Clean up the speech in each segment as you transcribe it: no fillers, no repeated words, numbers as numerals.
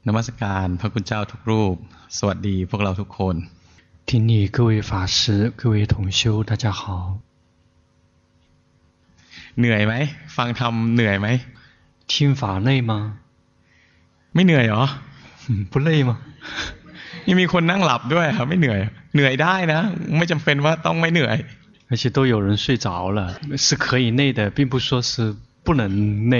นมัสการพระคุณเจ้าทุกรูปสวัสดีพวกเราทุกคน听你各位法师各位同修大家好เหนื่อยไหมฟังธรรมเหนื่อยไหม听法累吗ไม่เหนื่อยเหรอ不累吗ยังมีคนนั่งหลับด้วยครับไม่เหนื่อยเหนื่อยได้นะไม่จำเป็นว่าต้องไม่เหนื่อย而且都有人睡着了是可以累的并不说是不能累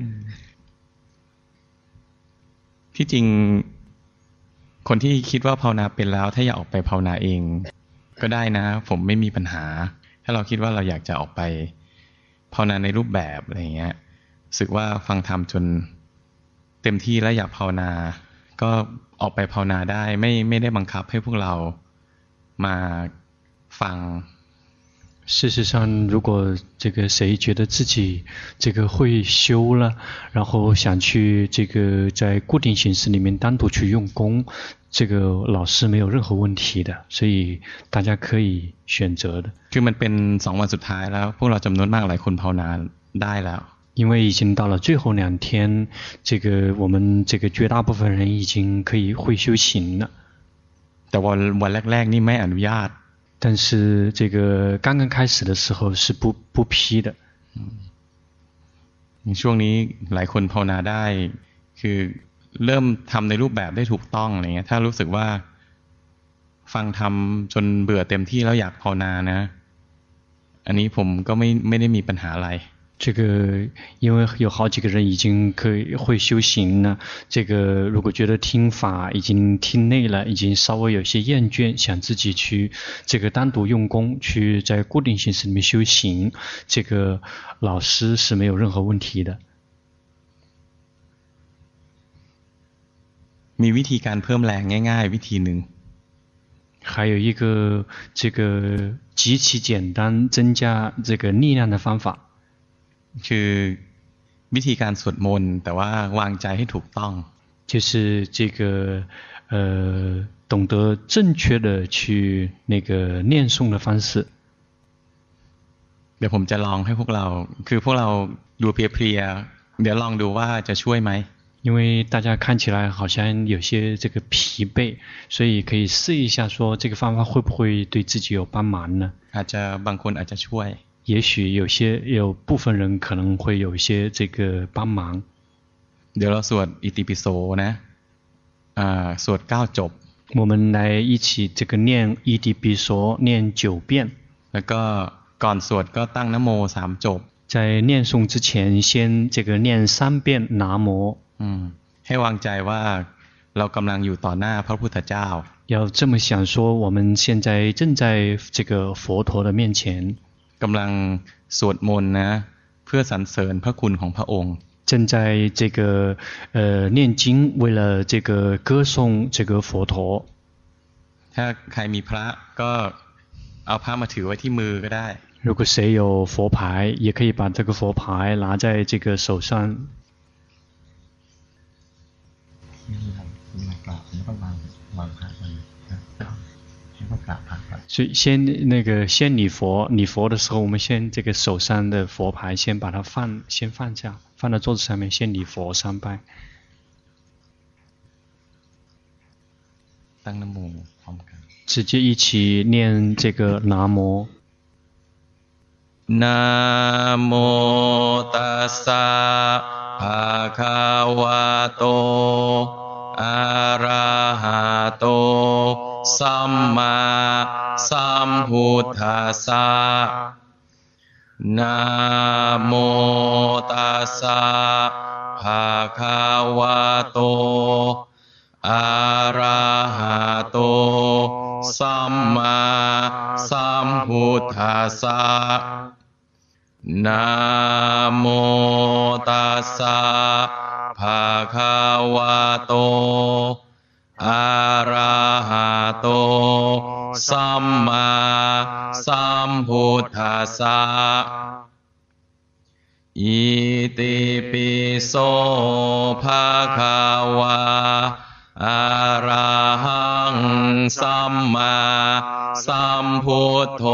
ที่จริงคนที่คิดว่าภาวนาเป็นแล้วถ้าอยากออกไปภาวนาเองก็ได้นะผมไม่มีปัญหาถ้าเราคิดว่าเราอยากจะออกไปภาวนาในรูปแบบอะไรเงี้ยรู้สึกว่าฟังธรรมจนเต็มที่แล้วอยากภาวนาก็ออกไปภาวนาได้ไม่ได้บังคับให้พวกเรามาฟัง事实上如果这个谁觉得自己这个会修了然后想去这个在固定形式里面单独去用功这个老师没有任何问题的所以大家可以选择的คือมันเป็น2วันสุดท้ายแล้วพวกเราจำนวนมากหลายคนภาวนาได้แล้ว因为已经到了最后2天这个我们这个绝大部分人已经可以会修行了แต่วันแรกๆนี่ไม่อนุญาต但是这个刚刚开始的时候是不批的ช่วงนี้หลายคนภาวนาได้คือเริ่มทำในรูปแบบได้ถูกต้องอะไรเงี้ยถ้ารู้สึกว่าฟังทำจนเบื่อเต็มที่แล้วอยากภาวนานะอันนี้ผมก็ไม่ได้มีปัญหาอะไร这个因为有好几个人已经可以会修行了这个如果觉得听法已经听累了已经稍微有些厌倦想自己去这个单独用功去在固定形式里面修行这个老师是没有任何问题的มีวิธีการเพิ่มแรงง่ายๆวิธีหนึ่ง还有一个这个极其简单增加这个力量的方法คือวิธีการสวดมนต์แต่ว่าวางใจให้ถูกต้อง就是这个懂得正确的去那个念诵的方式เดี๋ยวผมจะลองให้พวกเราคือพวกเราดูเพลียๆเดี๋ยวลองดูว่าจะช่วยไหม因为大家看起来好像有些这个疲惫所以可以试一下说这个方法会不会对自己有帮忙呢อาจจะบางคนอาจจะช่วย也许有部分人可能会有一些这个帮忙เดี๋ยวเราสวดอิติปิโสนะสวด9จบ我们来一起这个念อิติปิโส念9遍แล้วก็ก่อนสวดก็ตั้งนะโม3จบ在念诵之前先这个念3遍南无ให้วางใจว่าเรากำลังอยู่ต่อหน้าพระพุทธเจ้า要这么想说我们现在正在这个佛陀的面前กำลังสวดมนต์นะเพื่อสรรเสริญพระคุณของพระองค์正在这个念经为了这个歌颂这个佛陀ถ้าใครมีพระก็เอาพระมาถือไว้ที่มือก็ได้如果谁有佛牌也可以把这个佛牌拿在这个手上所以先那个先礼佛的时候我们先这个手上的佛牌先把它先放下放到桌子上面先礼佛3拜ตั้งนะโมพร้อมกัน直接一起念这个南无นะโมตัสสะภะคะวะโตอะระหะโตสัมมาสัมพุทธัสสะนะโมตัสสะภะคะวะโตอะระหะโตสัมมาสัมพุทธัสสะนะโมตัสสะภะคะวะโตอะระหะโตสัมมาสัมพุทธัสสะอิติปิโสภะคะวะอะระหังสัมมาสัมพุทโธ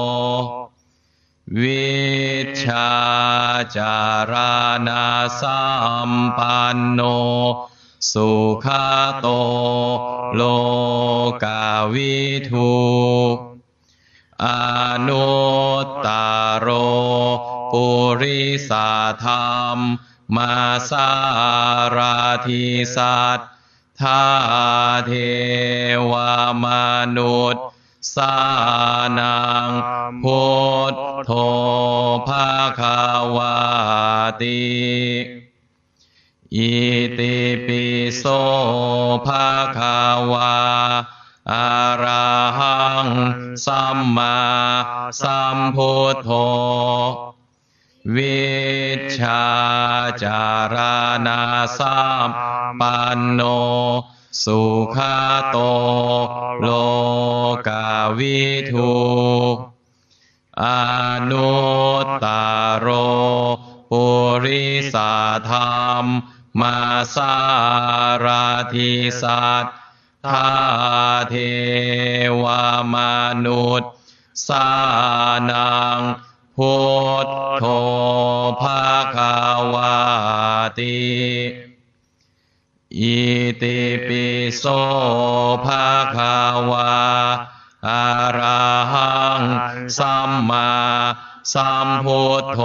วิชชาจารณสัมปันโนสุขโตโลกวิทูอนุตตโรปุริสธรรมมาสาราธิสัตถาเทวมนุษย์สานังพุทโธภควาติอิติปิโสภควาอะระหังสัมมาสัมพุทโธวิชชาจารณะสัมปันโนสุขโตโลกวิทูอนุตตโรปุริสธรรมมาสาราธิสัตถาเทวมนุษย์สานังพุทโธภควาติอิติปิโสภควาอะระหังสัมมาสัมพุทโธ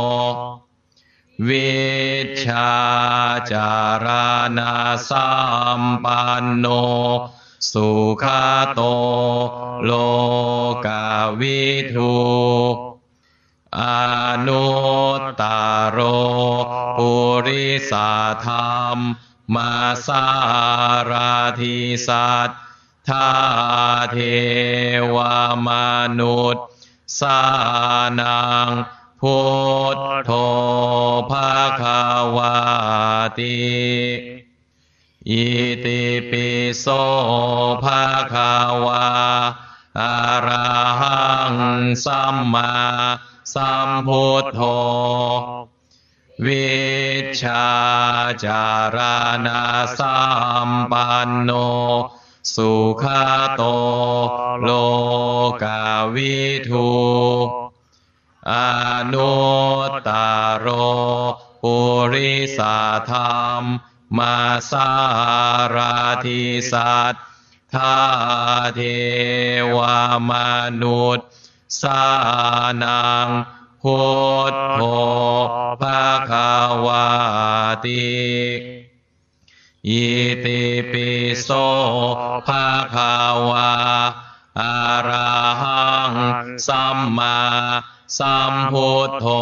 วิชชาจารณะสัมปันโนสุขโตโลกวิทูอนุตตโรปุริสธรรมมาสาราธิสัตถาเทวมนุษย์สานังพุทโธภควาติอิติปิโสภควาอะระหังสัมมาสัมพุทโธวิชชาจารณะสัมปันโนสุขโตโลกวิทูอนุตตโรปุริสธรรมมาสาราธิสัตถาเทวมนุษย์สานังพุทโธภควาติอิติปิโสภควาอะระหังสัมมาสัมพุทโธ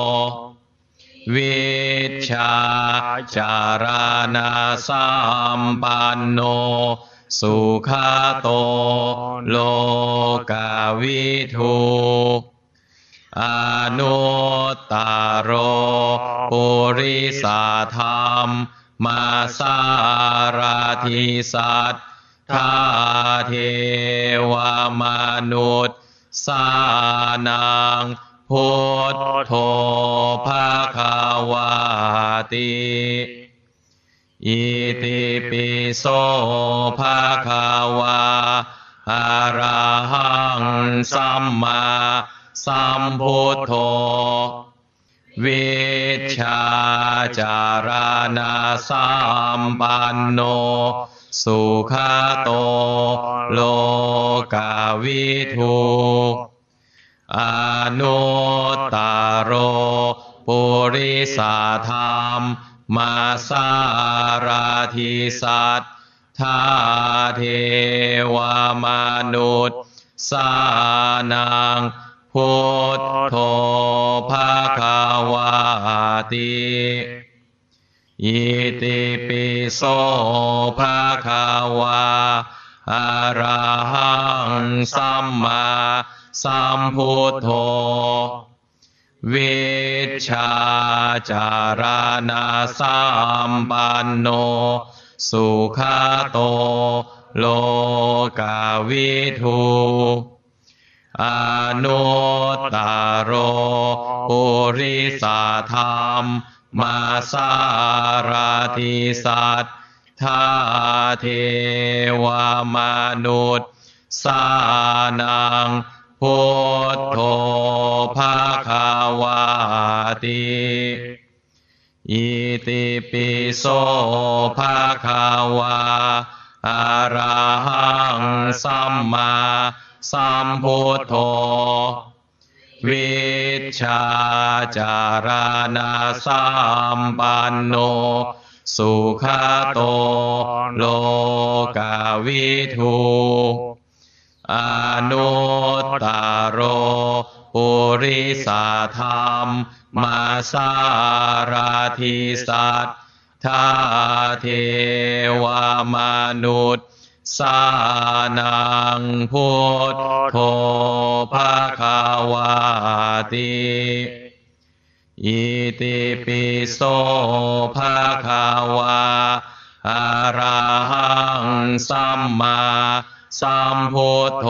วิชชาจารณะสัมปันโนสุขโตโลกวิทูอนุตตโรปุริสธรรมมาสาราธิสัตถาเทวมนุษย์สานังพุทโธภควาติอิติปิโสภควาอะระหังสัมมาสัมพุทโธวิชชาจารณะสัมปันโนสุขโตโลกวิทูอนุตตโรปุริสธรรมมาสาราธิสัตถาเทวมนุษย์สานังพุทโธภควาติอิติปิโสภควาอะระหังสัมมาสัมพุทโธวิชชาจารณะสัมปันโนสุขโตโลกวิทูอนุตตโรปุริสธรรมมาสาราธิสัตถาเทวมนุษย์สานังพุทโธภควาติอิติปิโสภะคะวาอะระหังสัมมาสัมพุทโธวิชชาจารณะสัมปันโนสุขโตโลกวิทูอนุตตโรปุริสธรรมมาสารทิสัทธาเทวมนุษย์สานังพุทโธภคะวาติอิติปิโสภะคะวาอะระหังสัมมาสัมพุทโธ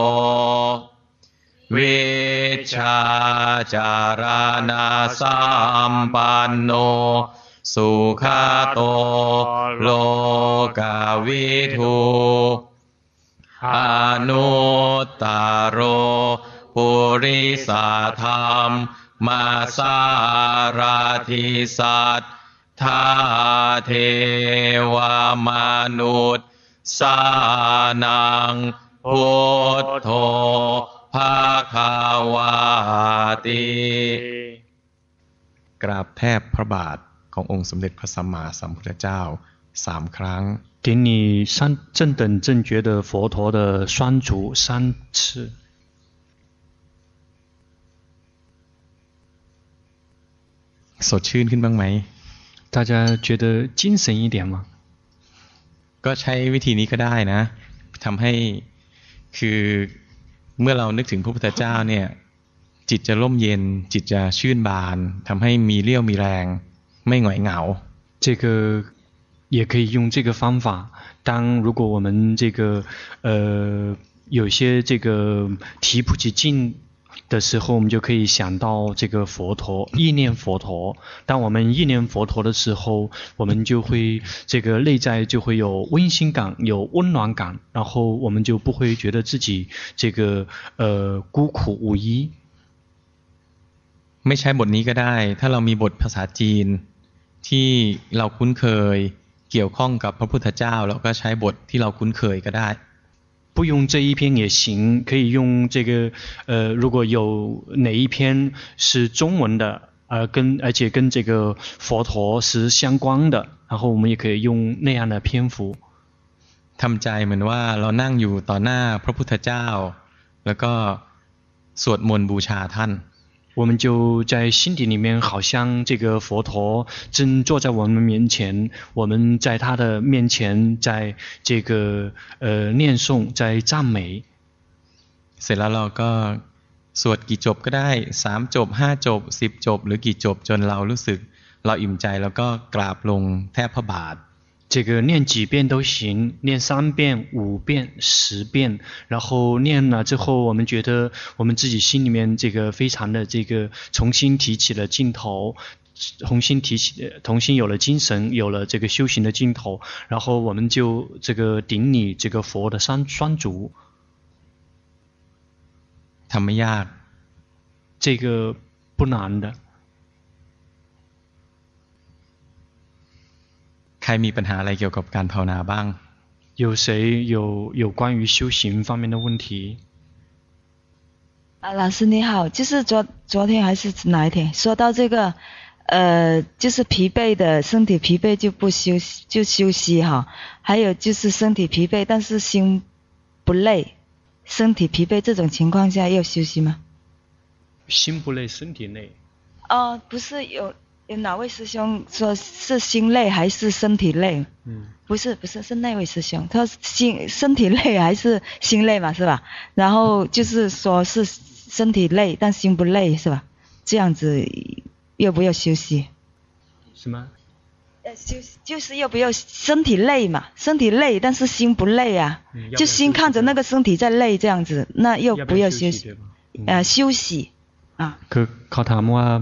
วิชชาจารณะสัมปันโนสุขโตโลกวิทูอนุตตโรปุริสธรรมมาสารทิสัทธาเทวมนุษย์สานังพุทโธภคะวาติกราบแทบพระบาทขององค์สมเด็จพระสัมมาสัมพุทธเจ้า3 ครั้ง给你正等正觉的佛陀的双足3次。 สดชื่นขึ้นบ้างไหม大家觉得精神一点吗？ ก็ใช้วิธีนี้ก็ได้นะทำให้คือเมื่อเรานึกถึงพระพุทธเจ้าเนี่ยจิตจะร่มเย็นจิตจะชื่นบานทำให้มีเรี่ยวมีแรงไม่หงอยเหงา这个也可以用这个方法。如果我们有些提不起劲的时候，我们就可以想到这个佛陀，意念佛陀。当我们意念佛陀的时候，我们就会内在就会有温馨感，有温暖感，然后我们就不会觉得自己孤苦无依。 ไม่ใช้บทนี้ก็ได้ถ้าเรามีบทภาษาจีนที่เราคุ้นเคยเกี่ยวข้องกับพระพุทธเจ้าเราก็ใช้บทที่เราคุ้นเคยก็ได้不用这一篇也行，可以用如果有哪一篇是中文的，而且跟这个佛陀是相关的，然后我们也可以用那样的篇幅。 ทำใจเหมือนว่าเรานั่งอยู่ต่อหน้าพระพุทธเจ้าแล้วก็สวดมนต์บูชาท่าน我们就在心底里面好像这个佛陀正坐在我们面前，我们在他的面前在念诵在赞美เสร็จแล้วเราก็สวดกี่จบก็ได้3 จบ5 จบ10 จบหรือกี่จบจนเรารู้สึกเราอิ่มใจแล้วก็กราบลงแทบพระบาท念几遍都行，念3遍、5遍、10遍，然后念了之后，我们觉得我们自己心里面非常的重新提起了劲头，重新有了精神，有了修行的劲头，然后我们就顶你佛的双足。 ทำไม่ยาก这个不难的。 ใครมีปัญหาอะไรเกี่ยวกับการภาวนาบ้าง有谁有关于修行方面的问题老师你好，就是昨天还是哪一天说到这个就是疲惫的身体疲惫就休息哈，还有就是身体疲惫但是心不累，身体疲惫这种情况下要休息吗？ 心不累身体累不是有哪位师兄说是心累还是身体累？不是是那位师兄，他身体累还是心累嘛，是吧？然后就是说是身体累但心不累，是吧？这样子要不要休息？ 什么？ 就是要不要身体累嘛？身体累但是心不累啊，就心看着那个身体在累这样子，那要不要休息？休息啊。 คือเขาถามว่า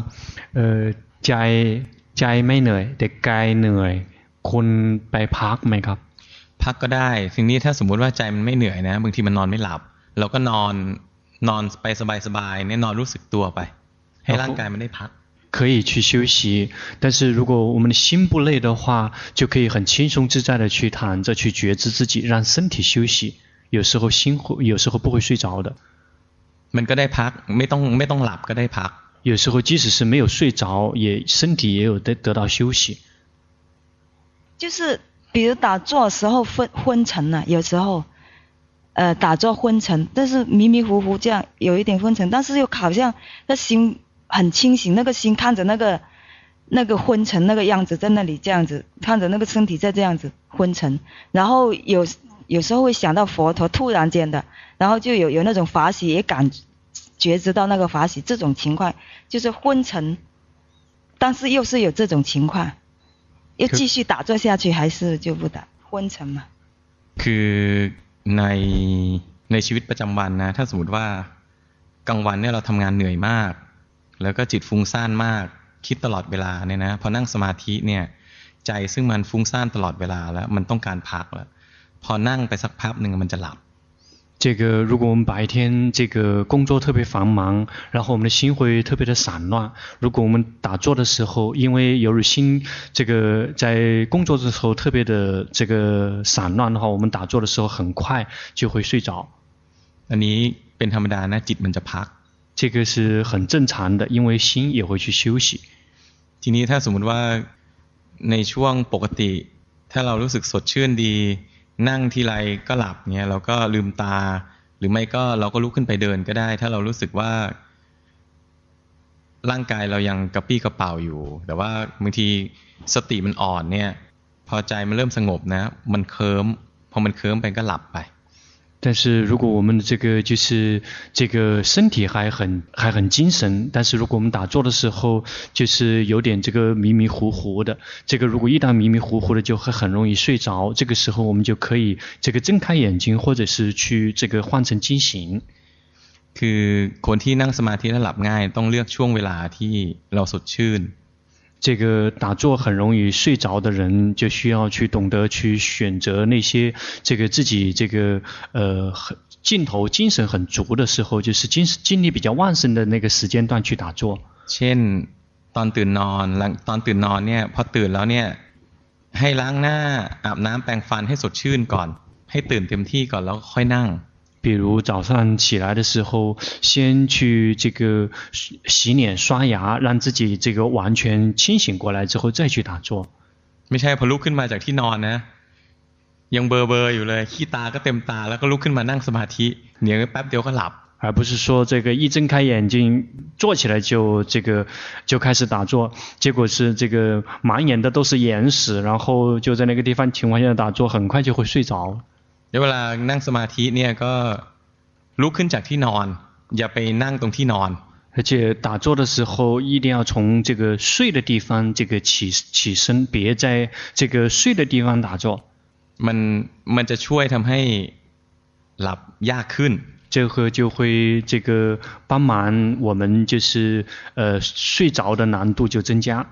ใจไม่เหนื่อยแต่กายเหนื่อยคุณไปพักไหมครับพักก็ได้ทีนี้ถ้าสมมุติว่าใจมันไม่เหนื่อยนะบางทีมันนอนไม่หลับเราก็นอนไปสบายๆเนี่ยนอนรู้สึกตัวไปให้ร่างกายมันได้พัก可以去休息，但是如果我们的心不累的话，就可以很轻松自在的去躺着，去觉知自己，让身体休息。有时候不会睡着的。 มันก็ได้พักไม่ต้องหลับก็ได้พัก。 有时候即使是没有睡着，身体也有得到休息。 就是比如打坐的时候昏沉了，有时候打坐昏沉，但是迷迷糊糊这样有一点昏沉，但是又好像那心很清醒，那个心看着那个昏沉那个样子在那里这样子，看着那个身体在这样子昏沉，然后有时候会想到佛陀，突然间的，然后就有那种法喜，也感觉知到那个法喜，这种情况就是昏沉，但是又是有这种情况，要继续打坐下去还是就不打昏沉嘛？ คือในชีวิตประจำวันนะถ้าสมมติว่ากลางวันเนี่ยเราทำงานเหนื่อยมากแล้วก็จิตฟุ้งซ่านมากคิดตลอดเวลาเนี่ยนะพอนั่งสมาธิเนี่ยใจซึ่งมันฟุ้งซ่านตลอดเวลาแล้วมันต้องการพักแล้วพอนั่งไปสักพักหนึ่งมันจะหลับ。 这个如果我们白天这个工作特别繁忙，然后我们的心会特别的散乱，如果我们打坐的时候，因为由于心这个在工作的时候特别的这个散乱的话，我们打坐的时候很快就会睡着。 อันนี้เป็นธรรมดานะจิตมันจะพัก。 这个是很正常的，因为心也会去休息。 ทีนี้ถ้าสมมติว่าในช่วงปกติถ้าเรารู้สึกสดชื่นดีนั่งทีไรก็หลับเงี้ยเราก็ลืมตาหรือไม่ก็เราก็ลุกขึ้นไปเดินก็ได้ถ้าเรารู้สึกว่าร่างกายเรายังกระปี้กระเป๋าอยู่แต่ว่าบางทีสติมันอ่อนเนี่ยพอใจมันเริ่มสงบนะมันเคลิ้มพอมันเคลิ้มไปก็หลับไป但是如果我们的这个身体还很精神，但是如果我们打坐的时候就是有点这个迷迷糊糊的，这个如果一旦迷迷糊糊的就会很容易睡着，这个时候我们就可以这个睁开眼睛，或者是去这个换成惊醒。 คือคนที่นั่งสมาธิแล้วหลับง่ายต้องเลือกช่วงเวลาที่เราสดชื่น这个打坐很容易睡着的人，就需要去懂得去选择那些这个自己这个精神很足的时候，就是精力比较旺盛的那个时间段去打坐。 เช่นตอนตื่นนอนเนี่ยพอตื่นแล้วเนี่ยให้ล้างหน้าอาบน้ำแปรงฟันให้สดชื่นก่อนให้ตื่นเต็มที่ก่อนแล้วค่อยนั่ง比如早上起来的时候，先去这个洗脸刷牙，让自己这个完全清醒过来之后再去打坐。 ไม่ใช่พอลุกขึ้นมาจากที่นอนนะยังเบลออยู่เลยขี้ตาก็เต็มตาแล้วก็ลุกขึ้นมานั่งสมาธิเดี๋ยวแป๊บเดียวก็หลับ而不是说这个一睁开眼睛坐起来就开始打坐，结果是这个满眼的都是眼屎，然后就在那个地方情况下打坐，很快就会睡着。 เวลานั่งสมาธิเนี่ยก็ลุกขึ้นจากที่นอนอย่าไปนั่งตรงที่นอน而且打坐的时候一定要从这个睡的地方这个起身，别在这个睡的地方打坐。 มันจะช่วยทำให้หลับยากขึ้น这个就会这个帮忙我们就是睡着的难度就增加。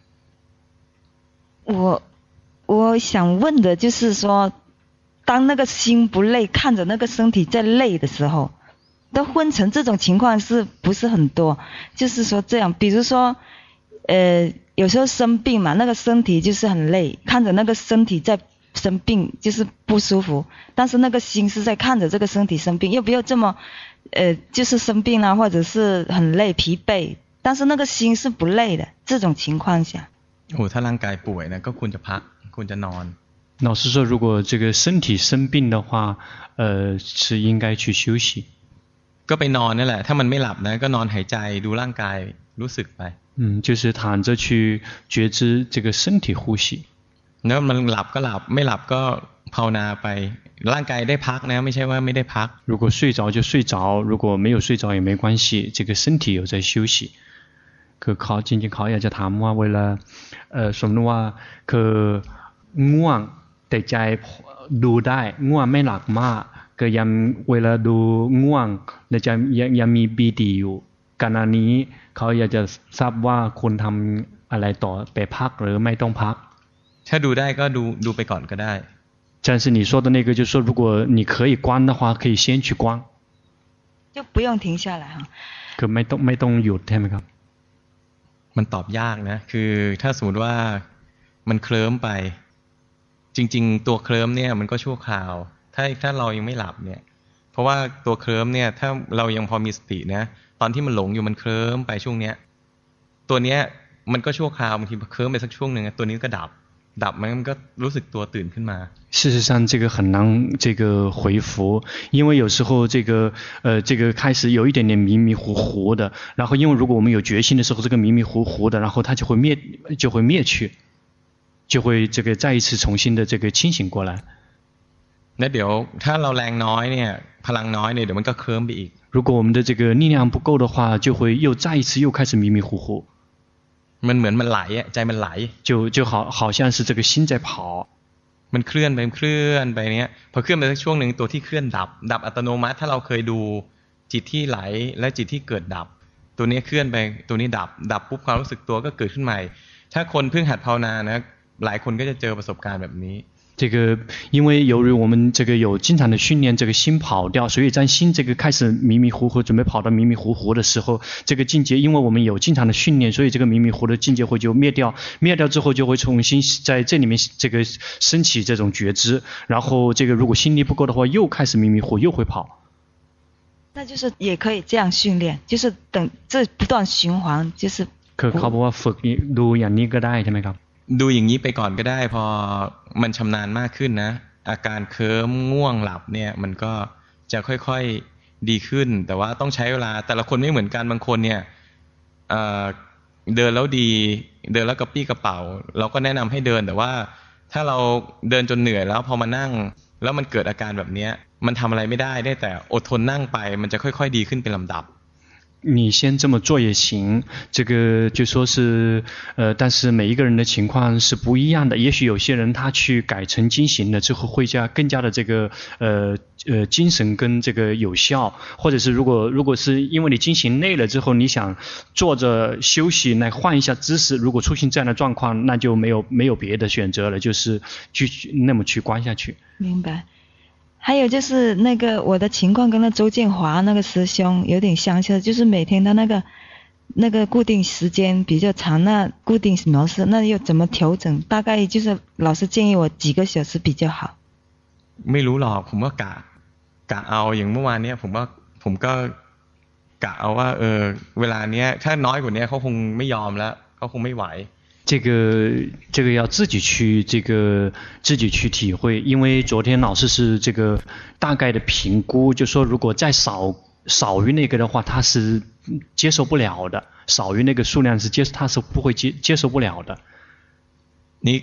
我想问的就是说，当那个心不累，看着那个身体在累的时候，的昏沉这种情况是不是很多？就是说这样，比如说有时候生病嘛，那个身体就是很累，看着那个身体在生病就是不舒服，但是那个心是在看着这个身体生病，又不要这么就是生病啊，或者是很累疲惫，但是那个心是不累的，这种情况下ถ้าร่างกายป่วยนะก็ควรจะพักควรจะนอน老师说如果这个身体生病的话是应该去休息ก็ไปนอนนั่นแหละถ้ามันไม่หลับนะก็นอนหายใจดูร่างกายรู้สึกไป就是躺着去觉知这个身体呼吸แล้วมันหลับก็หลับไม่หลับก็ภาวนาไปร่างกายได้พักนะไม่ใช่ว่าไม่ได้พัก如果睡着就睡着如果没有睡着也没关系这个身体有在休息คือเขาจริงๆเขาอยากจะถามว่าเวลาสมมติว่าคือง่วงแต่ใจดูได้ง่วงไม่หลับมากก็ยังเวลาดูง่วงแต่จะยังมีปีติอยู่ขณะนี้เขาอยากจะทราบว่าคุณทำอะไรต่อไปพักหรือไม่ต้องพักถ้าดูได้ก็ดูไปก่อนก็ได้但是你说的那个就是说如果你可以关的话可以先去关就不用停下来哈คือไม่ต้องหยุดใช่ไหมครับมันตอบยากนะคือถ้าสมมติว่ามันเคลิ้มไปจริงๆตัวเคลิ้มเนี่ยมันก็ชั่วคราวถ้าเรายังไม่หลับเนี่ยเพราะว่าตัวเคลิ้มเนี่ยถ้าเรายังพอมีสตินะตอนที่มันหลงอยู่มันเคลิ้มไปช่วงเนี้ยตัวเนี้ยมันก็ชั่วคราวบางทีเคลิ้มไปสักช่วงหนึ่งตัวนี้ก็ดับมันก็รู้สึกตัวตื่นขึ้นมา事实上，这个很难这个回复，因为有时候这个开始有一点点迷迷糊糊的，然后因为如果我们有决心的时候，这个迷迷糊糊的，然后它就会灭去，就会这个再一次重新的这个清醒过来。 那เดี๋ยวถ้าเราแรงน้อยเนี่ยพลังน้อยเนี่ยเดี๋ยวมันก็เคลิ้มไปอีก如果我们的这个力量不够的话，就会再一次开始迷迷糊糊。 มันเหมือนมันไหลใจมันไหล就好像是这个心在跑。 มันเคลื่อนไปเนี้ยพอเคลื่อนไปสักช่วงหนึ่งตัวที่เคลื่อนดับอัตโนมัติถ้าเราเคยดูจิตที่ไหลและจิตที่เกิดดับตัวนี้เคลื่อนไปตัวนี้ดับปุ๊บความรู้สึกตัวก็เกิดขึ้นใหม่ถ้าคนเพิ่งหัดภาวนานะหลายคนก็จะเจอประสบการณ์แบบนี้这个因为由于我们这个有经常的训练，这个心跑掉，所以在心这个开始迷迷糊糊，准备跑到迷迷糊糊的时候，这个境界，因为我们有经常的训练，所以这个迷迷糊的境界会就灭掉，灭掉之后就会重新在这里面这个升起这种觉知，然后这个如果心力不够的话，又开始迷迷糊，又会跑。 那就是也可以这样训练，就是等这不断循环，就是。 คือเขาบอกว่าฝึกดูอย่างนี้ก็ได้ใช่ไหมครับดูอย่างนี้ไปก่อนก็ได้พอมันชำนาญมากขึ้นนะอาการเคลิ้มง่วงหลับเนี่ยมันก็จะค่อยๆดีขึ้นแต่ว่าต้องใช้เวลาแต่ละคนไม่เหมือนกันบางคนเนี่ยเดินแล้วดีเดินแล้วกระปี้กระเป๋าเราก็แนะนำให้เดินแต่ว่าถ้าเราเดินจนเหนื่อยแล้วพอมานั่งแล้วมันเกิดอาการแบบนี้มันทำอะไรไม่ได้แต่อดทนนั่งไปมันจะค่อยๆดีขึ้นเป็นลำดับ你先这么做也行，这个就说是但是每一个人的情况是不一样的。也许有些人他去改成经行了之后，会更加的这个精神跟这个有效，或者是如果是因为你经行累了之后，你想坐着休息来换一下姿势，如果出现这样的状况，那就没有别的选择了，就是那么去观下去。 明白。还有就是那个我的情况跟那周建华那个师兄有点相似，就是每天的那个固定时间比较长，那固定模式那又怎么调整？大概就是老师建议我几个小时比较好。 ไม่รู้หรอกผมก็กะเอาอย่างเมื่อวานเนี้ยผมก็กะเอาว่าเวลาเนี้ยถ้าน้อยกว่านี้เขาคงไม่ยอมแล้วเขาคงไม่ไหว这个要自己去体会，因为昨天老师是这个大概的评估，就说如果再少于那个的话，他是接受不了的，少于那个数量他是不会接受不了的。 นี่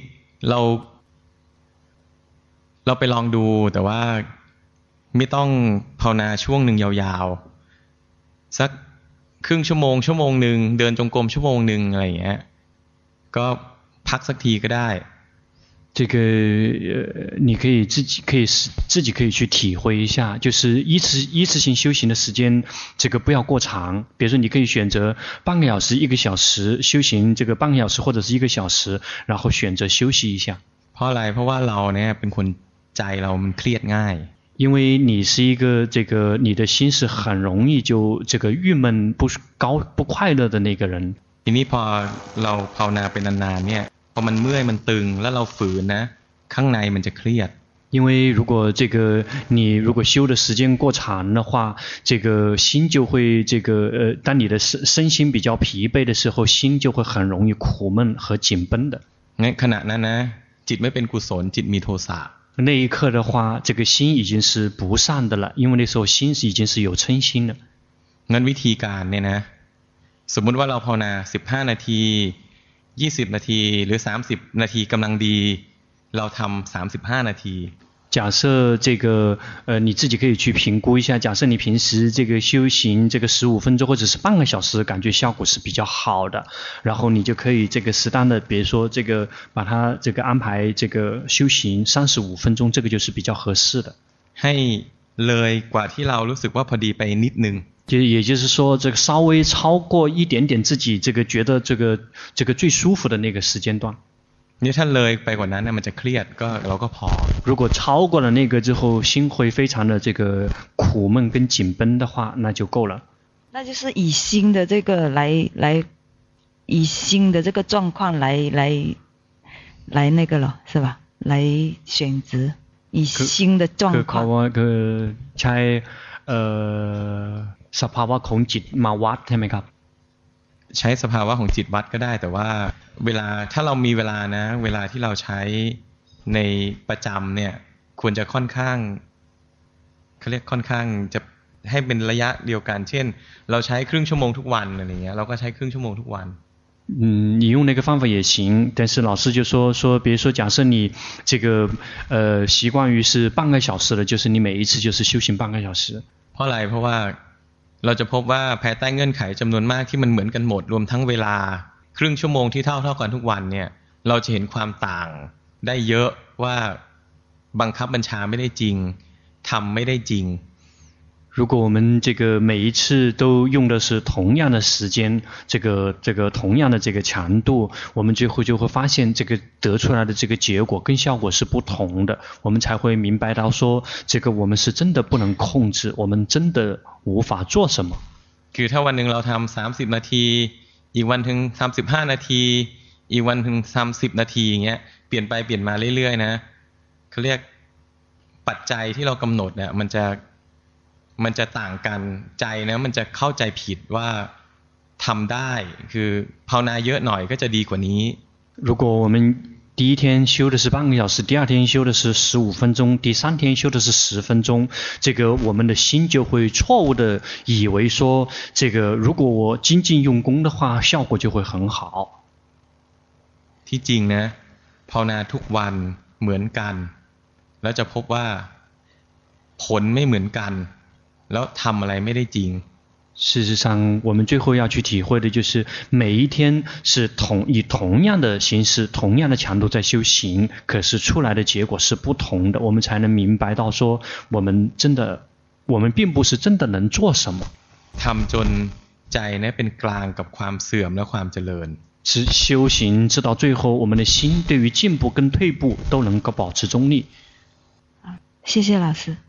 เราไปลองดูแต่ว่าไม่ต้องภาวนาช่วงหนึ่งยาวๆสักครึ่งชั่วโมงนึงเดินจงกรมชั่วโมงนึงอะไรอย่างเงี้ยก็พักสักทีก็ได้这个你可以自己可以去体会一下，就是一次性修行的时间，这个不要过长。比如说，你可以选择半个小时、1个小时修行，这个半个小时或者是1个小时，然后选择休息一下。 เพราะอะไรเพราะว่าเราเนี่ยเป็นคนใจเรามันเครียดง่าย因为你是一个你的心是很容易就这个郁闷不快乐的那个人。 ทีนี้พอเราภาวนาเป็นนานๆเนี่ยพอมันเมื่อยมันตึงแล้วเราฝืนนะข้างในมันจะเครียด因为如果你如果修的时间过长的话，这个心就会当你的身心比较疲惫的时候，心就会很容易苦闷和紧绷的。 ขณะนั้นนะจิตไม่เป็นกุศลจิตมีโทสะ那一刻的话，这个心已经是不善的了，因为那时候心已经是有嗔心了。 งั้นวิธีการเนี่ยนะสมมุติว่าเราภาวนา15นาที20นาทีหรือ30นาทีกำลังดีเราทำ35นาที假设你自己可以去评估一下，假设你平时这个修行这个15分钟或者是半个小时感觉效果是比较好的，然后你就可以这个适当的比如说把它安排修行35分钟，这个就是比较合适的。 ให้เลยกว่าที่เรารู้สึกว่าพอดีไปนิดนึง也就是说这个稍微超过一点点自己觉得这个最舒服的那个时间段。 นี่ถ้าเลยไปกว่านั้นมันจะเครียดก็เราก็พอ如果超过了那个之后心会非常的苦闷跟紧绷的话，那就够了。 那就是以心的这个来以心的这个状况来那个了，是吧？来选择以心的状况。 เขาว่าใช้สภาวะของจิตมาวัดใช่ไหมครับใช้สภาวะของจิตวัดก็ได้แต่ว่าเวลาถ้าเรามีเวลานะเวลาที่เราใช้ในประจำเนี่ยควรจะค่อนข้างเขาเรียกค่อนข้างจะให้เป็นระยะเดียวกันเช่นเราใช้ครึ่งชั่วโมงทุกวันอะไรเงี้ยเราก็ใช้ครึ่งชั่วโมงทุกวัน你用那个方法也行，但是老师就说，比如说，假设你这个习惯于是半个小时的，就是你每一次就是修行半个小时。 เพราะอะไรเพราะว่าเราจะพบว่าภายใต้เงื่อนไขจำนวนมากที่มันเหมือนกันหมดรวมทั้งเวลาครึ่งชั่วโมงที่เท่ากันทุกวันเนี่ยเราจะเห็นความต่างได้เยอะว่าบังคับบัญชาไม่ได้จริงทำไม่ได้จริง如果我们这个每一次都用的是同样的时间，这个同样的这个强度，我们最后就会发现这个得出来的这个结果跟效果是不同的，我们才会明白到说，这个我们是真的不能控制，我们真的无法做什么。 คือถ้าวันนึงเราทำ30นาทีอีกวันนึง35นาทีอีกวันนึง30นาทีอย่างเงี้ยเปลี่ยนไปเปลี่ยนมาเรื่อยๆนะเขาเรียกปัจจัยที่เรากำหนดเนี่ยมันจะต่างกันใจนะมันจะเข้าใจผิดว่าทำได้คือภาวนาเยอะหน่อยก็จะดีกว่านี้如果我们第一天修的是半个小时，第二天修的是15分钟，第三天修的是10分钟，这个我们的心就会错误的以为说，这个如果我精进用功的话，效果就会很好。 ที่จริงนะภาวนาทุกวันเหมือนกันแล้วจะพบว่าผลไม่เหมือนกันแล้วทำอะไรไม่ได้จริง事实上我们最后要去体会的就是每一天是以同样的形式同样的强度在修行，可是出来的结果是不同的，我们才能明白到说我们并不是真的能做什么ทำจนใจเนี่ยเป็นกลางกับความเสื่อมและความเจริญ是修行直到最后我们的心对于进步跟退步都能够保持中立。 谢谢老师。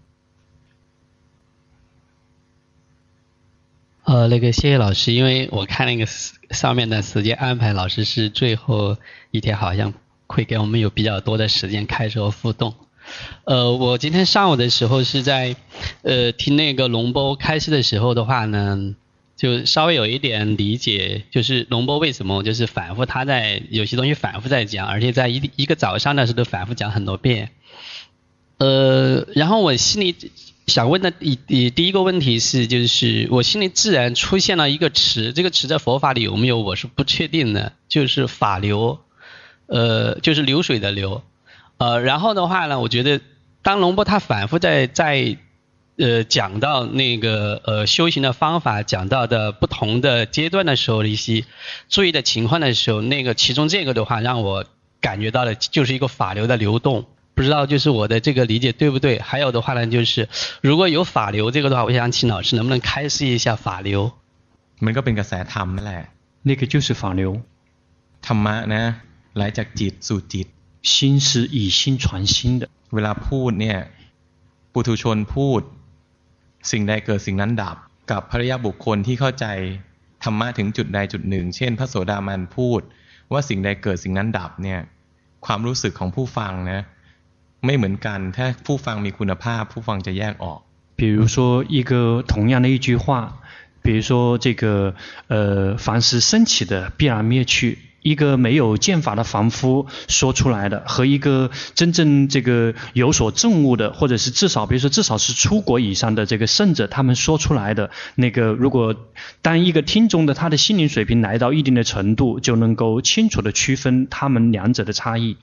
谢谢老师，因为我看那个上面的时间安排，老师是最后一天好像会给我们有比较多的时间开始和互动。我今天上午的时候是在听那个龙波开示的时候的话呢，就稍微有一点理解，就是龙波为什么就是反复他在有些东西反复在讲，而且在一个早上的时候都反复讲很多遍。然后我心里想问的第一个问题是，就是我心里自然出现了一个词，这个词在佛法里有没有我是不确定的，就是法流，就是流水的流。然后的话呢，我觉得当龙波他反复在讲到那个修行的方法，讲到的不同的阶段的时候的一些注意的情况的时候，那个其中这个的话让我感觉到的就是一个法流的流动。不知道就是我的这个理解对不对？还有的话呢，就是如果有法流这个的话，我想请老师能不能开示一下法流？ มันก็เป็นกระแสธรรมนั่นแหละ那个就是法流。 ธรรมะนะไหลจากจิตสู่จิต心是以心传心的。 เวลาพูดเนี่ยปุถุชนพูดสิ่งใดเกิดสิ่งนั้นดับกับพระยาบุคคลที่เข้าใจธรรมะถึงจุดใดจุดหนึ่งเช่นพระโสดาบันพูดว่าสิ่งใดเกิดสิ่งนั้นดับเนี่ยความรู้สึกของผู้ฟังนะไม่เหมือนกันถ้าผู้ฟังมีคุณภาพผู้ฟังจะแยกออก比如说一个同样的一句话，比如说这个凡是升起的必然灭去，一个没有见法的凡夫说出来的，和一个真正这个有所证悟的，或者是至少是出国以上的这个圣者，他们说出来的那个，如果当一个听众的他的心灵水平来到一定的程度，就能够清楚的区分他们两者的差异。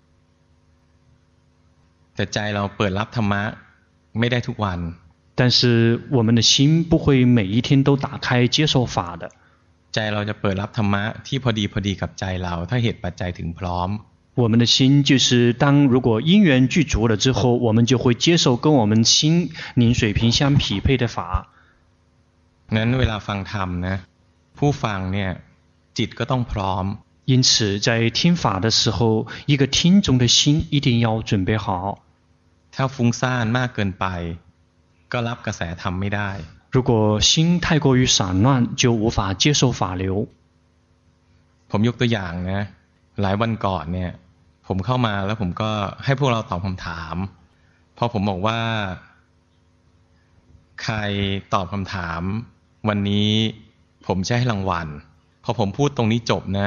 แต่ใจเราเปิดรับธรรมะไม่ได้ทุกวัน但是我们的心不会每一天都打开接受法的ใจเราจะเปิดรับธรรมะที่พอดีกับใจเราถ้าเหตุปัจจัยถึงพร้อม我们的心就是当如果因缘具足了之后，我们就会接受跟我们心灵水平相匹配的法。 งั้นเวลาฟังธรรมนะผู้ฟังเนี่ยจิตก็ต้องพร้อม因此在听法的时候，一个听众的心一定要准备好。 ถ้าฟุ้งซ่านมากเกินไปก็รับกระแสธรรมไม่ได้如果心太过于散乱，就无法接受法流。 ผมยกตัวอย่างนะหลายวันก่อนเนี่ยผมเข้ามาแล้วผมก็ให้พวกเราตอบคำถามพอผมบอกว่าใครตอบคำถามวันนี้ผมจะให้รางวัลพอผมพูดตรงนี้จบนะ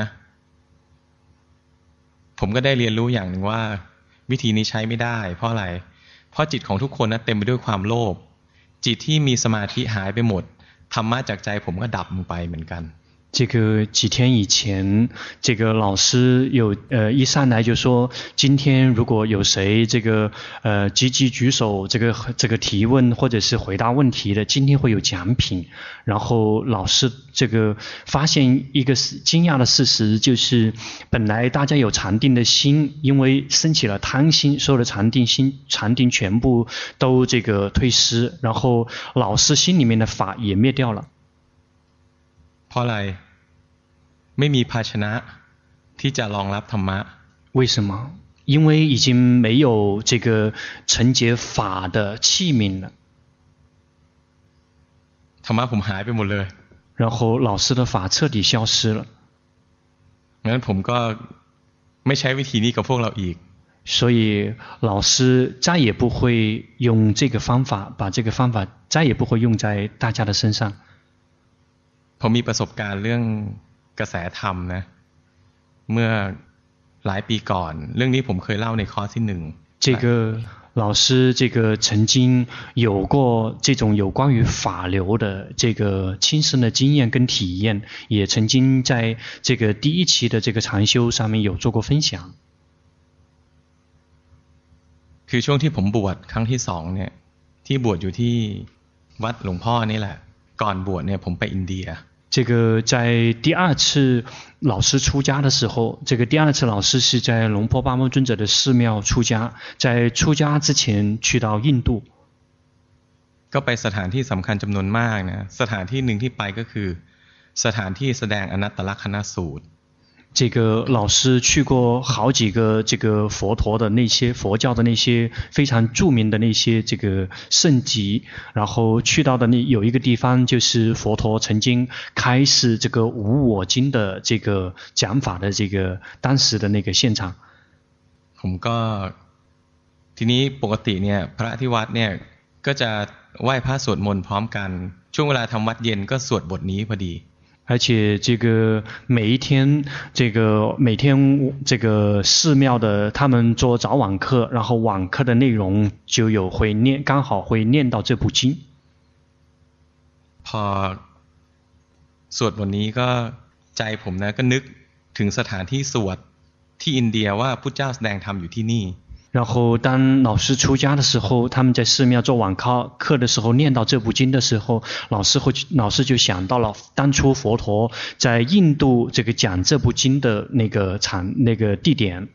ผมก็ได้เรียนรู้อย่างหนึ่งว่าวิธีนี้ใช้ไม่ได้เพราะอะไรเพราะจิตของทุกคนนะเต็มไปด้วยความโลภจิตที่มีสมาธิหายไปหมดธรรมะจากใจผมก็ดับลงไปเหมือนกัน这个几天以前，这个老师一上来就说，今天如果有谁积极举手这个提问或者是回答问题的，今天会有奖品。然后老师发现一个惊讶的事实，就是本来大家有禅定的心，因为升起了贪心，所有的禅定全部都退失，然后老师心里面的法也灭掉了。 เพราะอะไรไม่มีภาชนะที่จะรองรับธรรมะ为什么？因为已经没有承接法的器皿了。 ธรรมะผมหายไปหมดเลย然后老师的法彻底消失了。 งั้นผมก็ไม่ใช้วิธีนี้กับพวกเราอีก所以老师再也不会用这个方法，把这个方法再也不会用在大家的身上。 ผมมีประสบการณ์เรื่องกระแสธรรมนะเมื่อหลายปีก่อนเรื่องนี้ผมเคยเล่าในคอร์สที่1 这个老师曾经有过这种有关于法流的亲身的经验跟体验，也曾经在第一期的禅修上面有做过分享。 คือช่วงที่ผมบวชครั้งที่2เนี่ยที่บวชอยู่ที่วัดหลวงพ่อนี่แหละก่อนบวชเนี่ยผมไปอินเดีย在第二次老师出家的时候，第二次老师是在龙坡巴摩尊者的寺庙出家，在出家之前去到印度。 ก็ไปสถานที่สำคัญจำนวนมากนะสถานที่หนึ่งที่ไปก็คือสถานที่แสดงอนัตตลักขณสูตร老师去过好几个佛陀的佛教的那些非常著名的那些圣集，然后去到的有一个地方就是佛陀曾经开示无我经的讲法的当时的那个现场。 ผมก็ทีนี้ปกติเนี่ยพระที่วัดเนี่ยก็จะไหว้พระสวดมนต์พร้อมกันช่วงเวลาทำวัดเย็นก็สวดบทนี้พอดี而且每天寺庙的他们做早晚课，然后晚课的内容就有刚好会念到这部经。 พอสวดบทนี้ก็ใจผมนะก็นึกถึงสถานที่สวดที่อินเดียว่าพุทธเจ้าแสดงธรรมอยู่ที่นี่然后当老师出家的时候，他们在寺庙做晚课的时候念到这部经的时候，老师就想到了当初佛陀在印度讲这部经的那个地点。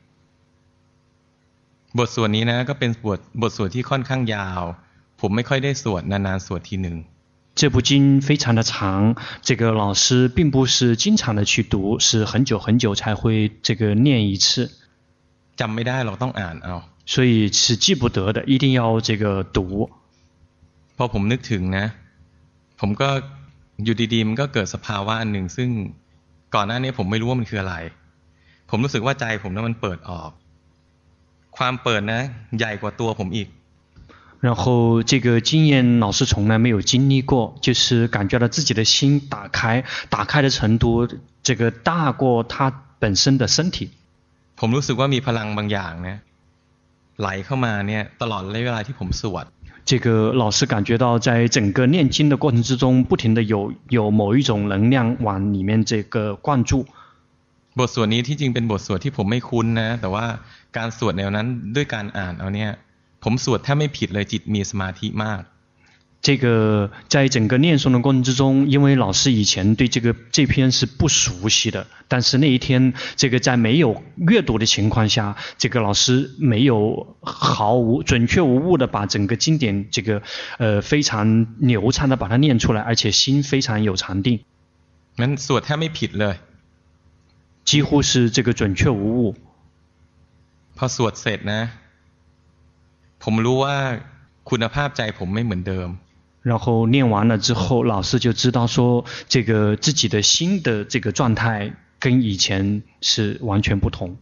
บทสวดนี้นะก็เป็นบทสวดที่ค่อนข้างยาวผมไม่ค่อยได้สวดนานๆสวดทีนึง这部经非常的长，老师并不是经常的去读，是很久很久才会念一次。 จำไม่ได้เราต้องอ่านเอา所以是记不得的，一定要读。 พอผมนึกถึงนะผมก็อยู่ดีๆมันก็เกิดสภาวะอันหนึ่งซึ่งก่อนหน้านี้ผมไม่รู้ว่ามันคืออะไรผมรู้สึกว่าใจผมนั้นมันเปิดออกความเปิดนะใหญ่กว่าตัวผมอีก然后经验老师从来没有经历过，就是感觉到自己的心打开的程度大过他本身的身体。 ผมรู้สึกว่ามีพลังบางอย่างนะไหลเข้ามาเนี่ยตลอดระยะเวลาที่ผมสวด老师感觉到在整个念经的过程之中不停的有某一种能量往里面灌注บทสวดนี้ที่จริงเป็นบทสวดที่ผมไม่คุ้นนะแต่ว่าการสวดแนวนั้นด้วยการอ่านเอาเนี่ยผมสวดแทบไม่ผิดเลยจิตมีสมาธิมาก在整个念诵的过程之中，因为老师以前对这篇是不熟悉的，但是那一天在没有阅读的情况下，老师没有准确无误的把整个经典非常流畅的把它念出来，而且心非常有禅定。 งั้นสวดแทบไม่ผิดเลย几乎是准确无误。 พอสวดเสร็จนะผมรู้ว่าคุณภาพใจผมไม่เหมือนเดิม然后念完了之后，老师就知道说自己的心的状态跟以前是完全不同。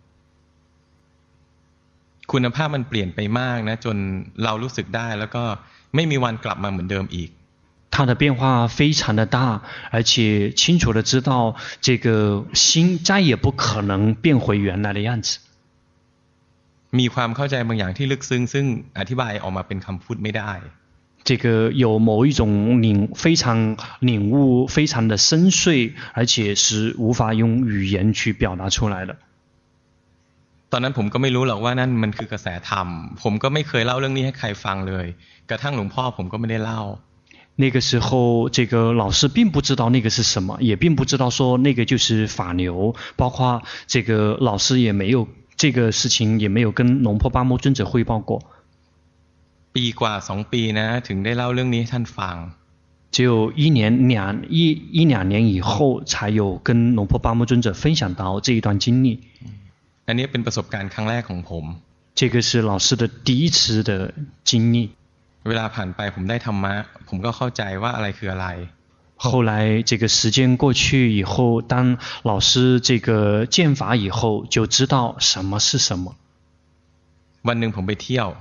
คุณภาพมันเปลี่ยนไปมากนะจนเรารู้สึกได้แล้วก็ไม่มีวันกลับมาเหมือนเดิมอีก它的变化非常的大，而且清楚的知道这个心再也不可能变回原来的样子。 มีความเข้าใจบางอย่างที่ลึกซึ้งซึ่งอธิบายออกมาเป็นคำพูดไม่ได้这个有某一种非常领悟非常的深邃，而且是无法用语言去表达出来的。 ตอนนั้นผมก็ไม่รู้หรอกว่านั่นมันคือกระแสธรรมผมก็ไม่เคยเล่าเรื่องนี้ให้ใครฟังเลยกระทั่งหลวงพ่อผมก็ไม่ได้เล่า那个时候这个老师并不知道那个是什么，也并不知道说那个就是法流，包括这个老师也没有这个事情也没有跟龙婆巴摩尊者汇报过。 ปีกว่า2ปีนะถึงได้เล่าเรื่องนี้ให้ท่านฟัง只有一两年以后才有跟龙婆巴摩尊者分享到这一段经历。 อันนี้เป็นประสบการณ์ครั้งแรกของผม这个是老师的第一次的经历。 เวลาผ่านไปผมได้ธรรมะผมก็เข้าใจว่าอะไรคืออะไร后来这个时间过去以后，当老师这个见法以后，就知道什么是什么。 วันหนึ่งผมไปเที่ยว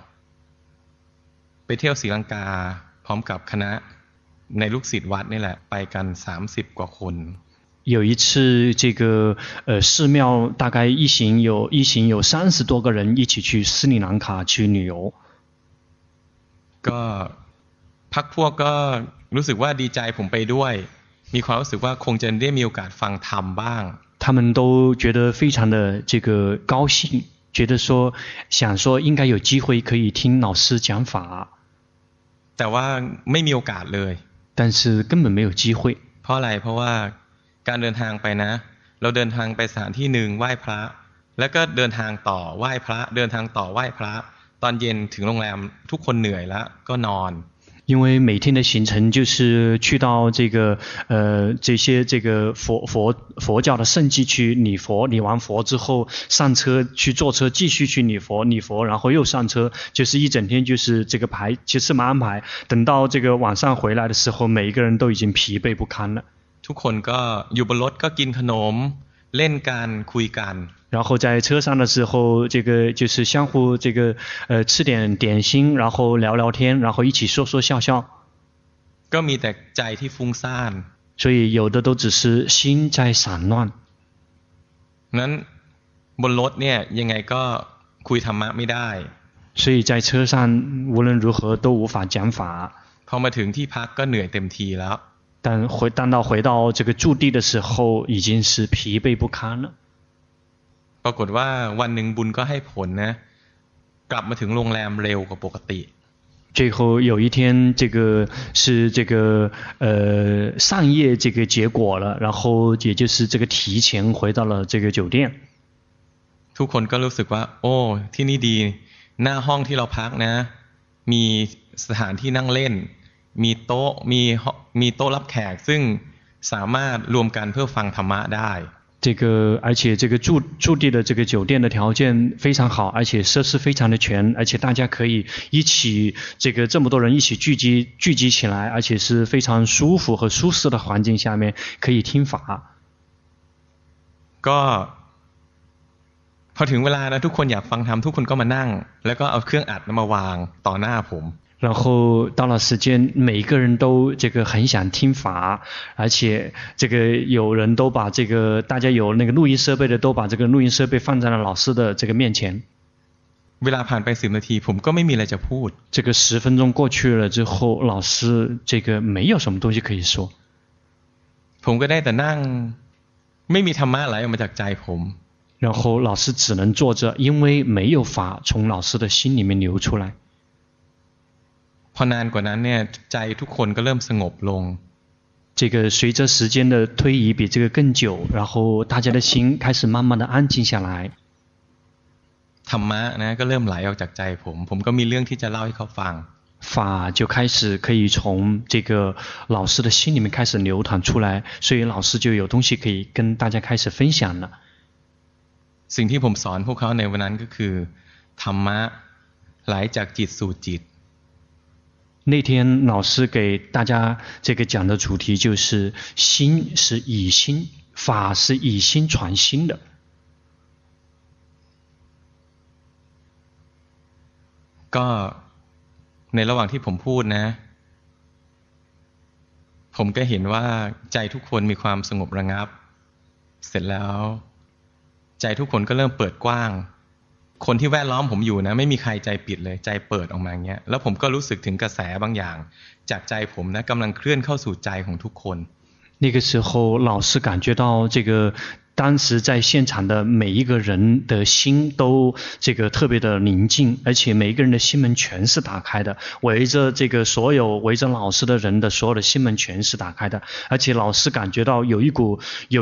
ศรีลังกาพร้อมกับคณะในลูกศิษย์วัดนี่แหละไปกัน30กว่าคน有一次这个寺庙大概一行有30多个人一起去斯里兰卡去旅游。 ก็พรรคพวกก็รู้สึกว่าดีใจผมไปด้วยมีความรู้สึกว่าคงจะได้มีโอกาสฟังธรรมบ้าง他们都觉得非常的这个高兴，觉得说想说应该有机会可以听老师讲法。 แต่ว่าไม่มีโอกาสเลย但是根本没有机会เพราะอะไรเพราะว่าการเดินทางไปนะเราเดินทางไปสถานที่หนึ่งไหว้พระแล้วก็เดินทางต่อไหว้พระเดินทางต่อไหว้พระตอนเย็นถึงโรงแรมทุกคนเหนื่อยแล้วก็นอน因为每天的行程就是去到这个这些这个佛教的圣迹去礼佛，礼完佛之后上车去坐车继续去礼佛，然后又上车，就是一整天就是这个就这么安排。等到这个晚上回来的时候，每一个人都已经疲惫不堪了。 ทุกคนก็อยู่บนรถก็กินขนมเล่นกันคุยกัน然后在车上的时候，这个就是相互这个吃点点心，然后聊聊天，然后一起说说笑笑。 ก็มีแต่ใจที่ฟุ้งซ่าน所以有的都只是心在散乱。 นั้นบนรถเนี่ยยังไงก็คุยธรรมะไม่ได้所以在车上无论如何都无法讲法。 พอมาถึงที่พักก็เหนื่อยเต็มทีแล้ว但回到这个驻地的时候，已经是疲惫不堪了。 ปรากฏว่าวันหนึ่งบุญก็ให้ผลนะกลับมาถึงโรงแรมเร็วกว่าปกติ最后有一天这个是这个上夜这个结果了，然后也就是这个提前回到了这个酒店。 ทุกคนก็รู้สึกว่าโอ้ที่นี่ดีหน้าห้องที่เราพักนะมีสถานที่นั่งเล่นมีโต๊ะมีโต๊ะรับแขกซึ่งสามารถรวมกันเพื่อฟังธรรมะได้而且这个驻地的这个酒店的条件非常好，而且设施非常的全，而且大家可以一起这么多人一起聚集起来，而且是非常舒服和舒适的环境下面可以听法。 ก็พอถึงเวลานะทุกคนอยากฟังธรรมทุกคนก็มานั่งแล้วก็เอาเครื่องอัดมาวางต่อหน้าผม然后到了时间，每一个人都这个很想听法，而且这个有人都把这个大家有那个录音设备的都把这个录音设备放在了老师的这个面前。 เวลาผ่านไป10นาทีผมก็ไม่มีอะไรจะพูด这个10分钟过去了之后，老师这个没有什么东西可以说。 ผมก็ได้แต่นั่งไม่มีธรรมะไหลออกมาจากใจผม然后老师只能坐着，因为没有法从老师的心里面流出来。 พอนานกว่านั้นเนี่ยใจทุกคนก็เริ่มสงบลง这个随着时间的推移比这个更久，然后大家的心开始慢慢的安静下来。 ธรรมะนะก็เริ่มไหลออกจากใจผมก็มีเรื่องที่จะเล่าให้เขาฟัง法就开始可以从这个老师的心里面开始流淌出来，所以老师就有东西可以跟大家开始分享了。 สิ่งที่ผมสอนพวกเขาในวันนั้นก็คือธรรมะไหลจากจิตสู่จิต那天老师给大家这个讲的主题就是心是以心法是以心传心的。 ก็ในระหว่างที่ผมพูดนะผมก็เห็นว่าใจทุกคนมีความสงบระงับเสร็จแล้วใจทุกคนก็เริ่มเปิดกว้างคนที่แวดล้อมผมอยู่นะไม่มีใครใจปิดเลยใจเปิดออกมาอย่างเงี้ยแล้วผมก็รู้สึกถึงกระแสบางอย่างจากใจผมนะกำลังเคลื่อนเข้าสู่ใจของทุกคน那个时候老师感觉到这个当时在现场的每一个人的心都这个特别的宁静，而且每一个人的心门全是打开的，围着这个所有围着老师的人的所有的心门全是打开的，而且老师感觉到有一股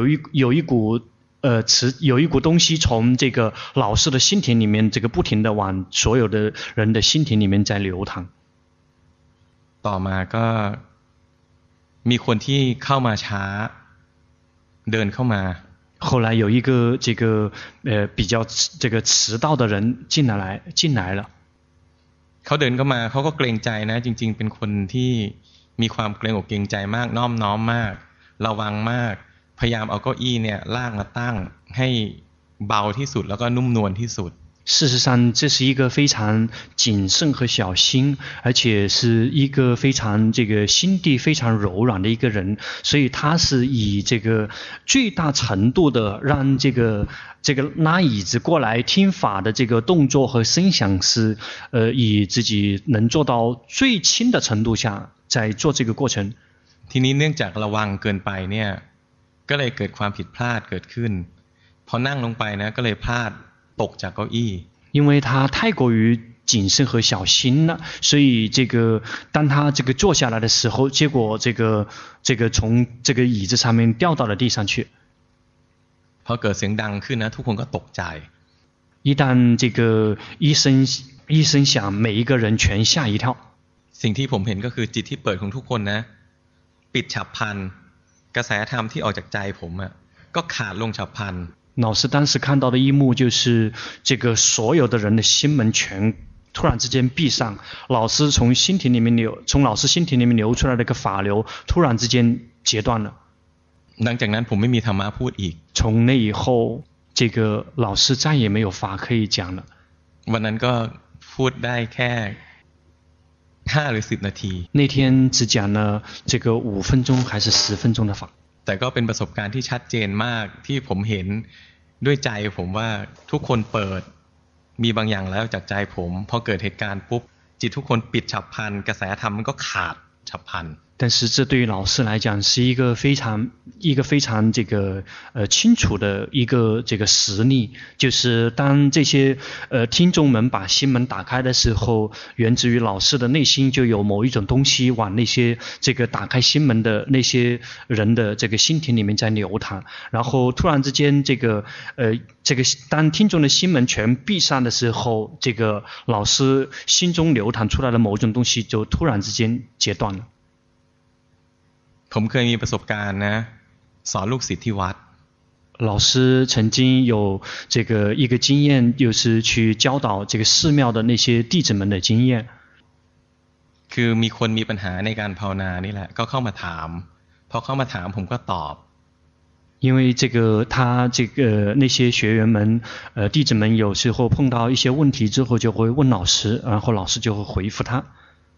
东西从这个老师的心田里面这个不停的往所有的人的心田里面在流淌。 ต่อมาก็มีคนที่เข้ามาช้าเดินเข้ามา后来有一个这个比较这个迟到的人进来了。 เขาเดินเข้ามาเขาก็เกรงใจนะจริงๆเป็นคนที่มีความเกรงอกเกรงใจมากน้อมน้อมมากระวังมากพยายามเอาเก้าอี้เนี่ยลากมาตั้งให้เบาที่สุดแล้วก็นุ่มนวลที่สุด事实上这是一个非常谨慎和小心而且是一个非常这个心地非常柔软的一个人，所以他是以这个最大程度的让这个拉椅子过来听法的这个动作和声响是以自己能做到最轻的程度下在做这个过程。 ทีนี้เนื่องจากระวังเกินไปเนี่ยก็เลยเกิดความผิดพลาดเกิดขึ้นพอนั่งลงไปนะก็เลยพลาดตกจากเก้าอี้因为他太过于谨慎和小心了，所以当他这个坐下来的时候，结果这个从这个椅子上面掉到了地上去。 พอเกิดเสียงดังขึ้นนะทุกคนก็ตกใจ一旦这个一声响，每一个人全吓一跳。 สิ่งที่ผมเห็นก็คือจิตที่เปิดของทุกคนนะปิดฉับพลันกระแสธรรมที่ออกจากใจผมอ่ะก็ขาดลงฉับพลัน老师当时看到的一幕就是这个所有的人的心门全突然之间闭上，老师从老师心田里面流出来的一个法流突然之间截断了。 หลังจากนั้นผมไม่มีธรรมะพูดอีก从那以后这个老师再也没有法可以讲了。 วันนั้นก็พูดได้แค่5หรือ10นาที那天只讲了这个5分钟还是10分钟的法。 แต่ก็เป็นประสบการณ์ที่ชัดเจนมากที่ผมเห็นด้วยใจผมว่าทุกคนเปิดมีบางอย่างแล้วจากใจผมพอเกิดเหตุการณ์ปุ๊บจิตทุกคนปิดฉับพลันกระแสธรรมมันก็ขาดฉับพลัน但是这对于老师来讲是一个非常这个清楚的一个这个实例，就是当这些听众们把心门打开的时候，源自于老师的内心就有某一种东西往那些这个打开心门的那些人的这个心田里面在流淌，然后突然之间这个当听众的心门全闭上的时候，这个老师心中流淌出来的某种东西就突然之间截断了。 ผมเคยมีประสบการณ์นะสอนลูกศิษย์ที่วัด老师曾经有这个一个经验，就是去教导这个寺庙的那些弟子们的经验。 คือมีคนมีปัญหาในการภาวนานี่แหละก็เข้ามาถามพอเข้ามาถามผมก็ตอบ因为那些学员们弟子们有时候碰到一些问题之后就会问老师，然后老师就会回复他。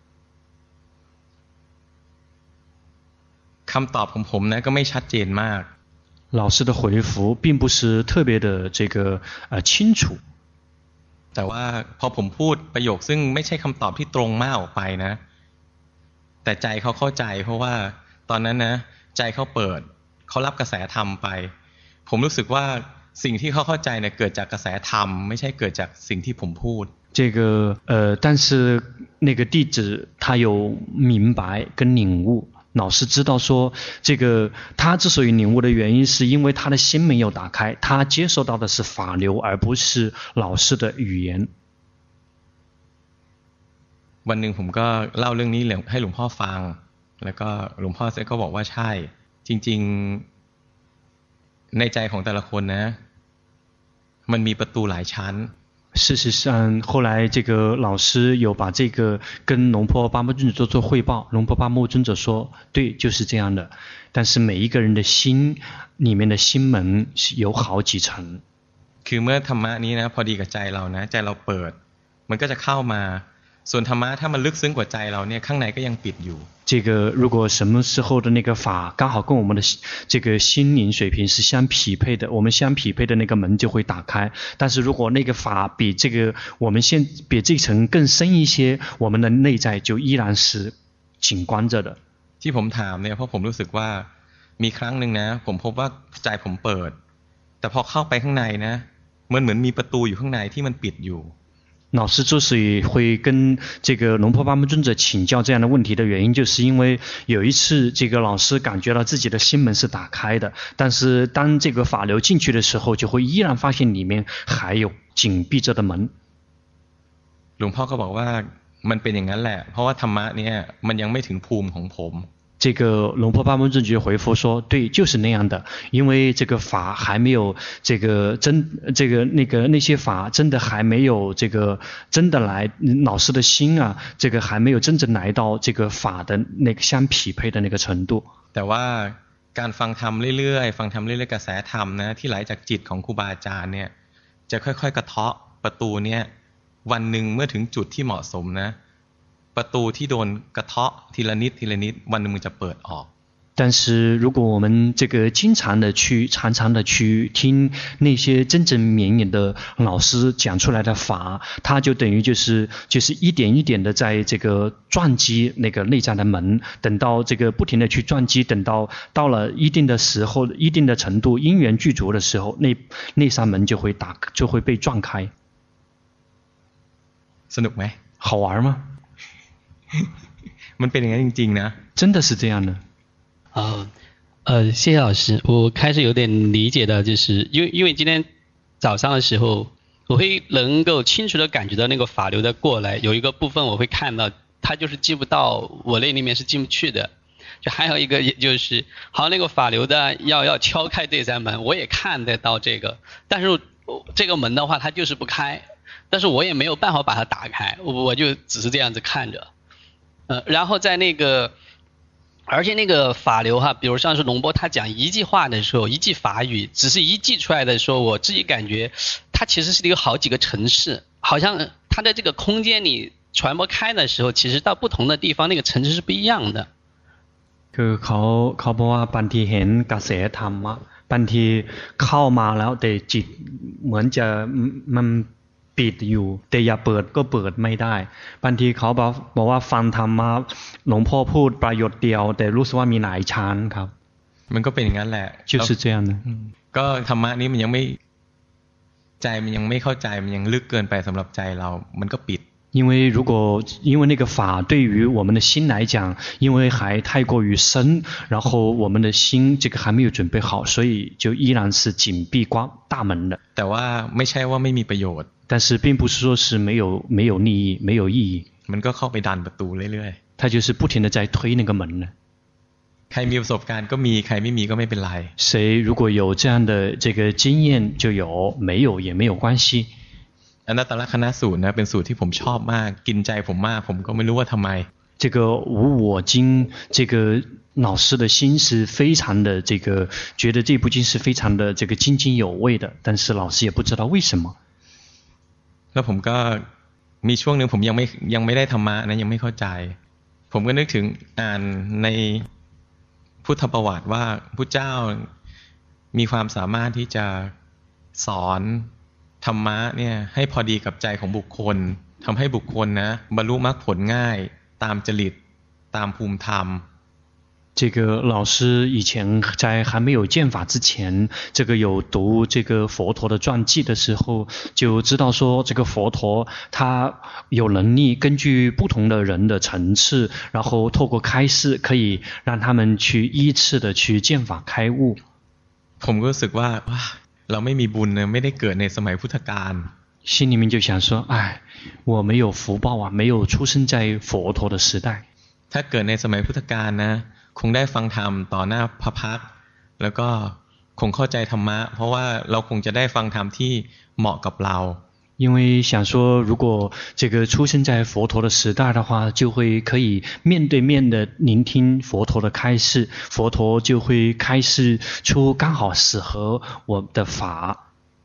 คำตอบของผมนะก็ไม่ชัดเจนมาก老师的回复并不是特别的这个清楚แต่ว่าพอผมพูดประโยคซึ่งไม่ใช่คำตอบที่ตรงมากออกไปนะแต่ใจเขาเข้าใจเพราะว่าตอนนั้นนะใจเขาเปิดเขารับกระแสธรรมไปผมรู้สึกว่าสิ่งที่เขาเข้าใจเนี่ยเกิดจากกระแสธรรมไม่ใช่เกิดจากสิ่งที่ผมพูด这个但是那个弟子他有明白跟领悟，老师知道说这个他之所以领悟的原因是因为他的心没有打开，他接受到的是法流而不是老师的语言。 วันหนึ่งผมก็เล่าเรื่องนี้ให้หลวงพ่อฟังแล้วก็หลวงพ่อก็บอกว่าใช่จริงๆในใจของแต่ละคนนะมันมีประตูหลายชั้น事实上，后来这个老师有把这个跟龙婆巴木尊者做汇报，龙婆巴木尊者说，对，就是这样的。但是每一个人的心里面的心门有好几层。 คือเมื่อธรรมะนี้นะพอดีกับใจเรานะใจเราเปิดมันก็จะเข้ามาส่วนธรรมะถ้ามันลึกซึ้งกว่าใจเราเนี่ยข้างในก็ยังปิดอยู่这个如果什么时候的那个法刚好跟我们的这个心灵水平是相匹配的，我们相匹配的那个门就会打开。但是如果那个法比这个我们比这层更深一些，我们的内在就依然是紧关着的。 ที่ผมถามเนี่ยเพราะผมรู้สึกว่ามีครั้งหนึ่งนะผมพบว่าใจผมเปิดแต่พอเข้าไปข้างในนะมันเหมือนมีประตูอยู่ข้างในที่มันปิดอยู่老师之所以会跟这个龙婆巴木尊者请教这样的问题的原因，就是因为有一次这个老师感觉到自己的心门是打开的，但是当这个法流进去的时候，就会依然发现里面还有紧闭着的门。 หลวงพ่อก็บอกว่ามันเป็นอย่างนั้นแหละเพราะว่าธรรมะเนี่ยมันยังไม่ถึงภูมิของผม这个龙婆巴木尊者回复说，对，就是那样的，因为这个法还没有那些法真的还没有真的来老师的心啊，这个还没有真正来到这个法的那个相匹配的那个程度。 แต่ว่าการฟังธรรมเรื่อยๆฟังธรรมเรื่อยๆกระแสธรรมนะที่ไหลจากจิตของครูบาอาจารย์เนี่ยจะค่อยๆกระเทาะประตูเนี่ยวันหนึ่งเมื่อถึงจุดที่เหมาะสมนะประตูที่โดนกระเทาะทีละนิดทีละนิดวันหนึ่งมันจะเปิดออก但是如果我们经常的去听那些真正绵延的老师讲出来的法，他就等于就是一点一点的在这个撞击那个内在的门，等到这个不停的去撞击，等到了一定的时候一定的程度因缘具足的时候，那扇门就会被撞开。 สนุกไหม好玩吗？ มันเป็นอย่างนั้นจริงๆนะ真的是这样的。 谢谢老师，我开始有点理解到，就是因为今天早上的时候，我会能够清楚的感觉到那个法流的过来，有一个部分我会看到，它就是进不到我那里面是进不去的，就还有一个也就是好那个法流的要敲开这扇门，我也看得到这个，但是这个门的话它就是不开，但是我也没有办法把它打开，我就只是这样子看着，然后在那个。而且那个法流哈，比如像是龙波他讲一句话的时候，一句法语，只是一句出来的时候，我自己感觉它其实是一个好几个城市，好像它的这个空间里传播开的时候，其实到不同的地方那个城市是不一样的。 คือเขาบอกว่าบางทีเห็นกระแสธรรมะบางทีเข้ามาแล้วแต่จิตเหมือนจะมันปิดอยู่แต่อย่าเปิดก็เปิดไม่ได้บางทีเขาบอกว่าฟังธรรมะหลวงพ่อพูดประโยชน์เดียวแต่รู้สึกว่ามีหลายชั้นครับมันก็เป็นอย่างนั้นแหละ就是这样的ก็ธรรมะนี้มันยังไม่ใจมันยังไม่เข้าใจมันยังลึกเกินไปสำหรับใจเรามันก็ปิด因为那个法对于我们的心来讲，因为还太过于深，然后我们的心这个还没有准备好，所以就依然是紧闭关大门的。 แต่ว่าไม่ใช่ว่าไม่มีประโยชน์但是并不是说是没有利益没有意义มันก็เข้าไปดันประตูเรื่อยๆ它就是不停的在推那个门呢ใครมีประสบการณ์ก็มีใครไม่มีก็ไม่เป็นไร谁如果有这样的这个经验就有没有也没有关系อนัตตลกนัสูตรนะเป็นสูตรที่ผมชอบมากกินใจผมมากผมก็ไม่รู้ว่าทำไม这个无我经这个老师的心是非常的这个觉得这部经是非常的这个津津有味的但是老师也不知道为什么แล้วผมก็มีช่วงนึงผมยังไม่ได้ธรรมะนะยังไม่เข้าใจผมก็นึกถึงอ่านในพุทธประวัติว่าพุทธเจ้ามีความสามารถที่จะสอนธรรมะเนี่ยให้พอดีกับใจของบุคคลทำให้บุคคลนะบรรลุมรรคผลง่ายตามจริตตามภูมิธรรม这个老师以前在还没有见法之前，这个有读这个佛陀的传记的时候，就知道说这个佛陀他有能力根据不同的人的层次，然后透过开示可以让他们去依次的去见法开悟。 ผมก็รู้สึกว่าเราไม่มีบุญนะไม่ได้เกิดในสมัยพุทธกาล心里面就想说哎我没有福报啊没有出生在佛陀的时代ถ้าเกิดในสมัยพุทธกาลนะคงได้ฟังธรรมต่อหน้าพระพักตร์แล้วก็คงเข้าใจธรรมะเพราะว่าเราคงจะได้ฟังธรรมที่เหมาะกับเรา因为想说，如果这个出生在佛陀的时代的话，就会可以面对面的聆听佛陀的开示，佛陀就会开示出刚好适合我的法。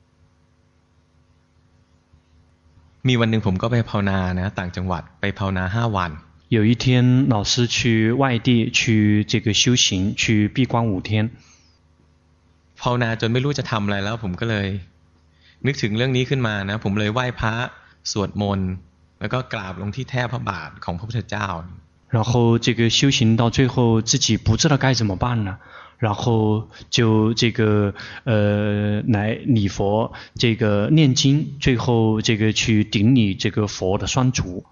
มีวันหนึ่งผมก็ไปภาวนานะต่างจังหวัดไปภาวนา5 วัน有一天，老师去外地去这个修行，去闭关5天。 ภาวนาจนไม่รู้จะทำอะไรแล้วผมก็เลยนึกถึงเรื่องนี้ขึ้นมานะผมเลยไหว้พระสวดมนต์แล้วก็กราบลงที่แท่พระบาทของพระพุทธเจ้า然后这个修行到最后自己不知道该怎么办了，然后就这个来礼佛，这个念经，最后这个去顶礼这个佛的双足。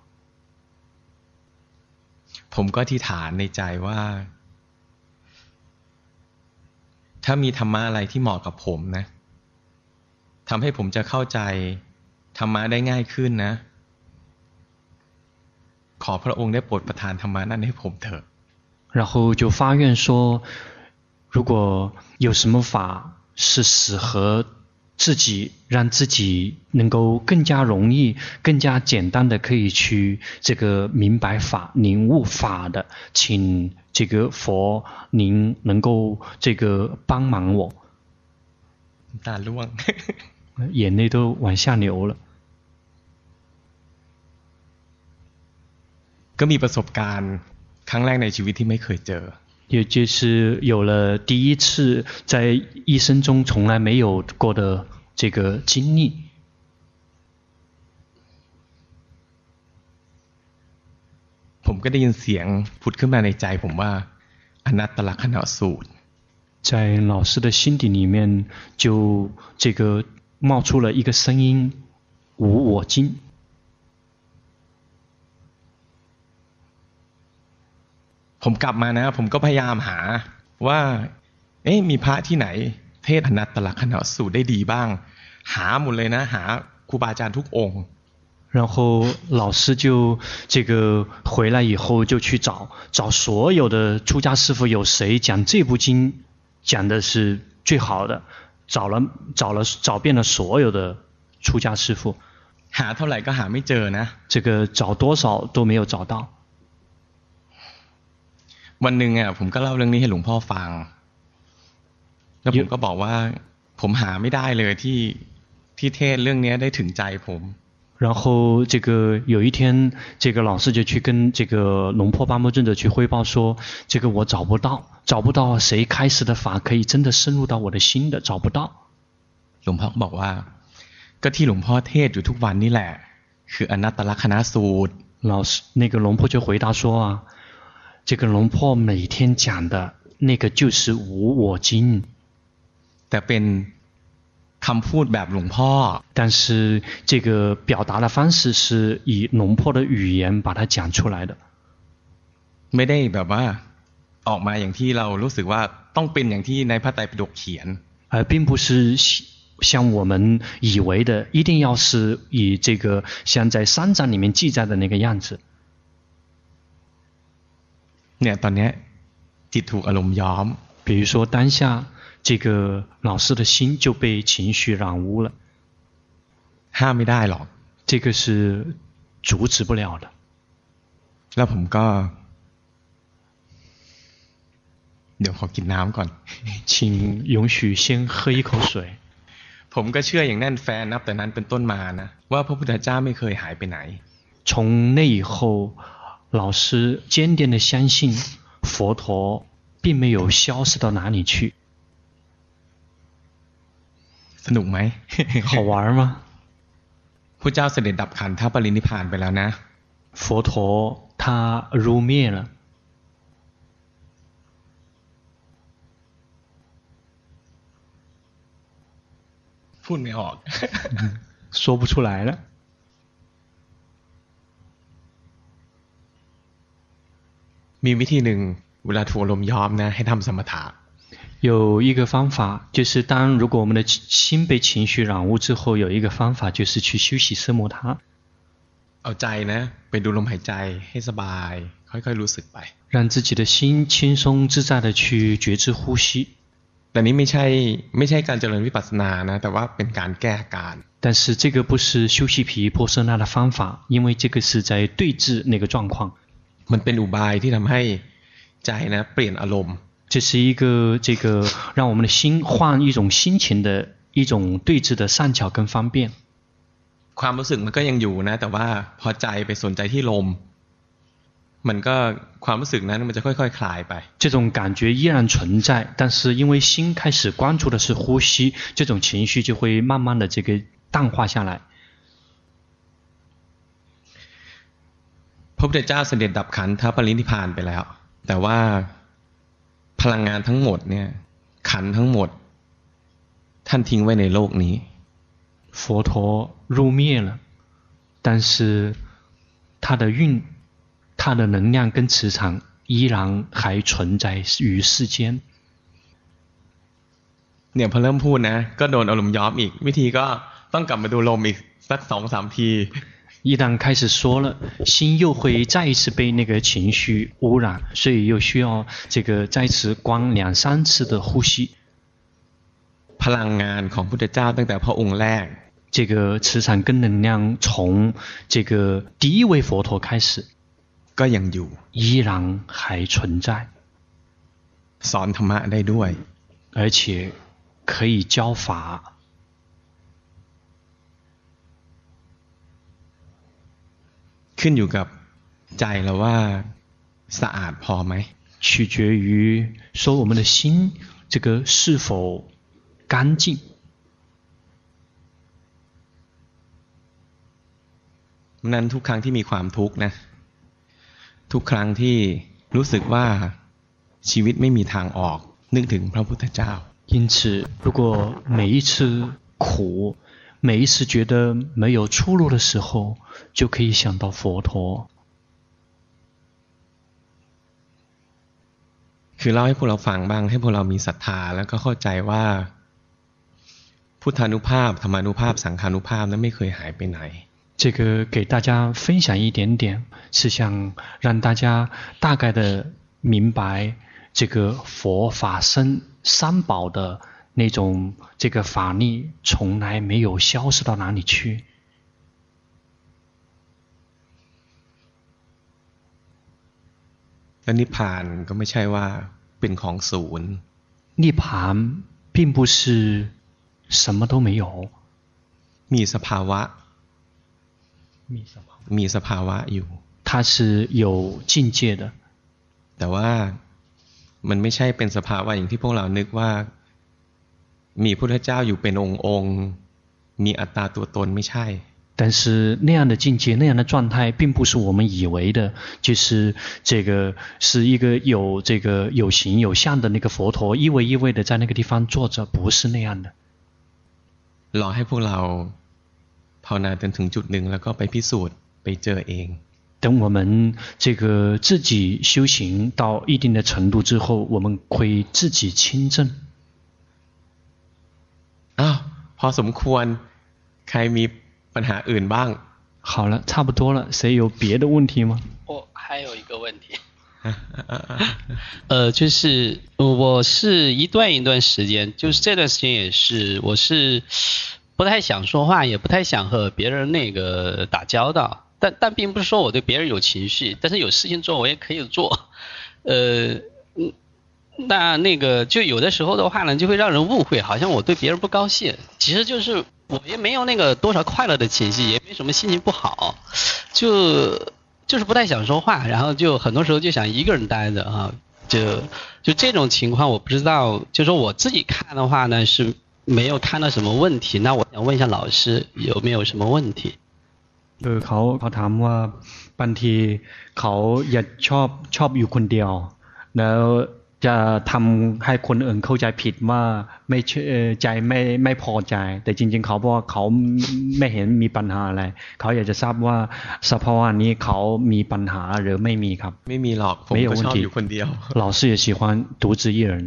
ผมก็อธิษฐานในใจว่าถ้ามีธรรมะอะไรที่เหมาะกับผมนะทำให้ผมจะเข้าใจธรรมะได้ง่ายขึ้นนะขอพระองค์ได้โปรดประทานธรรมะนั้นให้ผมเถอะ然后就发愿说，如果有什么法是适合自己，让自己能够更加容易、更加简单的可以去这个明白法、领悟法的，请这个佛您能够这个帮忙我。 ตาล่วง眼泪都往下流了。 ก็มีประสบการณ์ครั้งแรกในชีวิตที่ไม่เคยเจอ也就是有了第一次在一生中从来没有过的这个经历。 ผมก็ได้ยินเสียงผุดขึ้นมาในใจผมว่าอนัตตลักขณสูตร在老师的心底里面就这个冒出了一个声音，无我经。 ผมกลับมานะผมก็พยายามหาว่ามีพระที่ไหนเทศอนัตตลักขณสูตรได้ดีบ้างหาหมดเลยนะหาครูบาอาจารย์ทุกองค์然后老师就这个回来以后就去找所有的出家师父，有谁讲这部经讲的是最好的，找遍了所有的出家师父， หาเท่าไหร่ก็หาไม่เจอนะ这个找多少都没有找到。 วันหนึ่งผมก็เล่าเรื่องนี้ให้หลวงพ่อฟังแล้วผมก็บอกว่าผมหาไม่ได้เลยที่เทศเรื่องนี้ได้ถึงใจผม然后这个有一天，这个老师就去跟这个龙坡巴摩尊者去汇报说，这个我找不到谁开始的法可以真的深入到我的心的，找不到。 หลวงพ่อก็บอกว่าก็ที่หลวงพ่อเทศอยู่ทุกวันนี่แหละคืออนัตตลักขณสูตร老师那个龙坡就回答说啊，这个龙坡每天讲的那个就是无我经， แต่เป็นคำพูดแบบหลวงพ่อ但是这个表达的方式是以龙坡的语言把它讲出来的， ไม่ได้แบบว่าออกมาอย่างที่เรารู้สึกว่าต้องเป็นอย่างที่ในพระไตรปิฎกเขียน而并不是像我们以为的一定要是以这个像在3章里面记载的那个样子。 เนี่ยตอนนี้จิตถูกอารมณ์ย้อม比如说当下这个老师的心就被情绪染污了， ห้ามไม่ได้หรอก这个是阻止不了的。 แล้วผมก็เดี๋ยวขอกินน้ำก่อน请允许先喝一口水。 ผมก็เชื่ออย่างแน่นแฟ้นนับแต่นั้นเป็นต้นมานะว่าพระพุทธเจ้าไม่เคยหายไปไหน从那以后，老师坚定地相信佛陀并没有消失到哪里去。 สนุกไหม好玩吗？ พระเจ้าเสด็จดับขันธปรินิพพานไปแล้วนะ佛陀他入灭了。 พูดไม่ออก说不出来了。 มีวิธีหนึ่งเวลาถูกอารมณ์ย้อมนะให้ทำสมถะ有一个方法，就是如果我们的心被情绪染污之后，有一个方法就是去修习色摩他。 เอาใจนะไปดูลมหายใจให้สบายค่อยๆรู้สึกไป让自己的心轻松自在的去觉知呼吸。 แต่นี้ไม่ใช่การเจริญวิปัสสนานะแต่ว่าเป็นการแก้อาการ但是这个不是修习毗婆舍那的方法，因为这个是在对治那个状况。 มันเป็นอุบายที่ทำให้ใจนะเปลี่ยนอารมณ์这是一个让我们的心换一种心情的一种对治的善巧跟方便。 ความรู้สึกมันก็ยังอยู่นะแต่ว่าพอใจไปสนใจที่ลมมันก็ความรู้สึกนั้นมันจะค่อยๆคลายไป这种感觉依然存在，但是因为心开始关注的是呼吸，这种情绪就会慢慢的淡化下来。 พระพุทธเจ้าเสด็จดับขันธปรินิพพานไปแล้วแต่ว่าพลังงานทั้งหมดเนี่ยขันธ์ทั้งหมดท่านทิ้งไว้ในโลกนี้佛陀入灭了，但是他的能量跟磁场依然还存在于世间。 เนี่ยพอเริ่มพูดนะก็โดนอารมณ์ย้อมอีกวิธีก็ต้องกลับมาดูลมอีกสัก 2-3 ที一旦开始说了，心又会再一次被那个情绪污染，所以又需要再次观2-3次的呼吸。 พลังงานของพุทธเจ้าตั้งแต่พระองค์แรก这个磁场跟能量从第一位佛陀开始ก็ยังอยู่依然还存在， สอนธรรมะได้ด้วย而且可以教法。 ขึ้นอยู่กับใจเราว่าสะอาดพอไหม取决于说我们的心是否干净。 นั้นทุกครั้งที่มีความทุกข์นะทุกครั้งที่รู้สึกว่าชีวิตไม่มีทางออกนึกถึงพระพุทธเจ้า因此如果每一次苦每一次觉得没有出路的时候就可以想到佛陀คือเล่าให้พวกเราฟังบ้างให้พวกเรามีศรัทธาแล้วก็เข้าใจว่าพุทธานุภาพธรรมานุภาพสังฆานุภาพนั้นไม่เคยหายไปไหน这个给大家分享一点点是想让大家大概的明白这个佛法僧三宝的那种法力从来没有消失到哪里去และนิพพานก็ไม่ใช่ว่าเป็นของศูนย์นิพพาน并不是什么都没有มีสภาวะมีสภาวะอยู่它是有境界的แต่ว่ามันไม่ใช่เป็นสภาวะอย่างที่พวกเรานึกว่ามีพระพุทธเจ้าอยู่เป็นองค์มีอัตตาตัวตนไม่ใช่但是那样的境界那样的状态并不是我们以为的就是是一个有形有相的那个佛陀一位一位的在那个地方坐着不是那样的รอให้พวกเราภาวนาจนถึงจุดหนึ่งแล้วก็ไปพิสูจน์ไปเจอเอง等我们自己修行到一定的程度之后我们会自己亲证พอสมควรใครมีปัญหาอื่นบ้าง好了差不多了谁有别的问题吗还有一个问题就是我是一段一段时间就是这段时间也是我是不太想说话也不太想和别人打交道但并不是说我对别人有情绪但是有事情做我也可以做那就有的时候的话呢就会让人误会好像我对别人不高兴其实就是我也没有多少快乐的情绪也没什么心情不好就是不太想说话然后就很多时候就想一个人待着啊就这种情况我不知道就说我自己看的话呢是没有看到什么问题那我想问一下老师有没有什么问题เขาถามว่าบางทีเขาอยากชอบอยู่คนเดียวแล้วจะทำให้คนอื่นเข้าใจผิดว่าไม่ใจไม่พอใจแต่จริงๆเขาบอกว่าเขาไม่เห็นมีปัญหาอะไรเขาอยากจะทราบว่าสภาวะนี้เขามีปัญหาหรือไม่มีครับไม่มีหรอกผมก็ชอบอยู่คนเดียว老师也喜欢独自一人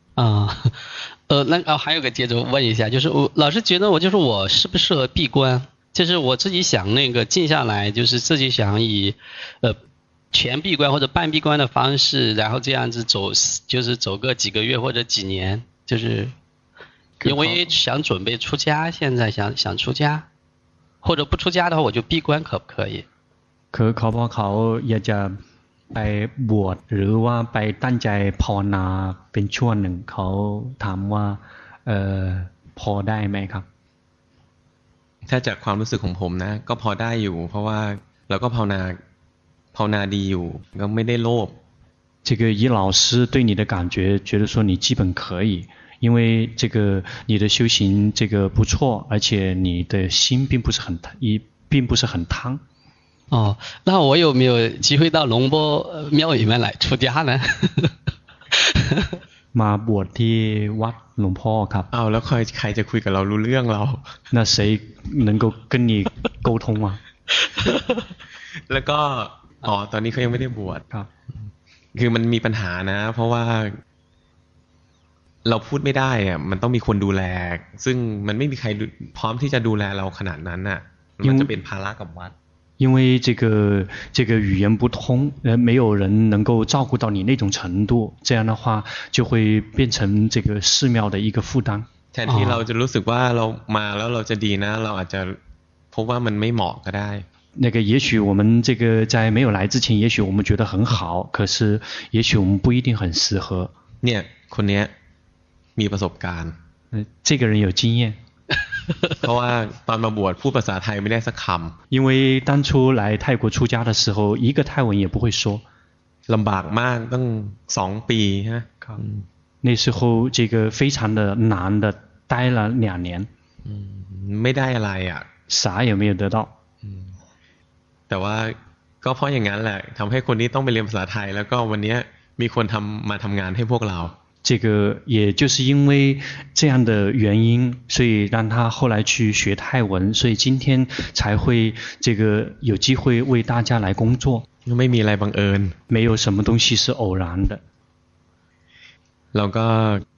那还有个接着问一下就是老师觉得我适不适合闭关就是我自己想静下来就是自己想以全闭关或者半闭关的方式然后这样子走就是走个几个月或者几年就是因为想准备出家，现在想出家，或者不出家的话，我就闭关可不可以？ คือเขาบอกเขาอยากจะไปบวชหรือว่าไปตั้งใจภาวนาเป็นช่วงหนึ่งเขาถามว่าพอได้ไหมครับถ้าจากความรู้สึกของผมนะก็พอได้อยู่เพราะว่าเราก็ภาวนาดีอยู่ก็ไม่ได้โลภ这个以老师对你的感觉觉得说你基本可以因为这个你的修行这个不错而且你的心并不是很贪哦，那我有没有机会到龙波庙里面来出家呢？ มาบวชที่วัดหลวงพ่อครับอ้าวแล้วใครจะคุยกับเรารู้เรื่องเรา那谁能够跟你沟通啊แล้วก็ตอนนี้เขายังไม่ได้บวชครับคือมันมีปัญหานะเพราะว่าเราพูดไม่ได้อะมันต้องมีคนดูแลซึ่งมันไม่มีใครพร้อมที่จะดูแลเราขนาดนั้นน่ะมันจะเป็นภาระกับวัด因为这个语言不通，没有人能够照顾到你那种程度，这样的话就会变成这个寺庙的一个负担。 แทนที่เราจะรู้สึกว่าเรามาแล้วเราจะดีนะเราอาจจะพบว่ามันไม่เหมาะก็ได้那个也许我们这个在没有来之前，也许我们觉得很好，可是也许我们不一定很适合。 เนี่ยคนเนี้ยมีประสบการณ์这个人有经验。 เพราะว่าตอนมาบวชพูดภาษาไทยไม่ได้สักคำ因为当初来泰国出家的时候一个泰文也不会说ลำบากมากตั้ง2 ปีฮะ那时候这个非常的难的待了2年ไม่ได้อะไรอ่ะ啥也没有得到แต่ว่าก็เพราะอย่างนั้นแหละทำให้คนนี้ต้องไปเรียนภาษาไทยแล้วก็วันนี้มีคนมาทำงานให้พวกเรา这个也就是因为这样的原因所以让他后来去学泰文所以今天才会这个有机会为大家来工作ไม่มีอะไรบังเอิญ没有什么东西是偶然的เราก็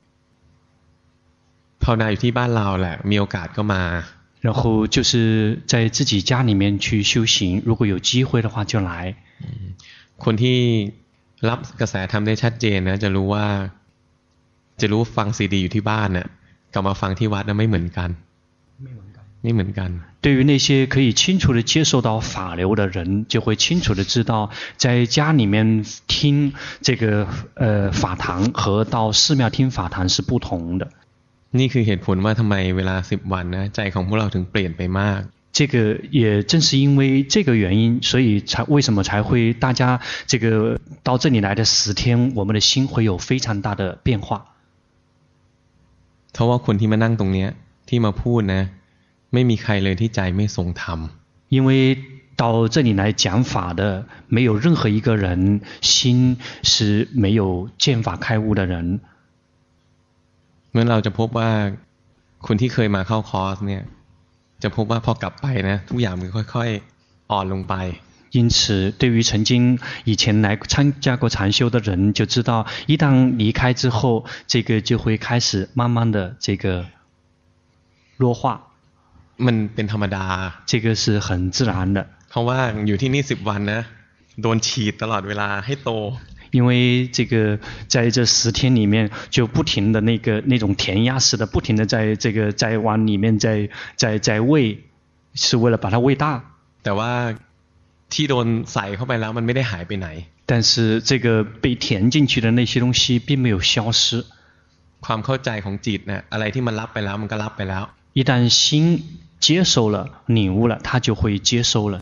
ภาวนาอยู่ที่บ้านเราแหละมีโอกาสก็มา然后就是在自己家里面去修行如果有机会的话就来คนที่รับกระแสธรรมได้ชัดเจนนะจะรู้ว่าจะรู้ฟังซีดีอยู่ที่บ้านน่ะกับมาฟังที่วัดน่ะไม่เหมือนกันไม่เหมือนกัน对于那些可以清楚地接受到法流的人就会清楚地知道在家里面听这个法堂和到寺庙听法堂是不同的นี่คือเหตุผลว่าทำไมเวลา10 วันนะใจของพวกเราถึงเปลี่ยนไปมาก这个也正是因为这个原因所以为什么才会大家这个到这里来的10天我们的心会有非常大的变化เพราะว่าคนที่มานั่งตรงนี้ที่มาพูดนะไม่มีใครเลยที่ใจไม่ทรงธรรม因为到这里来讲法的没有任何一个人心是没有见法开悟的人เมื่อเราจะพบว่าคนที่เคยมาเข้าคอร์สเนี่ยจะพบว่าพอกลับไปนะทุกอย่างมันค่อยๆอ่อนลงไป因此对于曾经以前来参加过禅修的人就知道一旦离开之后这个就会开始慢慢的这个弱化มันเป็นธรรมดา这个是很自然的เพราะว่าอยู่ที่นี่10 วันนะโดนฉีดตลอดเวลาให้โต因为这个在这10天里面就不停的那种填鸭式的不停的在往里面在喂是为了把它喂大แต่ว่าที่โดนใส่เข้าไปแล้วมันไม่ได้หายไปไหน但是这个被填进去的那些东西并没有消失ความเข้าใจของจิตเนี่ยอะไรที่มันรับไปแล้วมันก็รับไปแล้ว一旦心接受了领悟了它就会接收了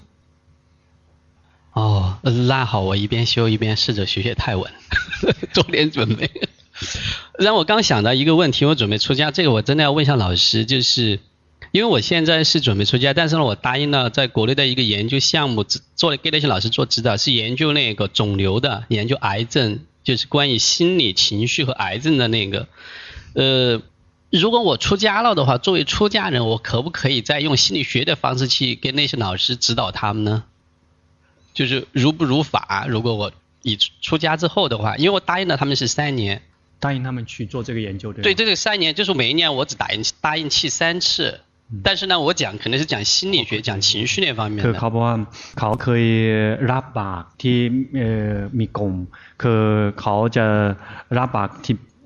哦那好我一边修一边试着学泰文做点准备让我刚想到一个问题我准备出家这个我真的要问一下老师就是因为我现在是准备出家但是呢我答应了在国内的一个研究项目做了给那些老师做指导是研究那个肿瘤的研究癌症就是关于心理情绪和癌症的那个如果我出家了的话作为出家人我可不可以再用心理学的方式去跟那些老师指导他们呢就是如不如法如果我以出家之后的话因为我答应了他们是3年答应他们去做这个研究对这个3年就是每一年我只答应去3次但是呢我讲可能是讲心理学讲情绪那方面的คือเขาบอกว่าเขาเคยรับบาตรที่มีกลุ่มคือเขาจะรับบาตรที่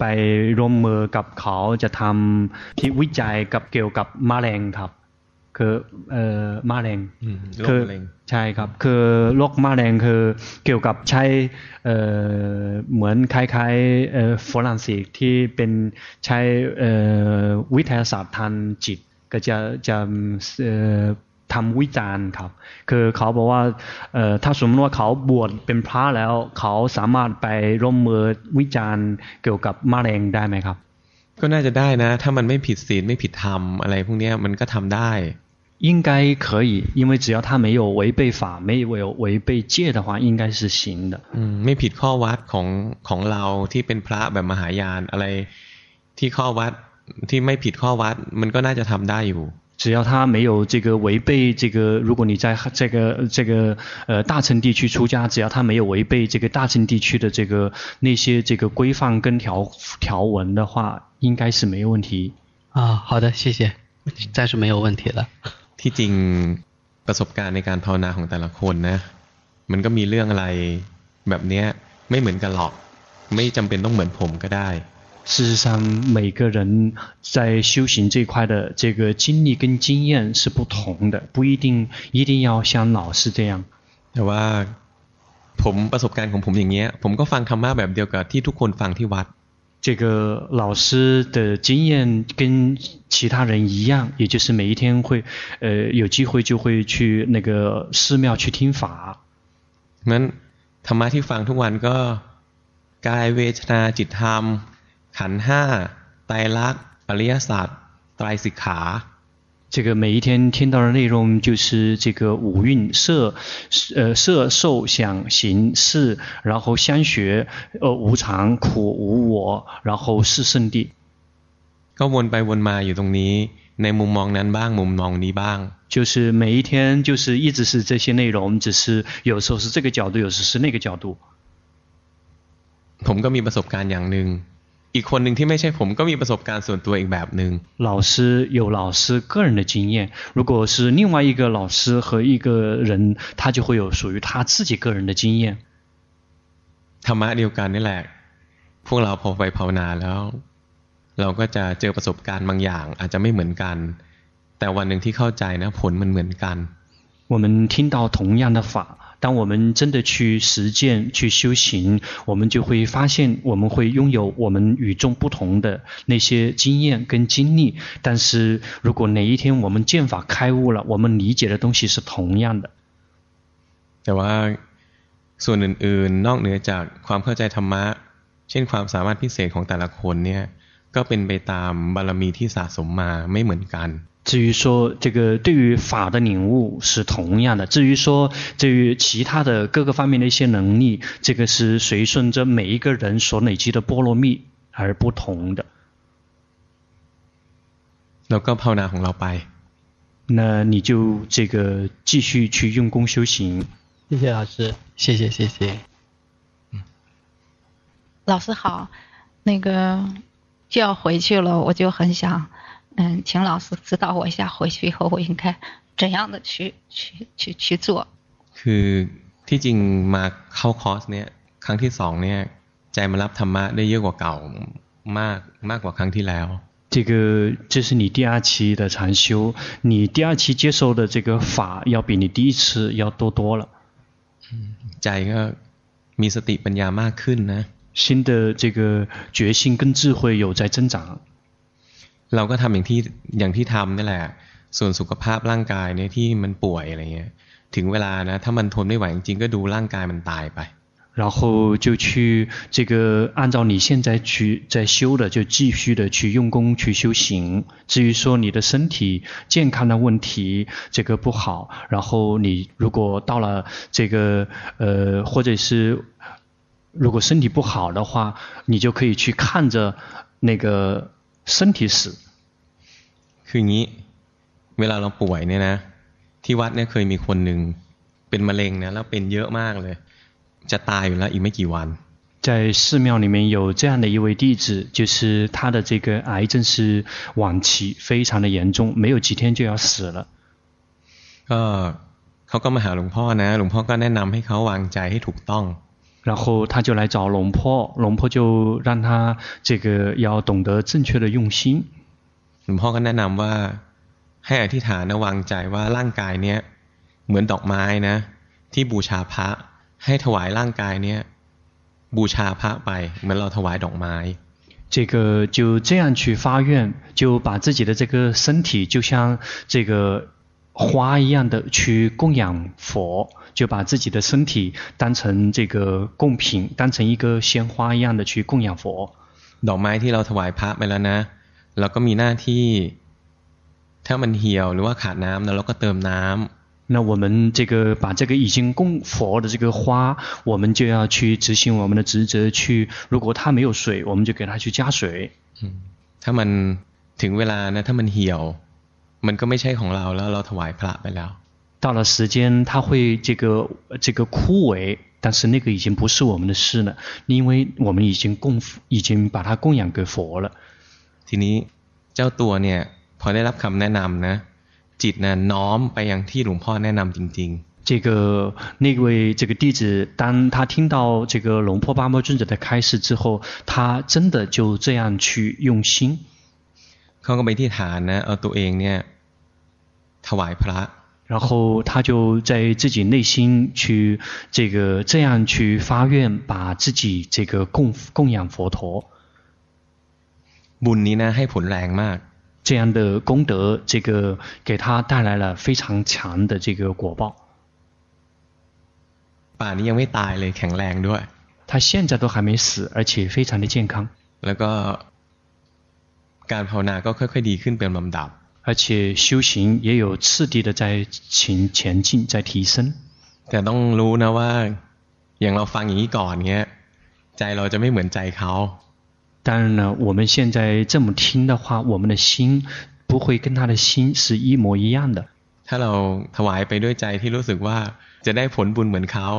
ไปร่วมมือกับเขาจะทำที่วิจัยกับเกี่ยวกับมะเร็งครับคือมะเร็งคือใช่ครับคือโรคมะเร็งคือเกี่ยวกับใช้เหมือนคล้ายๆฝรั่งเศสที่เป็นใช้วิทยาศาสตร์ทางจิตก็จะทำวิจารณ์ครับคือเขาบอกว่าถ้าสมมติว่าเขาบวชเป็นพระแล้วเขาสามารถไปร่วมมือวิจารณ์เกี่ยวกับมะเร็งได้ไหมครับก็น่าจะได้นะถ้ามันไม่ผิดศีลไม่ผิดธรรมอะไรพวกนี้มันก็ทำได้应该可以，因为只要他没有违背法，没有违背戒的话，应该是行的。 ไม่ผิดข้อวัดของเราที่เป็นพระแบบมหายานอะไรที่ข้อวัดที่ไม่ผิดข้อวัดมันก็น่าจะทำได้อยู่只要他没有这个违背这个，如果你在这个大乘地区出家，只要他没有违背这个大乘地区的那些这个规范跟条文的话，应该是没有问题。 好的，谢谢，暂时没有问题了。 ที่จริงประสบการณ์ในการภาวนาของแต่ละคนนะมันก็มีเรื่องอะไรแบบนี้ไม่เหมือนกันหรอกไม่จำเป็นต้องเหมือนผมก็ได้事实上每个人在修行这块的这个经历跟经验是不同的不一定要像老师这样แต่ว่าผมประสบการณ์ของผมอย่างเงี้ยผมก็ฟังธรรมะแบบเดียวกับที่ทุกคนฟังที่วัด这个老师的经验跟其他人一样，也就是每一天会有机会就会去那个寺庙去听法。 งั้นธรรมะที่ฟังทุกวันก็กายเวทนาจิตธรรมขันธ์ห้าไตรลักษณ์อริยสัจไตรสิกขา这个每一天听到的内容就是这个五蕴色受想行识，然后相学无常苦无我，然后是圣谛。 ก็วนไปวนมาอยู่ตรงนี้ในมุมมองนั้นบ้างมุมมองนี้บ้าง就是每一天就是一直是这些内容，只是有时候是这个角度，有时是那个角度。 ผมก็มีประสบการณ์อย่างนึงอีกคนหนึ่งที่ไม่ใช่ผมก็มีประสบการณ์ส่วนตัวอีกแบบนึง老师有老师个人的经验，如果是另外一个老师和一个人，他就会有属于他自己个人的经验。 ธรรมะเดียวกันนี่แหละพวกเราพอไปภาวนาแล้วเราก็จะเจอประสบการณ์บางอย่างอาจจะไม่เหมือนกันแต่วันหนึ่งที่เข้าใจนะผลมันเหมือนกัน我们听到同样的法当我们真的去实践去修行，我们就会发现我们会拥有我们与众不同的那些经验跟经历，但是如果哪一天我们见法开悟了，我们理解的东西是同样的。 แต่ว่าส่วนอื่นๆนอกเหนือจากความเข้าใจธรรมะเช่นความสามารถพิเศษของแต่ละคนเนี่ยก็เป็นไปตามบารมีที่สะสมมาไม่เหมือนกัน至于说这个对于法的领悟是同样的，至于说对于其他的各个方面的一些能力，这个是随顺着每一个人所累积的波罗蜜而不同的。 แล้วก็ภาวนาของเราไป那你就这个继续去用功修行。 谢谢老师，谢谢谢谢。 老师好，那个就要回去了，我就很想。请老师指导我一下，回去以后我应该怎样的去做。 คือที่จริงมาเข้าคอร์สเนี่ยครั้งที่2เนี่ยใจมารับธรรมะได้เยอะกว่าเก่ามากกว่าครั้งที่แล้ว这是你第二期的禅修，你第二期接受的这个法要比你第一次要多了。 ใจก็มีสติปัญญามากขึ้นนะ新的这个觉性跟智慧有在增长。 เราก็ทำอย่างที่ทำนี่แหละส่วนสุขภาพร่างกายเนี่ยที่มันป่วยอะไรเงี้ยถึงเวลานะถ้ามันทนไม่ไหวจริงๆก็ดูร่างกายมันตายไป然后就去这个按照你现在在修的就继续的去用功去修行。至于说你的身体健康的问题这个不好，然后你如果到了这个或者是如果身体不好的话，你就可以去看着那个身体死คืออย่างนี้เวลาเราป่วยเนี่ยนะที่วัดเนี่ยเคยมีคนหนึ่งเป็นมะเร็งนะแล้วเป็นเยอะมากเลยจะตายอยู่แล้วอีกไม่กี่วัน在寺庙里面有这样的一位弟子，就是他的这个癌症是晚期非常的严重，没有几天就要死了。 เขาก็มาหาหลวงพ่อนะหลวงพ่อก็แนะนำให้เขาวางใจให้ถูกต้อง然后他就来找龙婆，龙婆就让他这个要懂得正确的用心。 หลวงพ่อก็แนะนำว่าให้อธิษฐานวางใจว่าร่างกายเนี้ยเหมือนดอกไม้นะที่บูชาพระให้ถวายร่างกายเนี้ยบูชาพระไปเหมือนเราถวายดอกไม้这个就这样去发愿，就把自己的这个身体就像这个花一样的去供养佛，就把自己的身体当成这个贡品，当成一个鲜花一样的去供养佛。 ดอกไม้ที่เราถวายพระไปแล้วนะเราก็มีหน้าที่ถ้ามันเหี่ยวหรือว่าขาดน้ำเราก็เติมน้ำ那我们这个把这个已经供佛的这个花，我们就要去执行我们的职责，去如果它没有水，我们就给它去加水。 ถ้ามันถึงเวลานะถ้ามันเหี่ยวมันก็ไม่ใช่ของเราแล้วเราถวายพระไปแล้ว到了时间，它会这个枯萎，但是那个已经不是我们的事了，因为我们已经把它供养给佛了。 ทีนี้เจ้าตัวเนี่ยพอได้รับคำแนะนำนะจิตนะน้อมไปยังที่หลวงพ่อแนะนำจริงๆ那位这个弟子，当他听到这个龙婆巴摩尊者的开示之后，他真的就这样去用心。 เขาก็ไปที่ฐานนะเอาตัวเองเนี่ยถวายพระ然后他就在自己内心去这样去发愿，把自己这个供养佛陀。 บุญนี้นะให้ผลแรงมาก这样的功德，这个给他带来了非常强的这个果报。 ป่านนี้ยังไม่ตายเลยแข็งแรงด้วย他现在都还没死，而且非常的健康。 แล้วก็การภาวนาก็ค่อยๆดีขึ้นเป็นลำดับ而且修行也有次第的在前进，在提升。 แต่ต้องรู้นะว่าอย่างเราฟังอย่างนี้ก่อนเงี้ยใจเราจะไม่เหมือนใจเขา当然呢，我们现在这么听的话，我们的心不会跟他的心是一模一样的。 ถ้าเราถวายไปด้วยใจที่รู้สึกว่าจะได้ผลบุญเหมือนเขา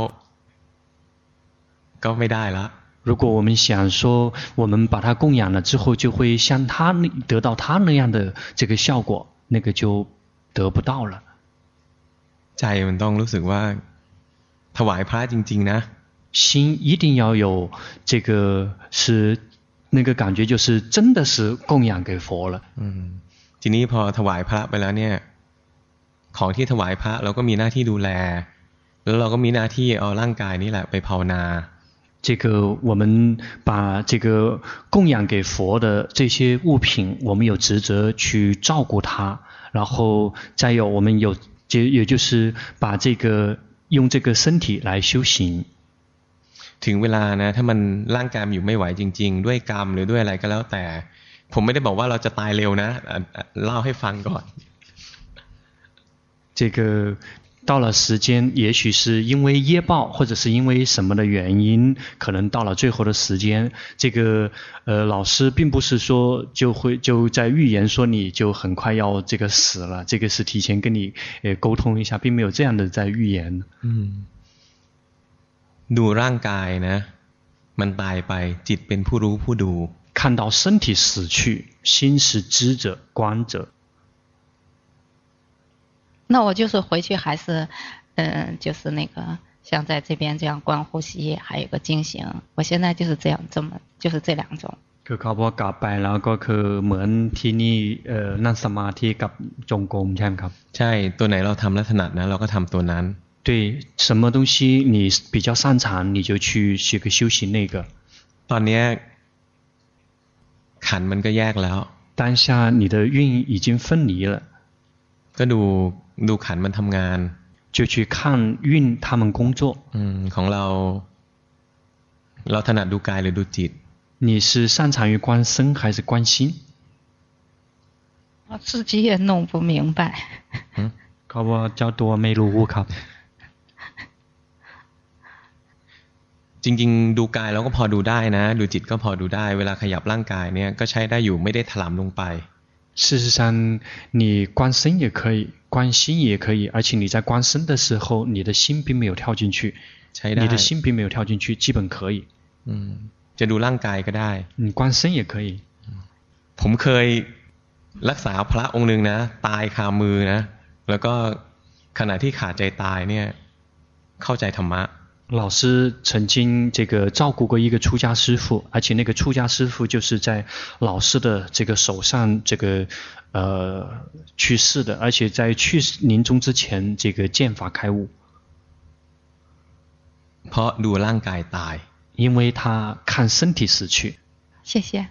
ก็ไม่ได้ละ如果我们想说我们把它供养了之后就会像他得到他那样的这个效果，那个就得不到了。 ใจมันต้องรู้สึกว่าถวายพระจริงๆนะ心一定要有这个是那个感觉，就是真的是供养给佛了。 ทีนี้พอถวายพระไปแล้วเนี่ยของที่ถวายพระเราก็มีหน้าที่ดูแลแล้วเราก็มีหน้าที่เอาร่างกายนี้แหละไปภาวนา这个我们把这个供养给佛的这些物品，我们有职责去照顾它，然后再有我们也就是把这个用这个身体来修行。 ถึงเวลานะถ้ามันร่างกายอยู่ไม่ไหวจริงๆด้วยกรรมหรือด้วยอะไรก็แล้วแต่ผมไม่ได้บอกว่าเราจะตายเร็วนะเล่าให้ฟังก่อน这个到了时间，也许是因为业报，或者是因为什么的原因，可能到了最后的时间，这个老师并不是说就在预言说你就很快要这个死了，这个是提前跟你沟通一下，并没有这样的在预言。 ดูร่างกายนะมันตายไปจิตเป็นผู้รู้ผู้ดู看到身体死去，心是知者观者。 那我就是回去还是就是那个像在这边这样观呼吸，还有个经行，我现在就是这样就是这两种。 คือเขาบอกกลับไปแล้วก็คือเหมือนที่นี่นั่งสมาธิกับจงกรมใช่ไหมครับใช่ตัวไหนเราทำลักษณะนั้นเราก็ทำตัวนั้น对什么东西你比较擅长你就去修行那个ตอนนี้ขันธ์มันก็แยกแล้ว当下你的运已经分离了ก็ดูขันธ์มันทำงาน就去看运他们工作ของเราถนัดดูกายหรือดูจิต你是擅长于观身还是观心我自己也弄不明白เขาว่าเจ้าตัวไม่รู้ครับจริงๆดูกายเราก็พอดูได้นะดูจิตก็พอดูได้เวลาขยับร่างกายเนี่ยก็ใช้ได้อยู่ไม่ได้ถลำลงไป事实上你观身也可以观心也可以而且你在观身的时候你的心并没有跳进去你的心并没有跳进去基本可以จะดูร่างกายก็ได้你观身也可以ผมเคยรักษาพระองค์นึงนะตายคามือนะแล้วก็ขณะที่ขาดใจตายเนี่ยเข้าใจธรรมะ老师曾经这个照顾过一个出家师父，而且那个出家师父就是在老师的这个手上这个去世的，而且在临终之前这个见法开悟。 เพราะดูร่างกายตาย因为他看身体死去。 谢谢。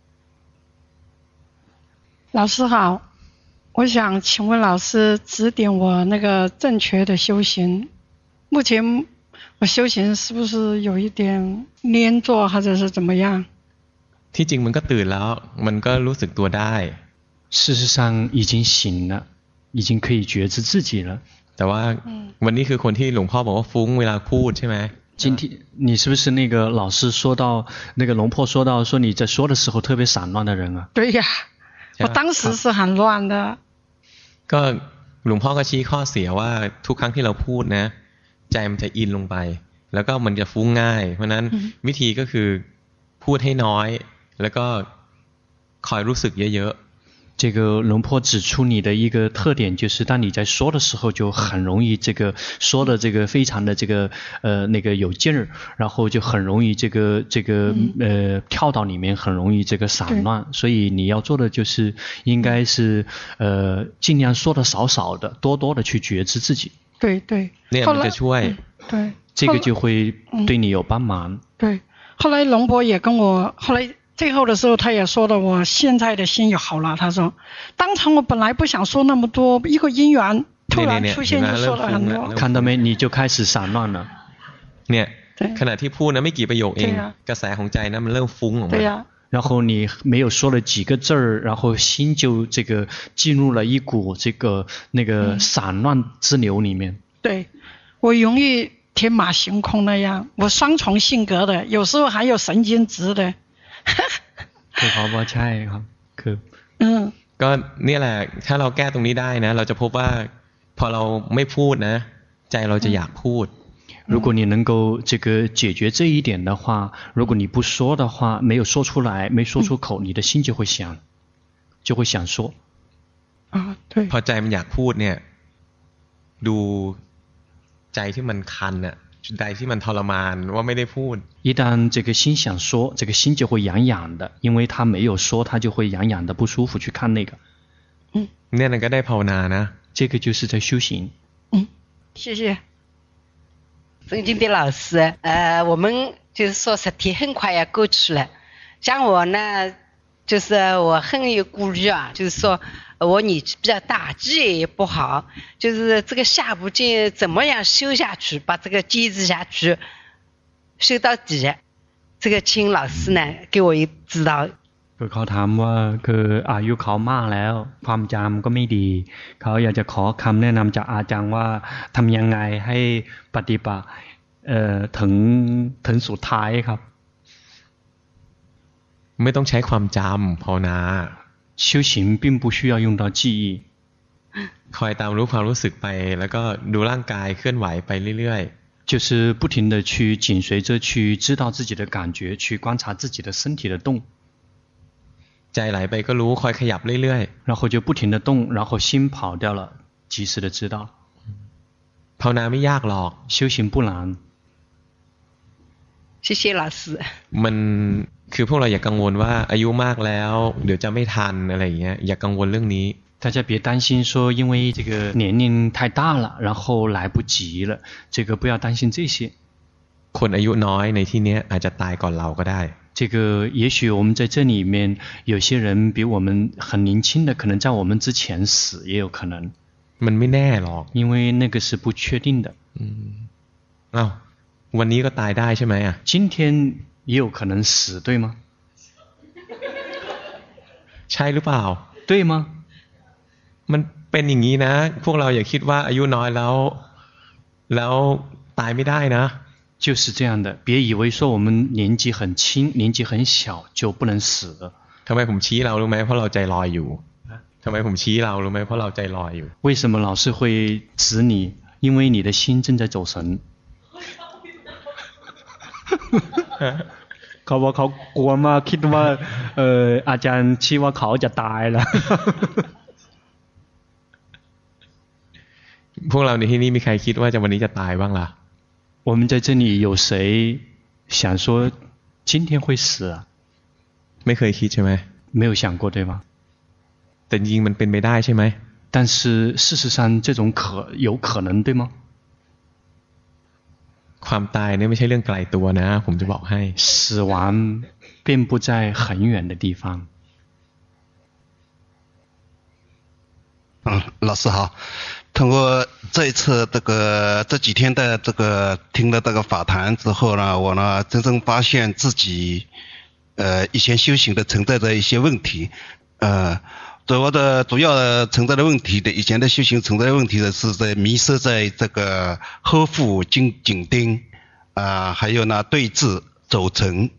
老师好，我想请问老师指点我那个正确的修行。目前我修行是不是有一点黏着，或者是怎么样？ ที่จริงมันก็ตื่นแล้วมันก็รู้สึกตัวได้事实上已经醒了，已经可以觉知自己了。 แต่ว่าวันนี้คือคนที่หลวงพ่อบอกว่าฟุ้งเวลาพูดใช่ไหม今天你是不是那个老师说到那个龙婆说到说你在说的时候特别散乱的人啊？ 对呀，我当时是很乱的。 ก็หลวงพ่อก็ชี้ข้อเสียว่าทุกครั้งที่เราพูดนะใจมันจะอินลงไปแล้วก็มันจะฟุ้งง่ายเพราะนั้นวิธีก็คือพูดให้น้อยแล้วก็คอยรู้สึกเยอะ这个龙婆指出你的一个特点，就是当你在说的时候，就很容易这个说的这个非常的这个那个有劲儿，然后就很容易这个跳到里面，很容易这个散乱。所以你要做的就是应该是尽量说的少少的，多多的去觉知自己。 对对。 เนี่ยมันจะช่วย。 对。 这个就会对你有帮忙。 对。后来龙婆也跟我后来。最后的时候他也说了我现在的心也好了，他说当场我本来不想说那么多，一个因缘突然出现就说了很多。 看到没，你就开始散乱了。 เนี่ยขณะที่พูดนะไม่กี่ประโยคเองกระแสของใจนะมันเริ่มฟุ้งออกมา然后你没有说了几个字儿，然后心就这个进入了一股这个那个散乱之流里面。 对，我容易天马行空那样，我双重性格的，有时候还有神经质的。 คือเขาบอกใช่ครับคือก็เนี่ยแหละถ้าเราแก้ตรงนี้ได้นะเราจะพบว่าพอเราไม่พูดนะใจเราจะอยากพูด如果你能够这个解决这一点的话，如果你不说的话，没有说出来，没说出口，你的心就会想说。 啊，对。 พอใจมันอยากพูดเนี่ยดูใจที่มันคันน่ะใจที่มันทรมานว่าไม่ได้พูด一旦这个心想说，这个心就会痒痒的，因为他没有说，他就会痒痒的不舒服，去看那个。 เนี่ยนั่นก็ได้ภาวนานะ这个就是在修行。 谢谢。 尊敬的老师，我们就是说10天很快要过去了，像我呢，就是我很有顾虑啊，就是说我年纪比较大，记忆也不好，就是这个下部经怎么样修下去，把这个坚持下去，修到底，这个请老师呢给我一指导。 คือเขาถามว่าคืออายุเขามากแล้วความจำก็ไม่ดีเขาอยากจะขอคำแนะนำจากอาจารย์ว่าทำยังไงให้ปฏิบัติถึงสุดท้ายครับไม่ต้องใช้ความจำภาวนา修行并不需要用到记忆คอยตามรู้ความรู้สึกไปแล้วก็ดูร่างกายเคลื่อนไหวไปเรื่อยๆ就是不停的去紧随着去知道自己的感觉去观察自己的身体的动ใจไหลไปก็รู้คอยขยับเรื่อยๆ然后就不停的动然后心跑掉了及时的知道ภาวนาไม่ยากหรอก修行不难谢谢老师มันคือพวกเราอย่ากังวลว่าอายุมากแล้วเดี๋ยวจะไม่ทันอะไรอย่างเงี้ยอย่ากังวลเรื่องนี้大家别担心说因为这个年龄太大了然后来不及了这个不要担心这些คนอายุน้อยในที่นี้อาจจะตายก่อนเราก็ได้这个也许我们在这里面有些人比我们很年轻的可能在我们之前死也有可能มันไม่แน่หรอก因为那个是不确定的อ้าววันนี้ก็ตายได้ใช่ไหมอ่ะ今天也有可能死对吗ใช่หรือเปล่า对吗มันเป็นอย่างนี้นะพวกเราอย่าคิดว่าอายุน้อยแล้วตายไม่ได้นะ就是这样的别以为说我们年纪很轻年纪很小就不能死了ทำไมผมชี้เรารู้ไหมเพราะเราใจลอยอยู่ทำไมผมชี้เรารู้ไหมเพราะเราใจลอยอยู่为什么老是会指你因为你的心正在走神เขาบอกเขากลัวมากคิดว่าอาจารย์ชี้ว่าเขาจะตายแล้วพวกเราในที่นี้มีใครคิดว่าวันนี้จะตายบ้างล่ะ我们在这里有谁想说今天会死啊？ ไม่เคยคิดใช่ไหม没有想过对吗？ แต่จริงๆมันเป็นไปได้ใช่ไหม但是事实上这种有可能对吗？ ความตายเนี่ยไม่ใช่เรื่องไกลตัวนะผมจะบอกให้死亡并不在很远的地方。 老师好，通过这一次这几天的听了这个法谈之后呢，我呢真正发现自己以前修行的存在着一些问题，我的主要存在的问题的以前的修行存在的问题的是在迷失在这个呵护紧盯还有呢对峙走神。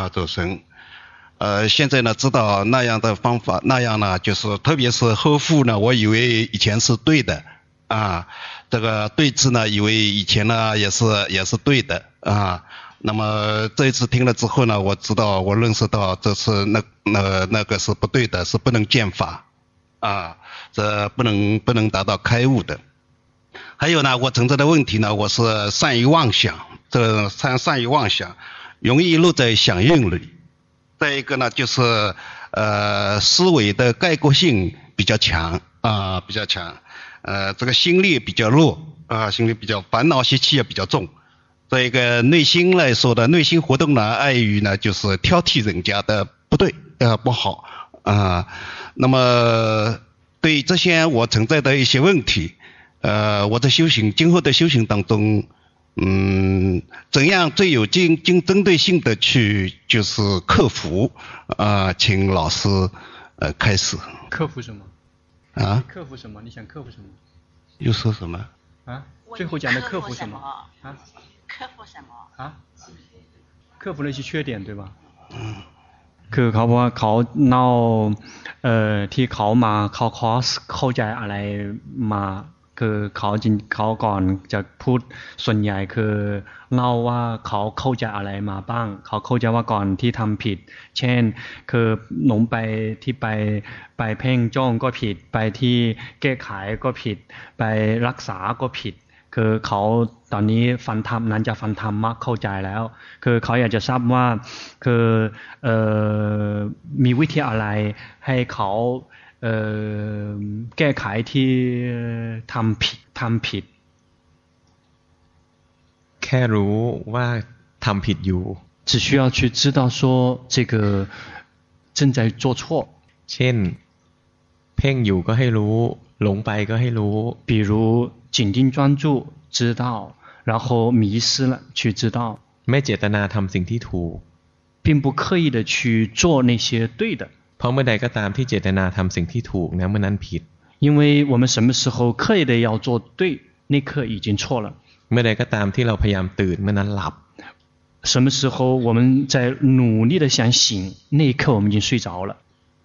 现在呢知道那样的方法，那样呢就是特别是呵护呢，我以为以前是对的这个对峙呢以为以前呢也是对的那么这一次听了之后呢，我认识到这是那个是不对的，是不能见法这不能达到开悟的。还有呢，我存在的问题呢，我是善于妄想，善于妄想，容易落在响应里。再一个呢，就是思维的概括性比较强这个心力比较弱心力比较烦恼习气也比较重。这一个内心来说的内心活动呢，碍于呢就是挑剔人家的不对不好那么对这些我存在的一些问题我在今后的修行当中怎样最有针对性的去就是克服请老师开始。 克服什么？克服什么？你想克服什么？ 又说什么？ 最后讲的克服什么？ 克服什么？ 克服那些缺点对吧？คือเขาว่าเขาเล่าที่เขามาเข้าคอร์สเข้าใจอะไรมาคือเขาก่อนจะพูดส่วนใหญ่คือเล่าว่าเขาเข้าใจอะไรมาบ้างเขาเข้าใจว่าก่อนที่ทำผิดเช่นคือหลงไปที่ไปเพ่งจ้องก็ผิดไปที่แก้ไขก็ผิดไปรักษาก็ผิดคือเขาตอนนี้ฟังธรรมนั้นจะฟังธรรมะเข้าใจแล้วคือเขาอยากจะทราบว่าคือมีวิธีอะไรให้เขาแก้ไขที่ทำผิดแค่รู้ว่าทำผิดอยู่只需要去知道说这个正在做错เช่นเพ่งอยู่ก็ให้รู้หลงไปก็ให้รู้比如紧盯专注知道然后迷失了去知道ไม่เจตนาทำสิ่งที่ถูก并不刻意的去做那些对的เพราะเมื่อใดก็ตามที่เจตนาทำสิ่งที่ถูกนะเมื่อนั้นผิด因为我们什么时候刻意的要做对那刻已经错了เมื่อใดก็ตามที่เราพยายามตื่นเมื่อนั้นหลับ什么时候我们在努力的想醒那一刻我们已经睡着了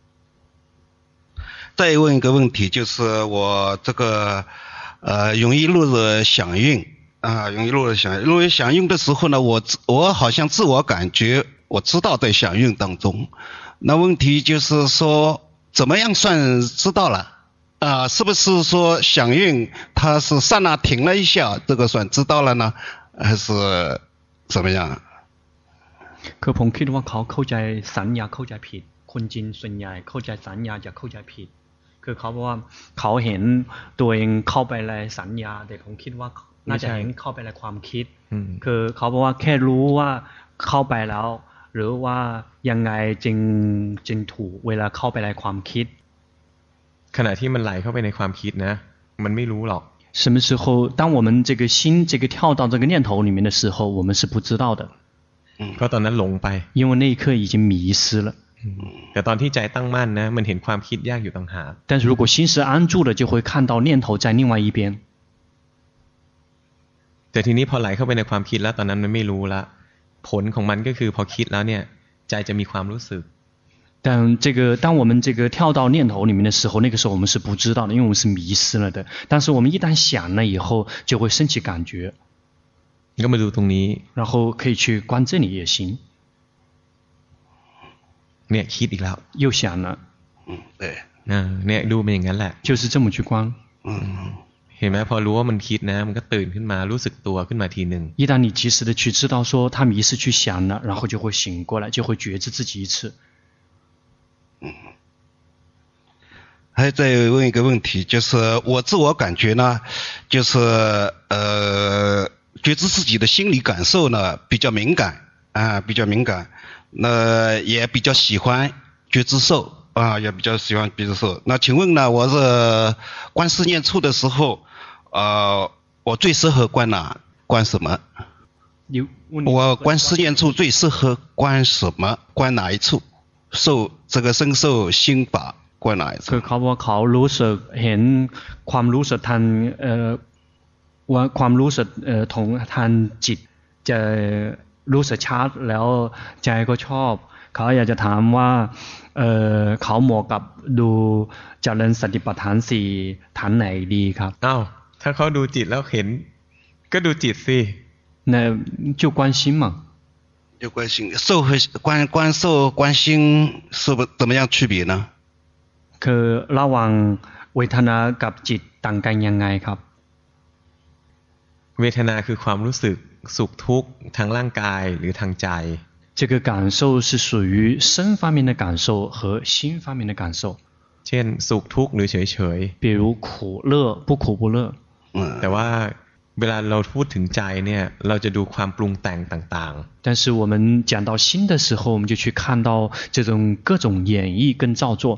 再问一个问题，就是我这个容易落入响应容易落入响应的时候呢，我好像自我感觉我知道在响应当中，那问题就是说怎么样算知道了是不是说响应它是刹那停了一下，这个算知道了呢，还是怎么样？ คือผมคิดว่าเขาเข้าใจสัญญาเข้าใจผิดคนจีนส่วนใหญ่เข้าใจสัญญาจะเข้าใจผิดคือเขาบอกว่าเขาเห็นตัวเองเข้าไปในสัญญาแต่ผมคิดว่าน่าจะเห็นเข้าไปในความคิดคือเขาบอกว่าแค่รู้ว่าเข้าไปแล้วหรือว่ายังไงจึงถูกเวลาเข้าไปในความคิดขณะที่มันไหลเข้าไปในความคิดนะมันไม่รู้หรอก什么时候当我们这个心跳到这个念头里面的时候我们是不知道的เพราะตอนนั้นหลงไป因为那一刻已经迷失了แต่ตอนที่ใจตั้งมั่นนะมันเห็นความคิดแยกอยู่ต่างหาก但是如果心是安住了就会看到念头在另外一边แต่ทีนี้พอไหลเข้าไปในความคิดแล้วตอนนั้นมันไม่รู้ละผลของมันก็คือพอคิดแล้วเนี่ยใจจะมีความรู้สึก当我们跳到念头里面的时候那个时候我们是不知道的因为我们是迷失了的但是我们一旦想了以后就会升起感觉ก็มาดูตรงนี้然后可以去观这里也行เนี่ยคิดอีกแล้ว又想了对เนี่ยดูเป็นอย่างนั้นแหละ就是这么去观เห็นไหมพอรู้ว่ามันคิดนะมันก็ตื่นขึ้นมารู้สึกตัวขึ้นมาทีหนึ่ง一旦你及时的去知道说他迷失去想了，然后就会醒过来，就会觉知自己一次。 还再问一个问题，就是我自我感觉呢，就是觉知自己的心理感受呢比较敏感啊，比较敏感，那也比较喜欢觉知受啊，也比较喜欢觉知受。那请问呢，我是观思念处的时候，我最适合观哪？观什么？我观思念处最适合观什么？观哪一处？受这个身受心法。 คือเขาว่าเขารู้สึกเห็นความรู้สึกทันว่าความรู้สึกของทันจิตจะรู้สึกชัดแล้วใจก็ชอบเขาอยากจะถามว่าเขาเหมาะกับดูเจริญสติปัฏฐานสี่ฐานไหนดีครับอ้าวถ้าเขาดูจิตแล้วเห็นก็ดูจิตสิ那就观心嘛就观心受和观受观心是不怎么样区别呢คือระหว่างเวทนากับจิตต่างกันยังไงครับเวทนาคือความรู้สึกสุขทุกข์ทางร่างกายหรือทางใจ这个感受是属于身方面的感受和心方面的感受เช่นสุขทุกข์หรือเฉยๆ比如苦乐不苦不乐แต่ว่าเวลาเราพูดถึงใจเนี่ยเราจะดูความปรุงแต่งต่างๆ但是我们讲到心的时候我们就去看到这种各种演绎跟造作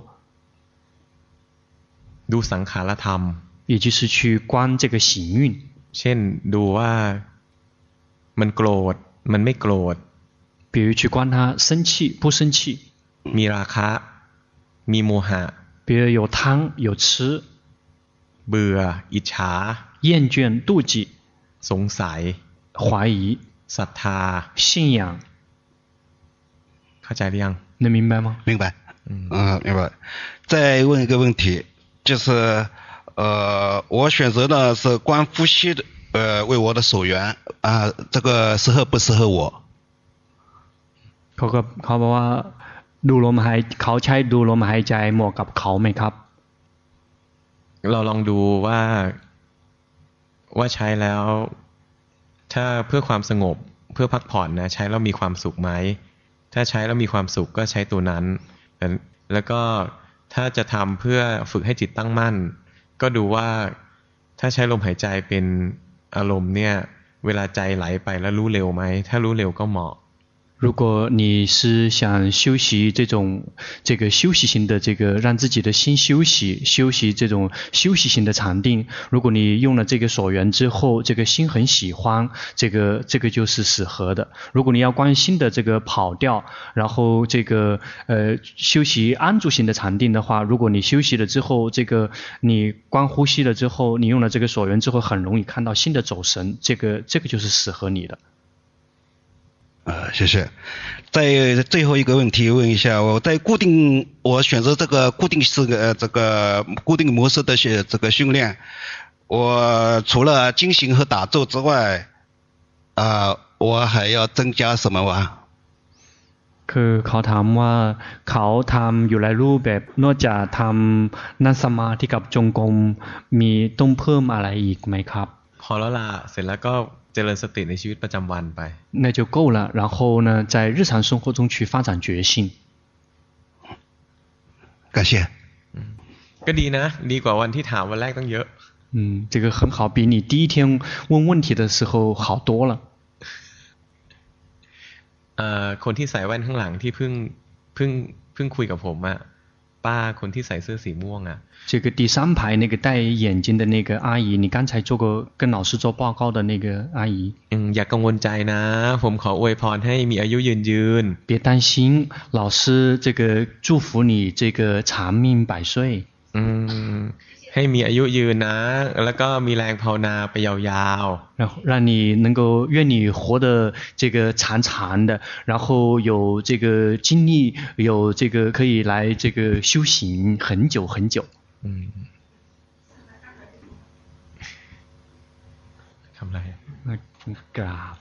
ดูสังขารธรรม也就是去观这个行运เช่นดูว่ามันโกรธมันไม่โกรธ比如去观它生气不生气มีราคะมีโมหะ比如有贪有痴เบื่ออิจฉา厌倦妒忌สงสัย怀疑ศรัทธา信仰เข้าใจหรือยัง能明白吗明白明白再问一个问题就是我选择的是观呼吸的为我的手缘啊这个适合不适合我เขาบอกว่าดูลมหายเขาใช้ดูลมหายใจเหมาะกับเขาไหมครับเราลองดูว่าใช้แล้วถ้าเพื่อความสงบเพื่อพักผ่อนนะใช้แล้วมีความสุขไหมถ้าใช้แล้วมีความสุขก็ใช้ตัวนั้นแล้วก็ถ้าจะทำเพื่อฝึกให้จิตตั้งมั่นก็ดูว่าถ้าใช้ลมหายใจเป็นอารมณ์เนี่ยเวลาใจไหลไปแล้วรู้เร็วไหมถ้ารู้เร็วก็เหมาะ如果你是想修习这个休息型的这个让自己的心休息这种休息型的禅定，如果你用了这个所缘之后，这个心很喜欢，这个就是适合的。如果你要观心的这个跑调，然后这个修习安住型的禅定的话，如果你休息了之后，这个你观呼吸了之后，你用了这个所缘之后，很容易看到心的走神，这个就是适合你的。 谢谢。再最后一个问题问一下，我选择这个固定式这个固定模式的这个训练，我除了经行和打坐之外，我还要增加什么吗？ คือเขาถามว่าเขาทำอยู่หลายรูปแบบนอกจากทำนั่งสมาธิกับจงกรมมีต้องเพิ่มอะไรอีกไหมครับพอแล้วล่ะเสร็จแล้วก็เจริญสติในชีวิตประจำวันไป那就够了然后呢在日常生活中去发展觉性感谢ก็ดีนะดีกว่าวันที่ถามวันแรกตั้งเยอะ这个很好比你第一天问问题的时候好多了คนที่ใส่แว่นข้างหลังที่เพิ่งคุยกับผมอะป้าคนที่ใส่เสื้อสีม่วงอะ这个第三排那个戴眼镜的那个阿姨你刚才做过跟老师做报告的那个阿姨อย่ากังวลใจนะผมขออวยพรให้มีอายุยืน别担心老师这个祝福你这个长命百岁ให้มีอายุยืนนะแล้วก็มีแรงภาวนาไปยาวๆ然后让你能够愿你活得这个长长的然后有这个精力有这个可以来这个修行很久很久ทำอะไรกราบ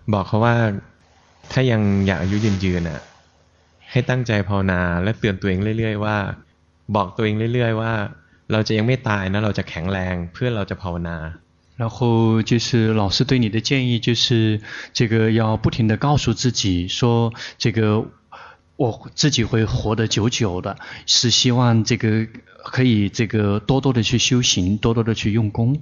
บอกเขาว่าถ้ายังอยากอายุยืนๆน่ะให้ตั้งใจภาวนาและเตือนตัวเองเรื่อยๆว่าบอกตัวเองเรื่อยๆว่าเราจะยังไม่ตายนะเราจะแข็งแรงเพื่อเราจะภาวนา然后就是老师对你的建议就是这个要不停地告诉自己说这个我自己会活得久久的，是希望这个可以这个多多的去修行，多多的去用功。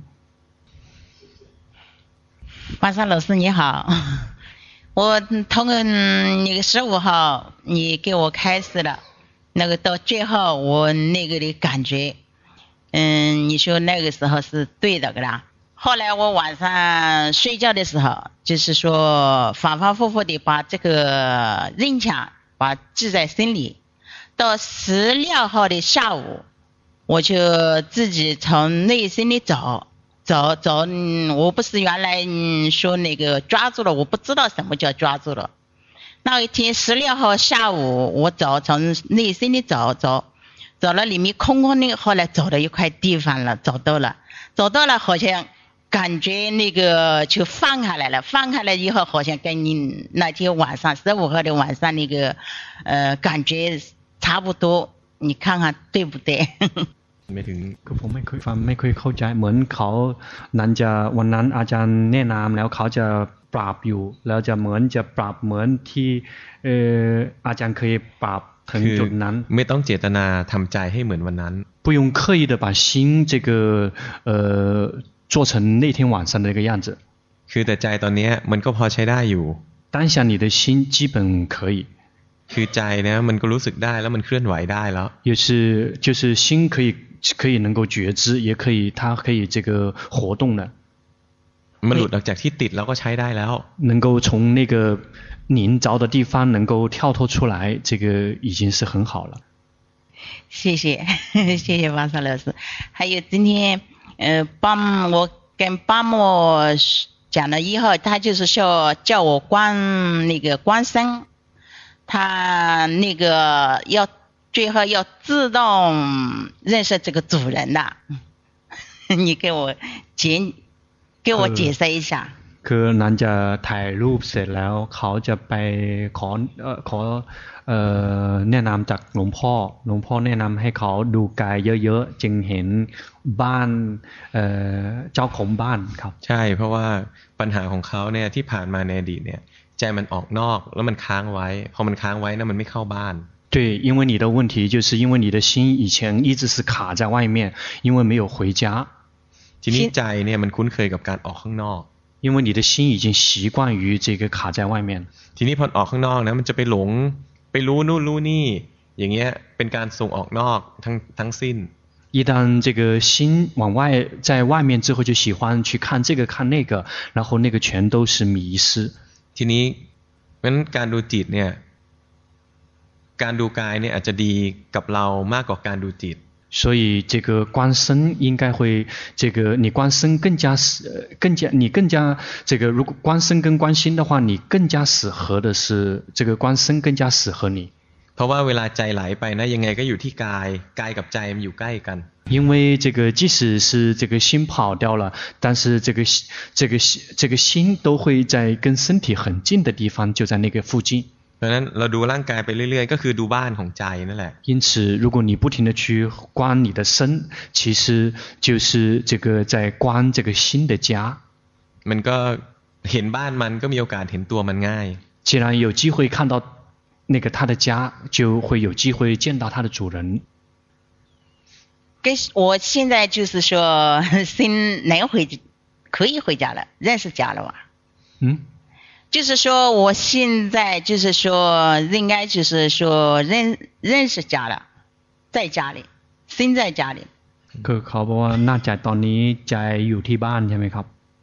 华山老师你好，我通过那个15号你给我开示了，那个到最后我那个的感觉，你说那个时候是对的，啦。后来我晚上睡觉的时候，就是说反反复复的把这个认强把记在心里。到16号的下午，我就自己从内心里走，我不是原来说那个抓住了，我不知道什么叫抓住了。那一天16号下午，我从内心里走了里面空空的，后来走到一块地方了，走到了好像感觉那个就放开来了，放开了以后好像跟你那天晚上15号的晚上那个感觉差不多，你看看对不对？ ไม่ถึงคือผมไม่ค่อยเข้าใจเหมือนเขานั้นจะวันนั้นอาจารย์แนะนำแล้วเขาจะปราบอยู่แล้วจะเหมือนจะปราบเหมือนที่อาจารย์เคยปราบถึงจุดนั้นไม่ต้องเจตนาทำใจให้เหมือนวันนั้น不用刻意的把心这个做成那天晚上的那个样子คือแต่ใจตอนนี้มันก็พอใช้ได้อยู่当下你的心基本可以คือใจเนี่ยมันก็รู้สึกได้แล้วมันเคลื่อนไหวได้แล้ว就是心可以能够觉知也可以它可以这个活动的มันหลุดออกจากที่ติดแล้วก็ใช้ได้แล้ว能够从那个凝着的地方能够跳脱出来这个已经是很好了谢谢王少老师还有今天我跟巴莫讲了以后他就是说叫我观身他那个最后要自动认识这个主人的你给我解释一下คือนั้นจะถ่ายรูปเสร็จแล้วเขาจะไปขอแนะนำจากหลวงพ่อแนะนำให้เขาดูกายเยอะๆจึงเห็นบ้านเจ้าของบ้านครับใช่เพราะว่าปัญหาของเขาเนี่ยที่ผ่านมาในอดีตเนี่ยใจมันออกนอกแล้วมันค้างไว้พอมันค้างไว้นะมันไม่เข้าบ้าน对因为你的问题就是因为你的心以前一直是卡在外面因为没有回家ทีนี้ใจเนี่ยมันคุ้นเคยกับการออกข้างนอก因为你的心已经习惯于这个卡在外面ทีนี้พอออกข้างนอกนะมันจะไปหลงไปรู้นู่นรู้นี่อย่างเงี้ยเป็นการส่งออกนอกทั้งสิ้น一旦这个心往外在外面之后就喜欢去看这个看那个然后那个全都是迷失ทีนี้งั้นการดูจิตเนี่ยการดูกายเนี่ยอาจจะดีกับเรามากกว่าการดูจิต所以这个观身应该会这个你观身你更加这个如果观身跟观心的话你更加适合的是这个观身更加适合你เพราะว่าเวลาใจไหลไปนะยังไงก็อยู่ที่กายกับใจมันอยู่ใกล้กัน因为这个即使是这个心跑掉了但是这个心都会在跟身体很近的地方就在那个附近เพราะฉะนั้นเราดูร่างกายไปเรื่อยๆก็คือดูบ้านของใจนั่นแหละ因此如果你不停地去观你的身其实就是这个在观这个心的家มันก็เห็นบ้านมันก็มีโอกาสเห็นตัวมันง่าย既然有机会看到那个他的家就会有机会见到他的主人我现在就是说心可以回家了认识家了吧就是说我现在就是说应该就是说认识家了在家里心在家里คือเขาบอกว่าน่าจะตอนนี้ใจอยู่ที่บ้านใช่ไหมครับ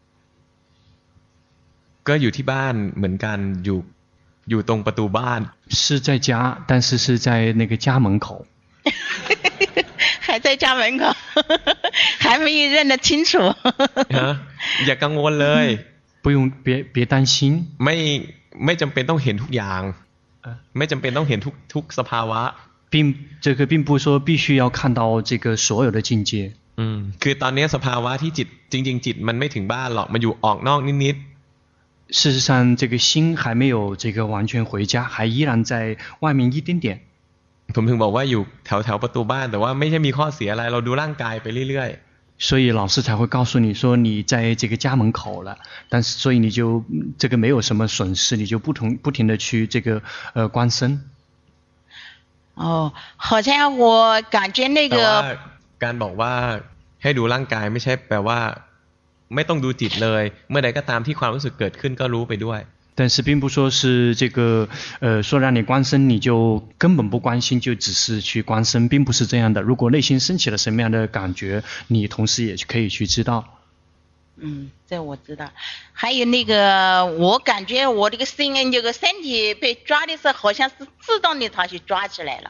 ก็อยู่ที่บ้านเหมือนกันอยู่ตรงประตูบ้าน是在家但是是在那个家门口还在家门口还没有认得清楚อย่ากังวลเลย不用别担心ไม่จำเป็นต้องเห็นทุกอย่างไม่จำเป็นต้องเห็นทุกสภาวะ这个并不说必须要看到这个所有的境界คือตอนนี้สภาวะที่จิตจริงๆจิตมันไม่ถึงบ้านหรอกมันอยู่ออกนอกนิด事实上，这个心还没有这个完全回家，还依然在外面一点点。 ผมถึงบอกว่าอยู่แถวประตูบ้านแต่ว่าไม่ใช่มีข้อเสียอะไรเราดูร่างกายไปเรื่อยๆ所以老师才会告诉你说你在这个家门口了，但是所以你就这个没有什么损失，你就不停的去这个观身。 哦，好像我感觉那个。 แต่ว่าการบอกว่าให้ดูร่างกายไม่ใช่แปลว่าไม่ต้องดูจิตเลยเมื่อใดก็ตามที่ความรู้สึกเกิดขึ้นก็รู้ไปด้วย但是并不说是这个说让你观身你就根本不关心，就只是去观身，并不是这样的。如果内心升起了什么样的感觉，你同时也可以去知道。 这我知道。还有那个我感觉我这个身体被抓的时候好像是自动的它去抓起来了。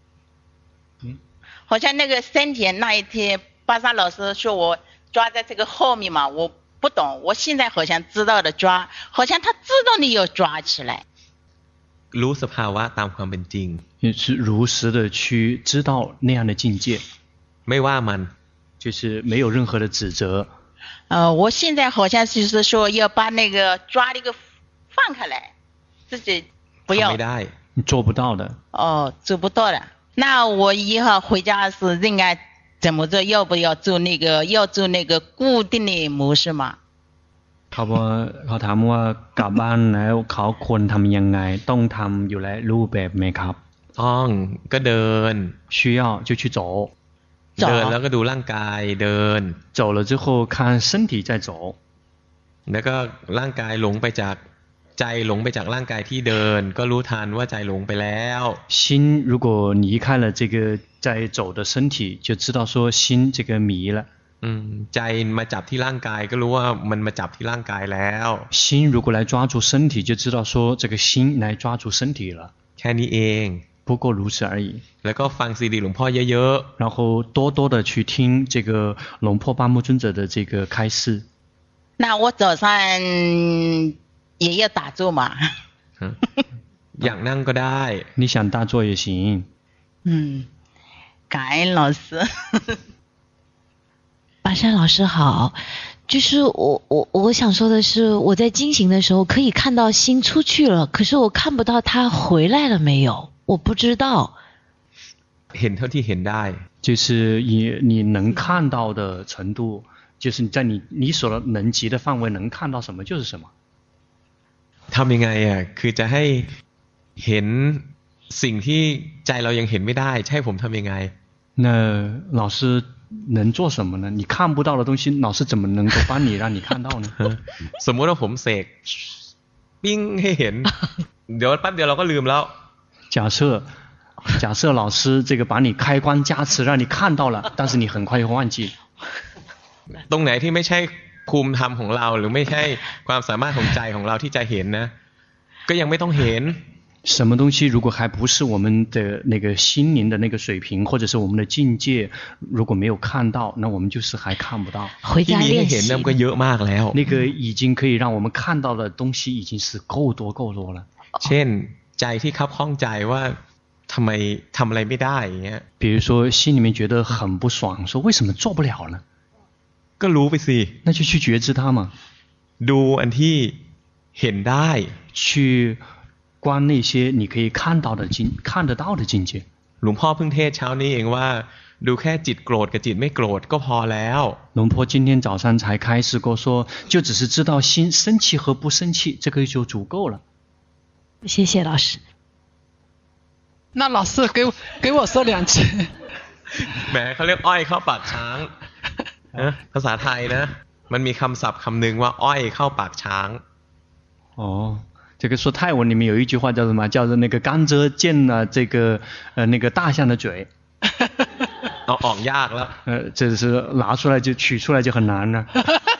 好像那个身体那一天巴萨老师说我抓在这个后面嘛，我不懂，我现在好像知道的抓，好像它自动的要抓起来。 รู้สภาวะตามความเป็นจริง也是如实的去知道那样的境界， ไม่ว่ามัน就是没有任何的指责。 我现在好像就是说要把那个抓那个放开来，自己不要。 ไม่ได้你做不到的。 做不到的。那我以后回家是应该怎么做？要不要做那个固定的模式嘛？ เขาถามว่ากลับบ้านแล้วเขาควรทำยังไงต้องทำอยู่แล้วรูปแบบไหมครับต้องก็เดิน需要就去走เดินแล้วก็ดูร่างกายเดิน走了之后看身体在走แล้วก็ร่างกายหลงไปจากใจหลงไปจากร่างกายที่เดินก็รู้ทันว่าใจหลงไปแล้ว心如果离开了这个在走的身体就知道说心这个迷了ใจมาจับที่ร่างกายก็รู้ว่ามันมาจับที่ร่างกายแล้ว心如果来抓住身体就知道说这个心来抓住身体了แค่นี้เอง不过如此而已แล้วก็ฟังซีดีหลวงพ่อเยอะๆ然后多多的去听这个龙婆巴木尊者的这个开示那我早上也要打坐嘛อยากนั่งก็ได้你想打坐也行感恩老师巴山老师好，就是我想说的是，我在经行的时候可以看到心出去了，可是我看不到它回来了没有，我不知道。 เห็นเท่าที่เห็นได้就是你能看到的程度，就是你在你所能及的范围能看到什么就是什么。 ทำยังไงคือจะให้เห็นสิ่งที่ใจเรายังเห็นไม่ได้ใช่ผมทำยังไง那老师能做什么呢？你看不到的东西，老师怎么能够帮你让你看到呢？ สมมติว่าผมเสกปิ้งให้เห็นเดี๋ยวแป๊บเดียวเราก็ลืมแล้ว假设老师这个把你开关加持让你看到了，但是你很快就忘记。 ตรงไหนที่ไม่ใช่ภูมิธรรมของเราหรือไม่ใช่ความสามารถของใจของเราที่จะเห็นนะก็ยังไม่ต้องเห็น什么东西如果还不是我们的那个心灵的那个水平或者是我们的境界如果没有看到那我们就是还看不到回家练习那个เยอะมากแล้ว那个已经可以让我们看到的东西已经是够多了เช่นใจที่คับข้องใจว่าทำไมทำอะไรไม่ได้อย่างเงี้ย比如说心里面觉得很不爽说为什么做不了呢ก็รู้ไปสิ那就去觉知它嘛ดูอันที่เห็นได้去观那些你可以看得到的境界หลวงพ่อเพิ่งเทศเช้านี้เองว่าดูแค่จิตโกรธกับจิตไม่โกรธก็พอแล้ว龙婆今天早上才开示过说就只是知道心生气和不生气这个就足够了谢谢老师那老师给我说2句แหมเขาเรียกอ้อยเข้าปากช้างภาษาไทยนะมันมีคำศัพท์คำหนึ่งว่าอ้อยเข้าปากช้าง这个说泰文里面有一句话叫什么？叫做那个甘蔗见了这个那个大象的嘴。 ออกยากแล้ว这是拿出来就取出来就很难了。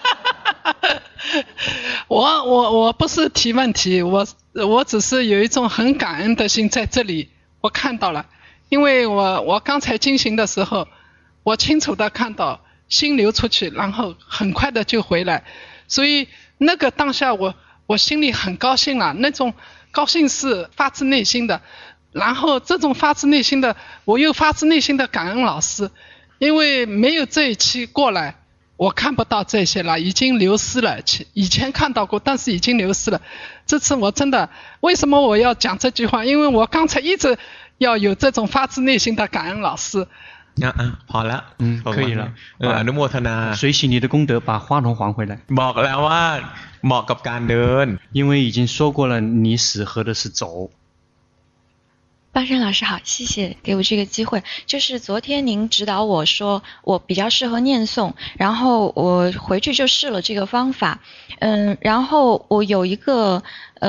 我不是提问题，我只是有一种很感恩的心在这里，我看到了，因为我刚才进行的时候，我清楚的看到心流出去，然后很快的就回来，所以那个当下我心里很高兴了，那种高兴是发自内心的，然后这种发自内心的，我又发自内心的感恩老师，因为没有这一期过来， 我看不到这些了，已经流失了。以前看到过，但是已经流失了。这次我真的，为什么我要讲这句话？因为我刚才一直要有这种发自内心的感恩老师。 พอละ可以了。 อนุโมทนา随喜你的功德，把话筒还回来。 บอกแล้วว่าเหมาะกับการเดิน， 因为已经说过了，你适合的是走。 巴山老师好，谢谢给我这个机会。就是昨天您指导我说我比较适合念诵，然后我回去就试了这个方法，然后我有一个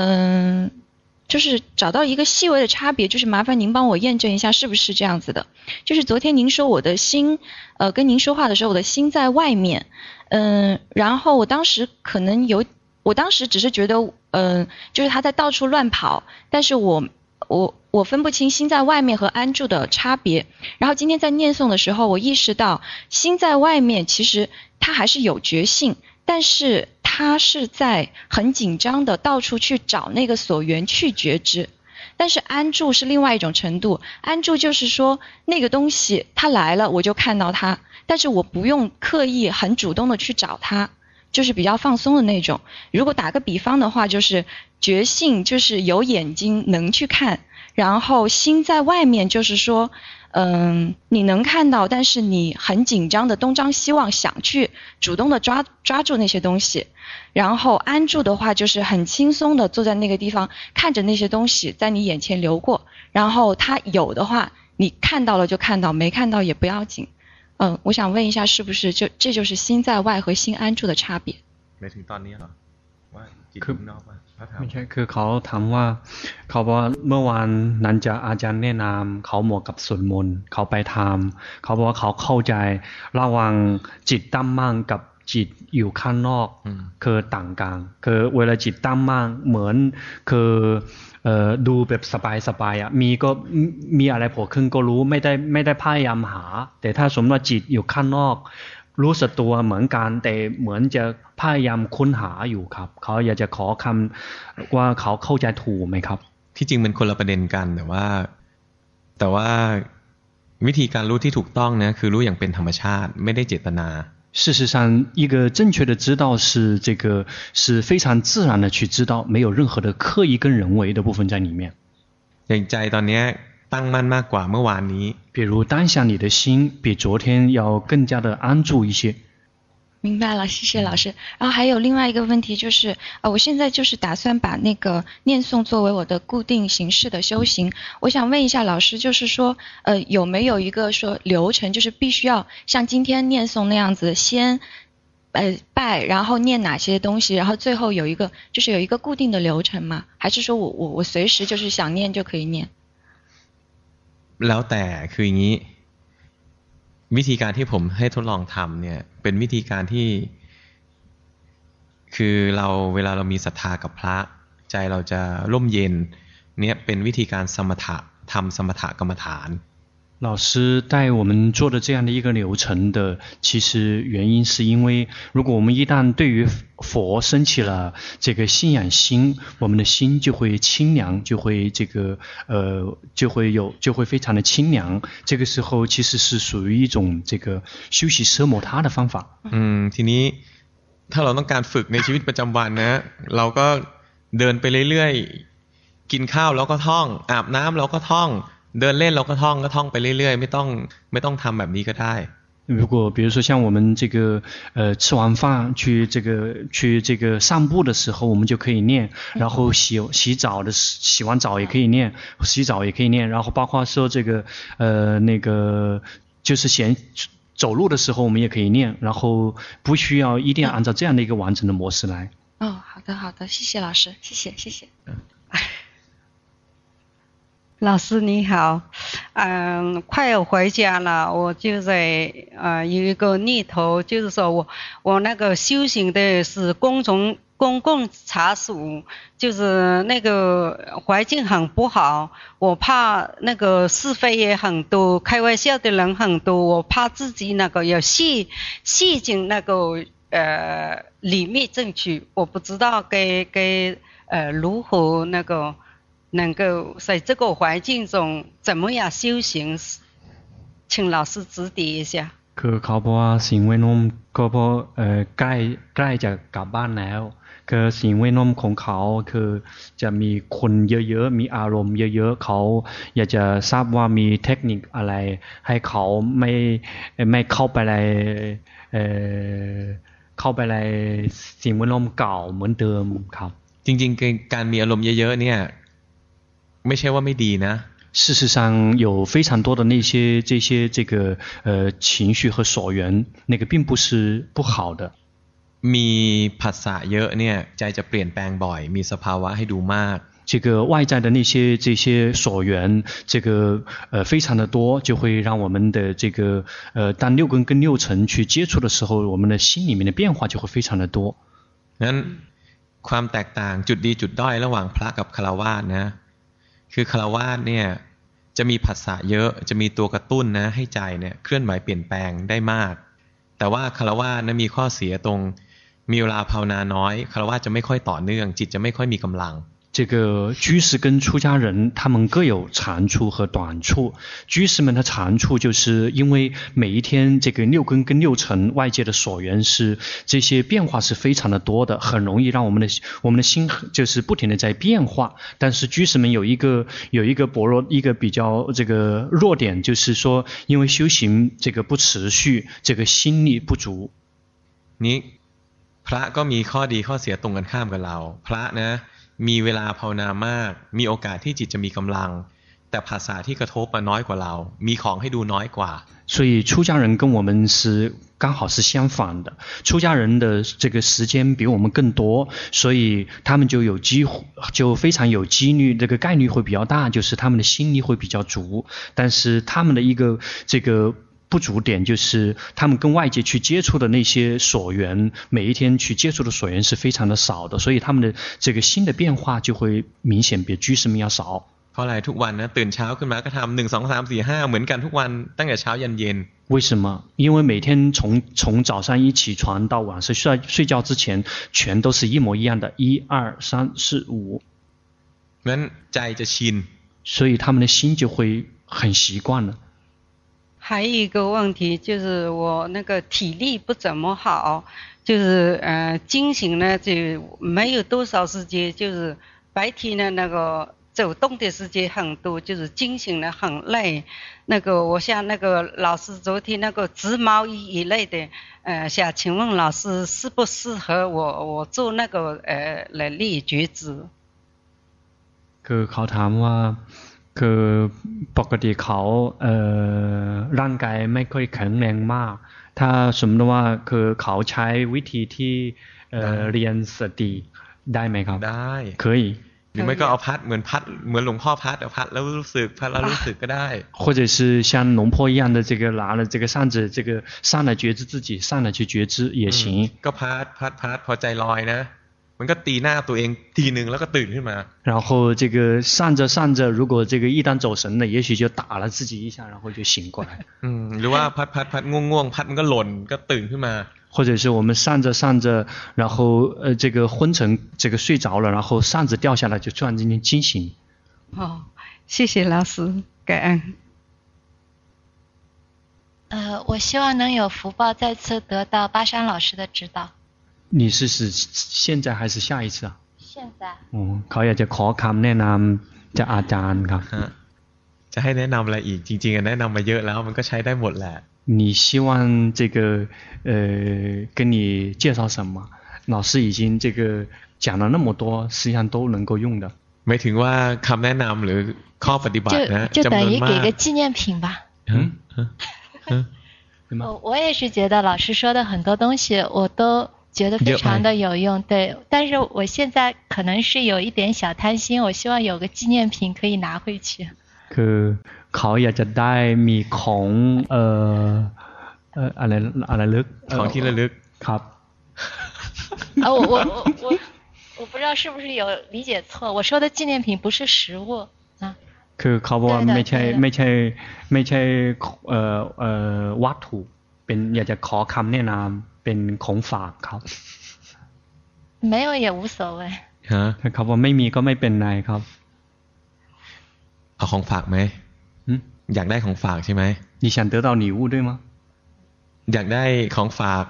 就是找到一个细微的差别，就是麻烦您帮我验证一下是不是这样子的。就是昨天您说我的心，跟您说话的时候我的心在外面，然后我当时只是觉得，就是他在到处乱跑，但是我分不清心在外面和安住的差别。然后今天在念诵的时候，我意识到心在外面其实它还是有觉性，但是它是在很紧张的到处去找那个所缘去觉知。但是安住是另外一种程度，安住就是说那个东西它来了我就看到它，但是我不用刻意很主动的去找它，就是比较放松的那种。如果打个比方的话，就是觉性就是有眼睛能去看，然后心在外面就是说你能看到，但是你很紧张的东张西望，想去主动的抓住那些东西。然后安住的话就是很轻松的坐在那个地方，看着那些东西在你眼前流过，然后它有的话你看到了就看到，没看到也不要紧。我想问一下是不是这就是心在外和心安住的差别。 ไม่ถึงตอนนี้หรอว่าจิตข้างนอกว่าไม่ใช่คือเขาถามว่าเขาบอกว่าเมื่อวานนั้นจะอาจารย์แนะนำเขาเหมาะกับสวดมนต์เขาไปทำเขาบอกว่าเขาเข้าใจระหว่างจิตตั้งมั่นกับจิตอยู่ข้างนอกคือต่างกันคือเวลาจิตตั้งมั่นเหมือนคือดูแบบสบายๆอ่ะมีอะไรโผล่ขึ้นก็รู้ไม่ได้พยายามหาแต่ถ้าสมมติว่าจิตอยู่ข้างนอกรู้สึกตัวเหมือนกันแต่เหมือนจะพยายามค้นหาอยู่ครับเขาอยากจะขอคำว่าเขาเข้าใจถูกไหมครับที่จริงเป็นคนละประเด็นกันแต่ว่าวิธีการรู้ที่ถูกต้องนะคือรู้อย่างเป็นธรรมชาติไม่ได้เจตนา事实上一个正确的知道是是非常自然的去知道，没有任何的刻意跟人为的部分在里面。 อย่างใจตอนนี้ตั้งมั่นมากกว่าเมื่อวานนี้比如当下你的心比昨天要更加的安住一些。 明白了，谢谢老师。然后还有另外一个问题就是，我现在就是打算把那个念诵作为我的固定形式的修行。我想问一下老师，就是说，有没有一个说流程，就是必须要像今天念诵那样子，先拜，然后念哪些东西，然后最后有一个固定的流程吗？还是说我随时就是想念就可以念？ แล้วแต่คืออย่างนี้วิธีการที่ผมให้ทดลองทำเนี่ยเป็นวิธีการที่คือเวลาเรามีศรัทธากับพระใจเราจะร่มเย็นเนี่ยเป็นวิธีการสมถะทำสมถะกรรมฐาน老师带我们做的这样的一个流程的，其实原因是因为，如果我们一旦对于佛升起了这个信仰心，我们的心就会清凉，就会非常的清凉。这个时候其实是属于一种这个修习奢摩他的方法。 ทีนี้ถ้าเราต้องการฝึกในชีวิตประจำวันนะเราก็เดินไปเรื่อยๆกินข้าวแล้วก็ท่องอาบน้ำแล้วก็ท่องเดินเล่นเราก็ท่องไปเรื่อยๆไม่ต้องทำแบบนี้ก็ได้如果比如说像我们这个吃完饭去这个散步的时候，我们就可以念，然后洗完澡也可以念，洗澡也可以念，然后包括说这个那个就是走路的时候我们也可以念，然后不需要一定要按照这样的一个完整的模式来。 好的，谢谢老师，谢谢。 老师你好，快要回家了，我就在有一个念头，就是说我那个修行的是公共场所，就是那个环境很不好，我怕那个是非也很多，开玩笑的人很多，我怕自己那个要陷进那个里面进去，我不知道该如何那个能够在这个环境中怎么样修行，请老师指点一下。 คือเขาบอกว่าสิ่งแวดล้อมก็เพราะใกล้จะกลับบ้านแล้วคือสิ่งแวดล้อมของเขาคือจะมีคนเยอะๆมีอารมณ์เยอะๆเขาอยากจะทราบว่ามีเทคนิคอะไรให้เขาไม่เข้าไปในสิ่งแวดล้อมเก่าเหมือนเดิมครับจริงๆการมีอารมณ์เยอะๆเนี่ยไม่ใช่ว่าไม่ดีนะ事实上有非常多的这些这个情绪和所缘，那个并不是不好的。 มีผัสสะเยอะเนี่ยใจจะเปลี่ยนแปลงบ่อยมีสภาวะให้ดูมาก这个外在的这些所缘，这个非常的多，就会让我们的这个当六根跟六尘去接触的时候，我们的心里面的变化就会非常的多。 งั้นความแตกต่างจุดดีจุดด้อยระหว่างพระกับฆราวาสนะคือฆราวาสเนี่ยจะมีผัสสะเยอะจะมีตัวกระตุ้นนะให้ใจเนี่ยเคลื่อนไหวเปลี่ยนแปลงได้มากแต่ว่าฆราวาสนะมีข้อเสียตรงมีเวลาภาวนาน้อยฆราวาสจะไม่ค่อยต่อเนื่องจิตจะไม่ค่อยมีกำลัง这个居士跟出家人他们各有长处和短处。居士们的长处就是因为每一天这个六根跟六尘外界的所缘是这些变化是非常的多的，很容易让我们的心就是不停的在变化。但是居士们有一个薄弱一个比较这个弱点，就是说因为修行这个不持续，这个心力不足。 นี่พระก็มีข้อดีข้อเสียตรงกันข้ามกับเราพระนะมีเวลาภาวนามากมีโอกาสที่จิตจะมีกำลังแต่ภาษาที่กระทบมาน้อยกว่าเรามีของให้ดูน้อยกว่า所以出家人跟我们是刚好是相反的，出家人的这个时间比我们更多，所以他们就非常有几率，这个概率会比较大，就是他们的心力会比较足，但是他们的一个这个不足点就是他们跟外界去接触的那些所缘，每一天去接触的所缘是非常的少的，所以他们的这个心的变化就会明显比居士们要少。 เพราะอะไรทุกวันนะตื่นเช้าขึ้นมาก็ทำ1 2 3 4 5เหมือนกันทุกวันตั้งแต่เช้ายันเย็น为什么？因为每天从早上一起床到晚上睡觉之前，全都是一模一样的1 2 3 4 5 งั้นใจจะชิน所以他们的心就会很习惯了。 还有一个问题就是我那个体力不怎么好，就是精行呢就没有多少时间，就是白天呢那个走动的时间很多，就是精行呢很累。那个我像那个老师昨天那个织毛衣一类的，想请问老师适不适合我做那个来练觉知？ คือเขาถามว่าคือปกติเขาร่างกายไม่ค่อยแข็งแรงมากถ้าสมมติว่าคือเขาใช้วิธีที่เรียนสติได้ไหมครับได้可以หรือไม่ก็เอาพัดเหมือนหลวงพ่อพัดเอาพัดแล้วรู้สึกพัดแล้วรู้สึกก็ได้或者是像龙婆一样的这个拿了这个扇子这个上来觉知自己上来去觉知也行ก็พัดพอใจลอยนะมันก็ตีหน้าตัวเองทีนึงแล้วก็ตื่นขึ้นมา然后这个上着如果这个一旦走神了也许就打了自己一下然后就醒过来หรือว่าพัดง่วงพัดมันก็หล่นก็ตื่นขึ้นมา或者是我们上着然后这个昏沉这个睡着了然后扇子掉下来就突然之间惊醒谢谢老师感恩我希望能有福报再次得到巴山老师的指导你是现在还是下一次啊现在เขาอยากจะขอคำแนะนำจากอาจารย์ครับจะให้แนะนำอะไรอีกจริงๆแนะนำมาเยอะแล้วมันก็ใช้ได้หมดแหละ你希望这个跟你介绍什么老师已经这个讲了那么多实际上都能够用的ไม่ถึงว่าคำแนะนำหรือข้อปฏิบัตินะ就等于给个纪念品吧我也是觉得老师说的很多东西我都觉得非常的有用对但是我现在可能是有一点小贪心我希望有个纪念品可以拿回去คือเขาอยากจะได้มีของอะไรลึกของที่ระลึกครับ我不知道是不是有理解错我说的纪念品不是实物คือเขาบอกว่าไม่ใช่วัตถุเป็นอยากจะขอคำแนะนำเป็นของฝากครับ没有也无所谓เขาบอกไม่มีก็ไม่เป็นไรครับเอาของฝากไหมอยากได้ของฝากใช่ไหม你想得到礼物对吗อยากได้ของฝาก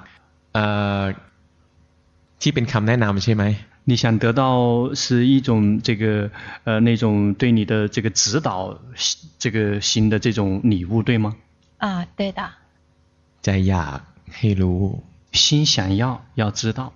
ที่เป็นคำแนะนำใช่ไหม你想得到是一种这个那种对你的这个指导这个心的这种礼物，对吗？ 啊，对的。 ใจอยากให้รู้， 心想要知道。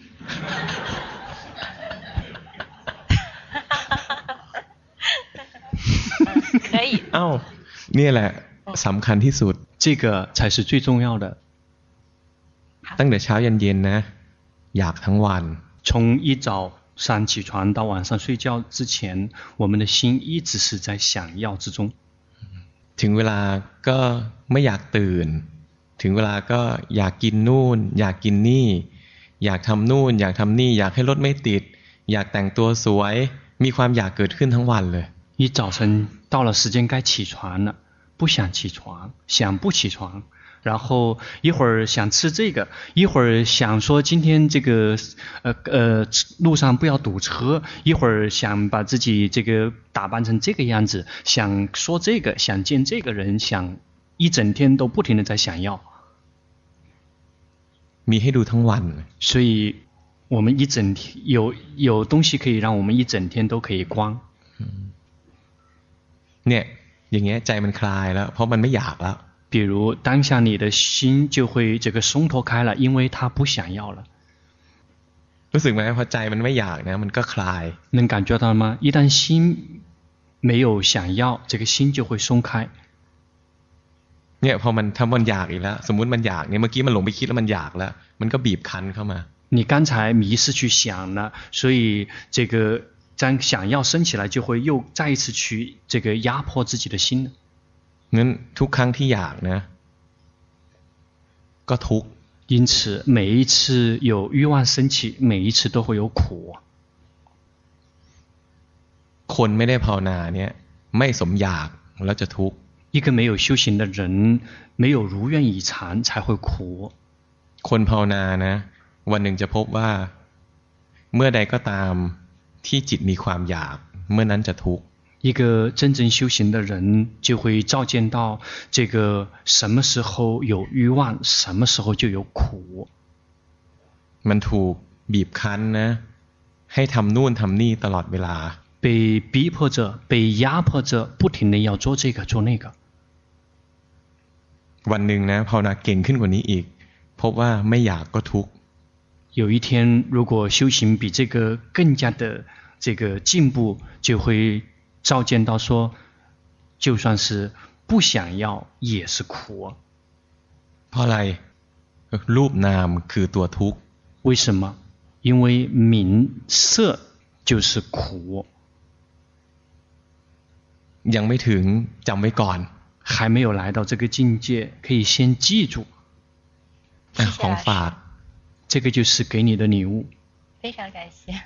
可以。 อ้าวนี่แหละสำคัญที่สุด这个才是最重要的。 ตั้งแต่เช้าเย็นๆนะอยากทั้งวัน从一早上起床到晚上睡觉之前，我们的心一直是在想要之中。 ถึงเวลาก็ไม่อยากตื่นถึงเวลาก็อยากกินนู่นอยากกินนี่อยากทำนู่นอยากทำนี่อยากให้รถไม่ติดอยากแต่งตัวสวยมีความอยากเกิดขึ้นทั้งวันเลย一早晨到了时间该起床了，不想起床，想不起床。然后一会儿想吃这个，一会儿想说今天这个路上不要堵车，一会儿想把自己这个打扮成这个样子，想说这个，想见这个人，想一整天都不停地在想要。 มีให้ดูทั้งวัน所以我们一整天有东西可以让我们一整天都可以光。 เนี่ยอย่างเงี้ยใจมันคลายแล้วเพราะมันไม่อยากแล้ว比如当下你的心就会这个松脱开了，因为他不想要了。 รู้สึกไหมพอใจมันไม่อยากนะมันก็คลาย能感觉到吗？一旦心没有想要，这个心就会松开。 เนี่ยพอมันทำมันอยากอีกแล้วสมมุติมันอยากเนี่ยเมื่อกี้มันหลงไปคิดแล้วมันอยากแล้วมันก็บีบคั้นเข้ามา你刚才迷失去想了，所以这个当想要升起来，就会又再一次去这个压迫自己的心了。 งั้นทุกครั้งที่อยากนะก็ทุกข์因此每一次有欲望升起，每一次都会有苦。 คนไม่ได้ภาวนาเนี่ยไม่สมอยากแล้วจะทุกข์一个没有修行的人没有如愿以偿才会苦。 คนภาวนานะวันหนึ่งจะพบว่าเมื่อใดก็ตามที่จิตมีความอยากเมื่อนั้นจะทุกข์一个真正修行的人就会照见到这个什么时候有欲望，什么时候就有苦。 มันถูกบีบคั้นนะให้ทำนู่นทำนี่ตลอดเวลา被逼迫着，被压迫着，不停地要做这个做那个。 วันหนึ่งนะภาวนาเก่งขึ้นกว่านี้อีกพบว่าไม่อยากก็ทุกข์有一天如果修行比这个更加的这个进步，就会照见到说就算是不想要也是苦。 เพราะอะไรรูปนามคือตัวทุกข์为什么？因为名色就是苦。 ยังไม่ถึงจำไว้ก่อน还没有来到这个境界，可以先记住。 ของฝาก这个就是给你的礼物。 非常感谢。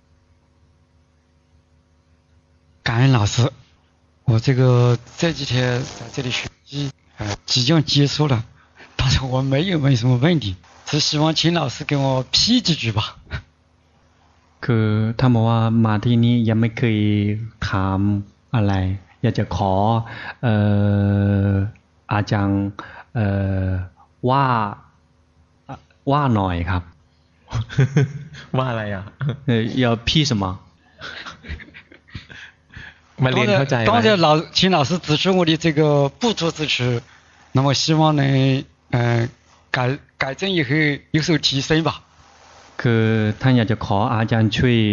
感恩老师，我这个这几天在这里学习，即将结束了，当然我没什么问题，只希望请老师给我批几句吧。 คือท่านบอกว่ามาที่นี่ยังไม่เคยถามอะไรอยากจะขออาจารย์ว่าหน่อยครับว่าอะไรอ่ะ要批什么มาเรียนเข้าใจ当然请老师指出我的这个不足之处，那么希望能改正以后有所提升吧。 คือท่านอยากจะขออาจารย์ช่วย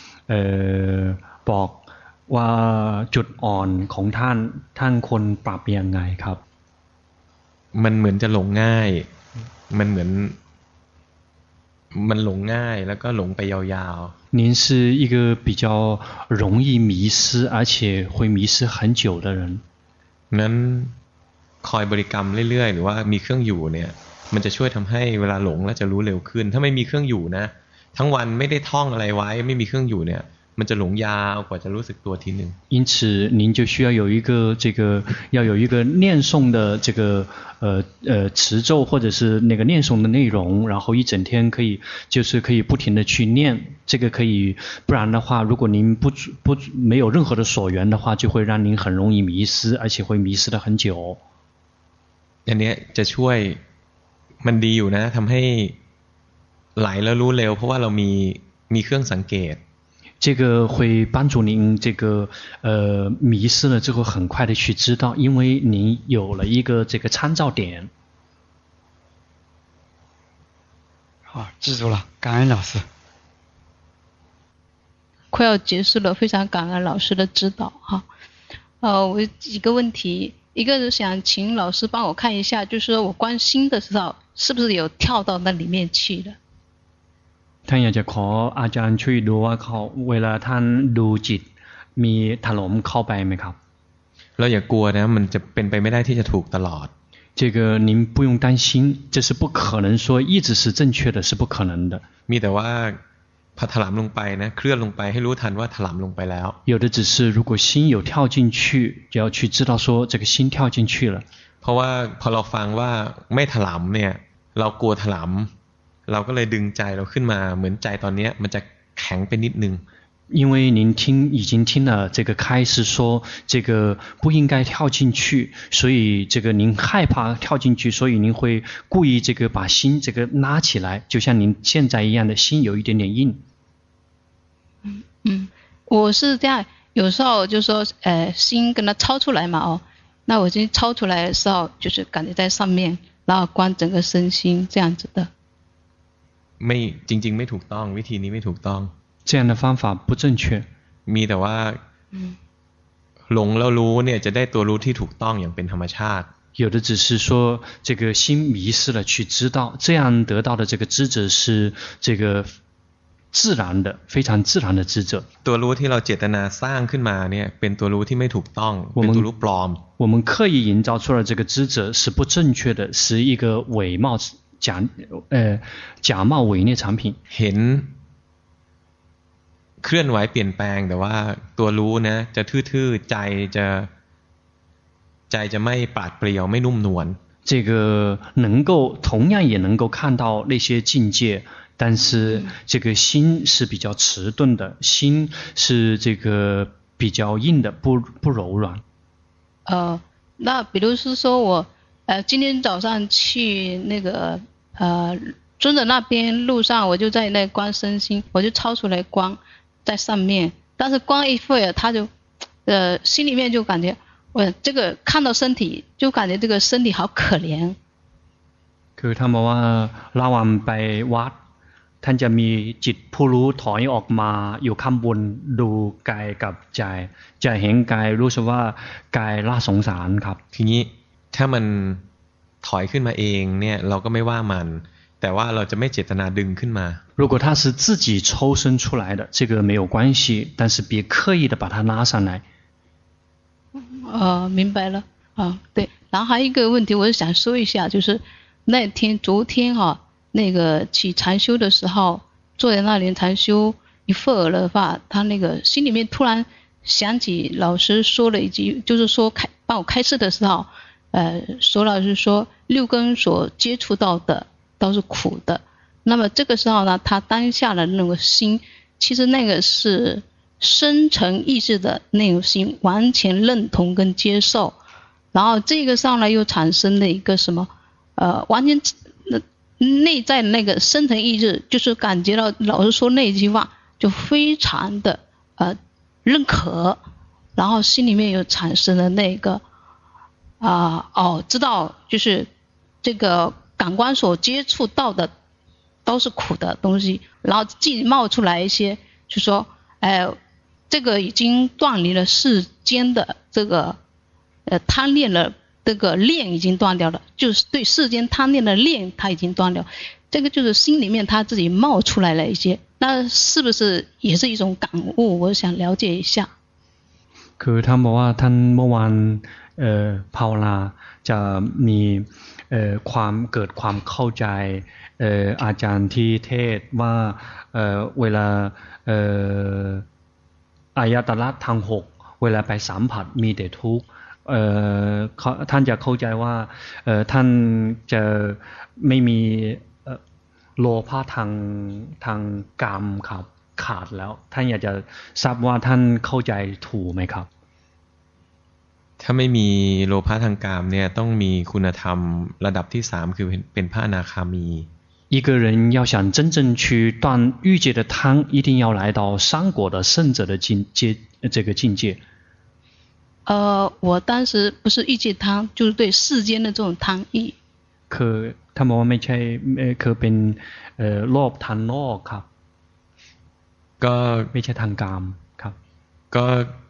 บอกว่าจุดอ่อนของท่านควรปรับยังไงครับมันเหมือนจะหลงง่ายมันเหมือนมันหลงง่ายแล้วก็หลงไปยาวๆ您是一个比较容易迷失而且会迷失很久的人นั้นคอยบริกรรมเรื่อยๆหรือว่ามีเครื่องอยู่เนี่ยมันจะช่วยทำให้เวลาหลงแล้วจะรู้เร็วขึ้นถ้าไม่มีเครื่องอยู่นะทั้งวันไม่ได้ท่องอะไรไว้ไม่มีเครื่องอยู่เนี่ยมันจะหลงยาวกว่าจะรู้สึกตัวทีนึง因此您就需要有一个要有一个念诵的这个持咒或者是那个念诵的内容，然后一整天可以就是可以不停的去念，这个可以，不然的话如果您没有任何的所缘的话，就会让您很容易迷失，而且会迷失的很久。 อันนี้จะช่วยมันดีอยู่นะทำให้ไหลแล้วรู้เร็วเพราะว่าเรามีเครื่องสังเกต这个会帮助您这个迷失了之后很快的去知道，因为您有了一个这个参照点。 好，记住了，感恩老师。 快要结束了，非常感恩老师的指导哈。我几个问题，一个是想请老师帮我看一下，就是说我观心的时候是不是有跳到那里面去了。 ท่านอยากจะขออาจารย์ช่วยดูว่าเขาเวลาท่านดูจิตมีถลมเข้าไปไหมครับเราอย่ากลัวนะมันจะเป็นไปไม่ได้ที่จะถูกตลอด这个您不用担心，这是不可能说一直是正确的，是不可能的。 มีแต่ว่าพอถลำลงไปนะเคลื่อนลงไปให้รู้ทันว่าถลำลงไปแล้ว有的只是如果心有跳进去，就要去知道说这个心跳进去了。 เพราะว่าพอเราฟังว่าไม่ถลำเนี่ยเรากลัวถลำเราก็เลยดึงใจเราขึ้นมาเหมือนใจตอนนี้มันจะแข็งไปนิดนึง因为您已经听了这个开示说这个不应该跳进去，所以这个您害怕跳进去，所以您会故意这个把心这个拉起来，就像您现在一样的心有一点点硬。 我是这样，有时候就说心跟它超出来嘛那我心超出来的时候就是感觉在上面，然后观整个身心这样子的。 ไม่จริงๆไม่ถูกต้องวิธีนี้ไม่ถูกต้อง这样的方法不正确มีแต่ว่าหลงแล้วรู้เนี่ยจะได้ตัวรู้ที่ถูกต้องอย่างเป็นธรรมชาติ有的只是说这个心迷失了去知道，这样得到的这个知者是这个自然的非常自然的知者ตัวรู้ที่เราเจตนาสร้างขึ้นมาเนี่ยเป็นตัวรู้ที่ไม่ถูกต้องเป็นตัวรู้ปลอม我们刻意营造出来这个知者是不正确的，是一个伪冒假冒伪劣产品เห็นเคลื่อนไหวเปลี่ยนแปลงแต่ว่าตัวรู้นะจะทื่อๆใจจะไม่ปราดเปรียวไม่นุ่มนวล这个同样也能够看到那些境界，但是这个心是比较迟钝的，心是这个比较硬的，不柔软。 那比如是说我今天早上去那个尊者那边路上，我就在那观身心，我就超出来光在上面，但是光一会儿，他就心里面就感觉我这个看到身体，就感觉这个身体好可怜。 คือท่านบอกว่าระหว่างไปวัดท่านจะมีจิตผู้รู้ถอยออกมาอยู่ข้างบนดูกายกับใจจะเห็นกายรู้สึกว่ากายน่าสงสารครับทีนี้ถ้ามันถอยขึ้นมาเองเนี่ยเราก็ไม่ว่ามันแต่ว่าเราจะไม่เจตนาดึงขึ้นมา如果它是自己抽身出来的，这个没有关系，但是别刻意的把它拉上来。 明白了对。然后还有一个问题，我是想说一下，就是昨天那个去禅修的时候，坐在那里禅修一会儿的话，他那个心里面突然想起老师说了一句，就是说帮我开示的时候，索老师说六根所接触到的都是苦的。那么这个时候呢，他当下的那个心，其实那个是深层意识的那种心，完全认同跟接受。然后这个上来又产生了一个什么完全内在的那个深层意识，就是感觉到老师说那句话就非常的认可，然后心里面又产生了那个知道就是这个感官所接触到的都是苦的东西，然后自己冒出来一些，就说这个已经断离了世间的这个贪恋了，这个恋已经断掉了，就是对世间贪恋的恋它已经断掉，这个就是心里面他自己冒出来了一些，那是不是也是一种感悟？我想了解一下。 คือท่านบอกว่าท่านเมื่อวานภาวนาจะมีความเกิดความเข้าใจอาจารย์ที่เทศว่าเวลาอายตนะทางหกเวลาไปสัมผัสมีแต่ทุกข์ท่านจะเข้าใจว่าท่านจะไม่มีโลภะทางกามครับขาดแล้วท่านอยากจะทราบว่าท่านเข้าใจถูกไหมครับถ้าไม่มีโลภะทางกามเนี่ยต้องมีคุณธรรมระดับที่3คือเป็นพระอนาคามี一个人要想真正去断欲界的贪，一定要来到三果的圣者的这个境界。 我当时不是欲界贪，就是对世间的这种贪欲。 คือท่านบอกว่าไม่ใช่คือเป็นโลภทางโลกครับก็ไม่ใช่ทางกามครับก็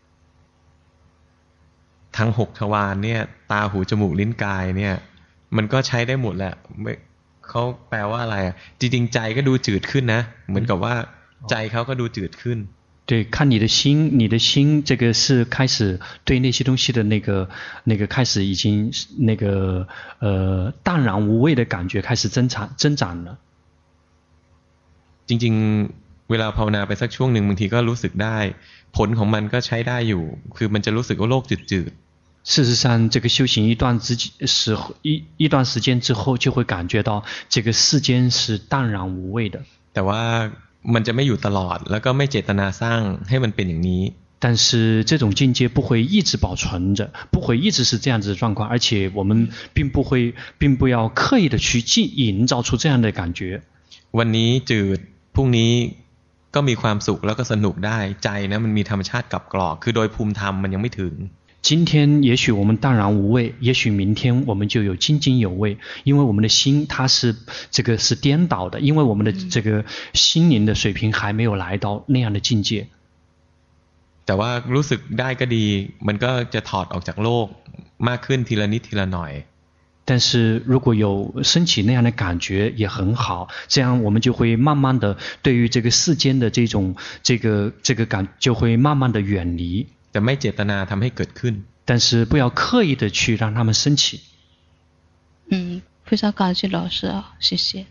ทั้ง6ทวารเนี่ยตาหูจมูกลิ้นกายเนี่ยมันก็ใช้ได้หมดแหละเขาแปลว่าอะไรอ่ะจริงๆใจก็ดูจืดขึ้นนะเหมือนกับว่าใจเขาก็ดูจืดขึ้น对，看你的心，你的心这个是开始对那些东西的那个开始已经那个淡然无味的感觉开始增长了。 จริงๆเวลาภาวนาไปสักช่วงหนึ่งบางทีก็รู้สึกได้ผลของมันก็ใช้ได้อยู่คือมันจะรู้สึกว่าโลกจืด事实上，这个修行一段时间之后，就会感觉到这个世间是淡然无味的。 แต่ว่ามันจะไม่อยู่ตลอดแล้วก็ไม่เจตนาสร้างให้มันเป็นอย่างนี้但是这种境界不会一直保存着，不会一直是这样子的状况，而且我们并不要刻意的去营造出这样的感觉。 วันนี้จืดพรุ่งนี้ก็มีความสุขแล้วก็สนุกได้ใจนะมันมีธรรมชาติกลับกรอกคือโดยภูมิธรรมมันยังไม่ถึง今天也许我们淡然无味，也许明天我们就有津津有味，因为我们的心它是这个是颠倒的，因为我们的这个心灵的水平还没有来到那样的境界。 แต่ว่ารู้สึกได้ก็ดีมันก็จะถอดออกจากโลกมากขึ้นทีละนิดทีละหน่อย但是如果有升起那样的感觉也很好，这样我们就会慢慢的对于这个世间的这种这个感就会慢慢的远离。 แต่ไม่เจตนาทำให้เกิดขึ้น但是不要刻意的去让他们升起。 非常感谢老师啊，谢谢。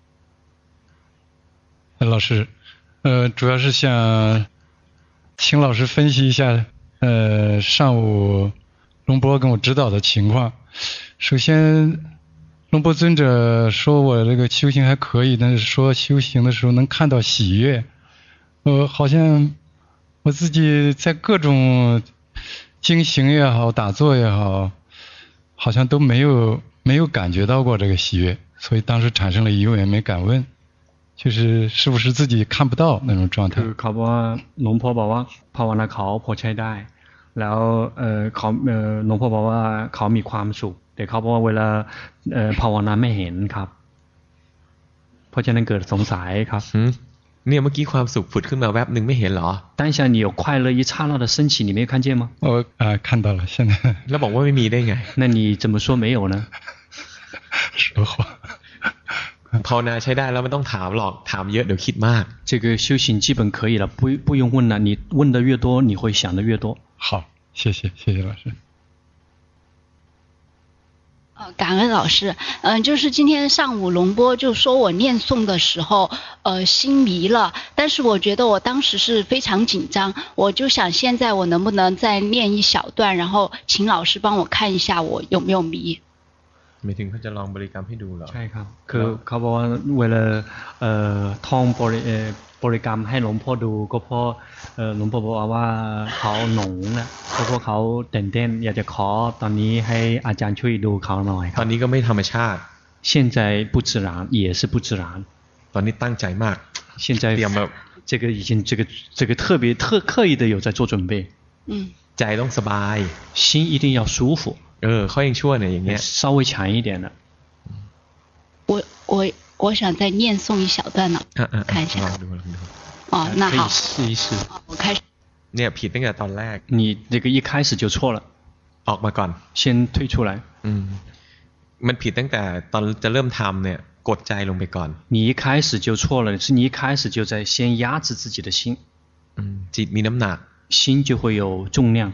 老师，主要是想请老师分析一下，上午龙波跟我指导的情况。首先，龙波尊者说我这个修行还可以，但是说修行的时候能看到喜悦，好像我自己在各种经行也好，打坐也好，好像都没有感觉到过这个喜悦，所以当时产生了疑问，也没敢问，就是是不是自己看不到那种状态。 คือเขาบอกว่าหลวงพ่อบอกว่าภาวนาเขาพอใช้ได้แล้วเขาหลวงพ่อบอกว่าเขามีความสุขแต่เขาบอกว่าเวลาภาวนาไม่เห็นครับเพราะฉะนั้นเกิดสงสัยครับเนี่ยเมื่อกี้ความสุขผุดขึ้นมาแวบนึงไม่เห็นเหรอ当下你有快乐一刹那的升起你没有看见吗我看到了现在แล้วบอกว่าไม่มีได้ไง那你怎么说没有呢说谎ภาวนาใช้ได้แล้วไม่ต้องถามหรอกถามเยอะเดี๋ยวคิดมาก这个修行基本可以了不用问了你问的越多你会想的越多好谢谢老师感恩老师，就是今天上午龙波就说我念诵的时候，心迷了，但是我觉得我当时是非常紧张，我就想现在我能不能再念一小段，然后请老师帮我看一下我有没有迷。 หมายถึงเขาจะลองบริกรรมให้ดูเหรอใช่ครับคือเขาบอกว่าเวลาท่องบริกรรมให้หลวงพ่อดูก็เพราะหลวงพ่อบอกว่าเขาหลงนะเพราะเขาตื่นเต้นอยากจะขอตอนนี้ให้อาจารย์ช่วยดูเขาหน่อยตอนนี้ก็ไม่ธรรมชาติ现在不自然也是不自然ตอนนี้ตั้งใจมาก现在这个已经这个特别刻意的有在做准备ใจต้องสบาย心一定要舒服เขายังชั่วเนี่ยอย่างเงี้ย稍微强一点的我想再念诵一小段呢看一下那好试一试我开始เนี่ยผิดตั้งแต่ตอนแรก你这个一开始就错了ออกมาก่อน先退出来มันผิดตั้งแต่ตอนจะเริ่มทำเนี่ยกดใจลงไปก่อน你一开始就错了是你一开始就在先压制自己的心จิตมีน้ำหนัก心就会有重量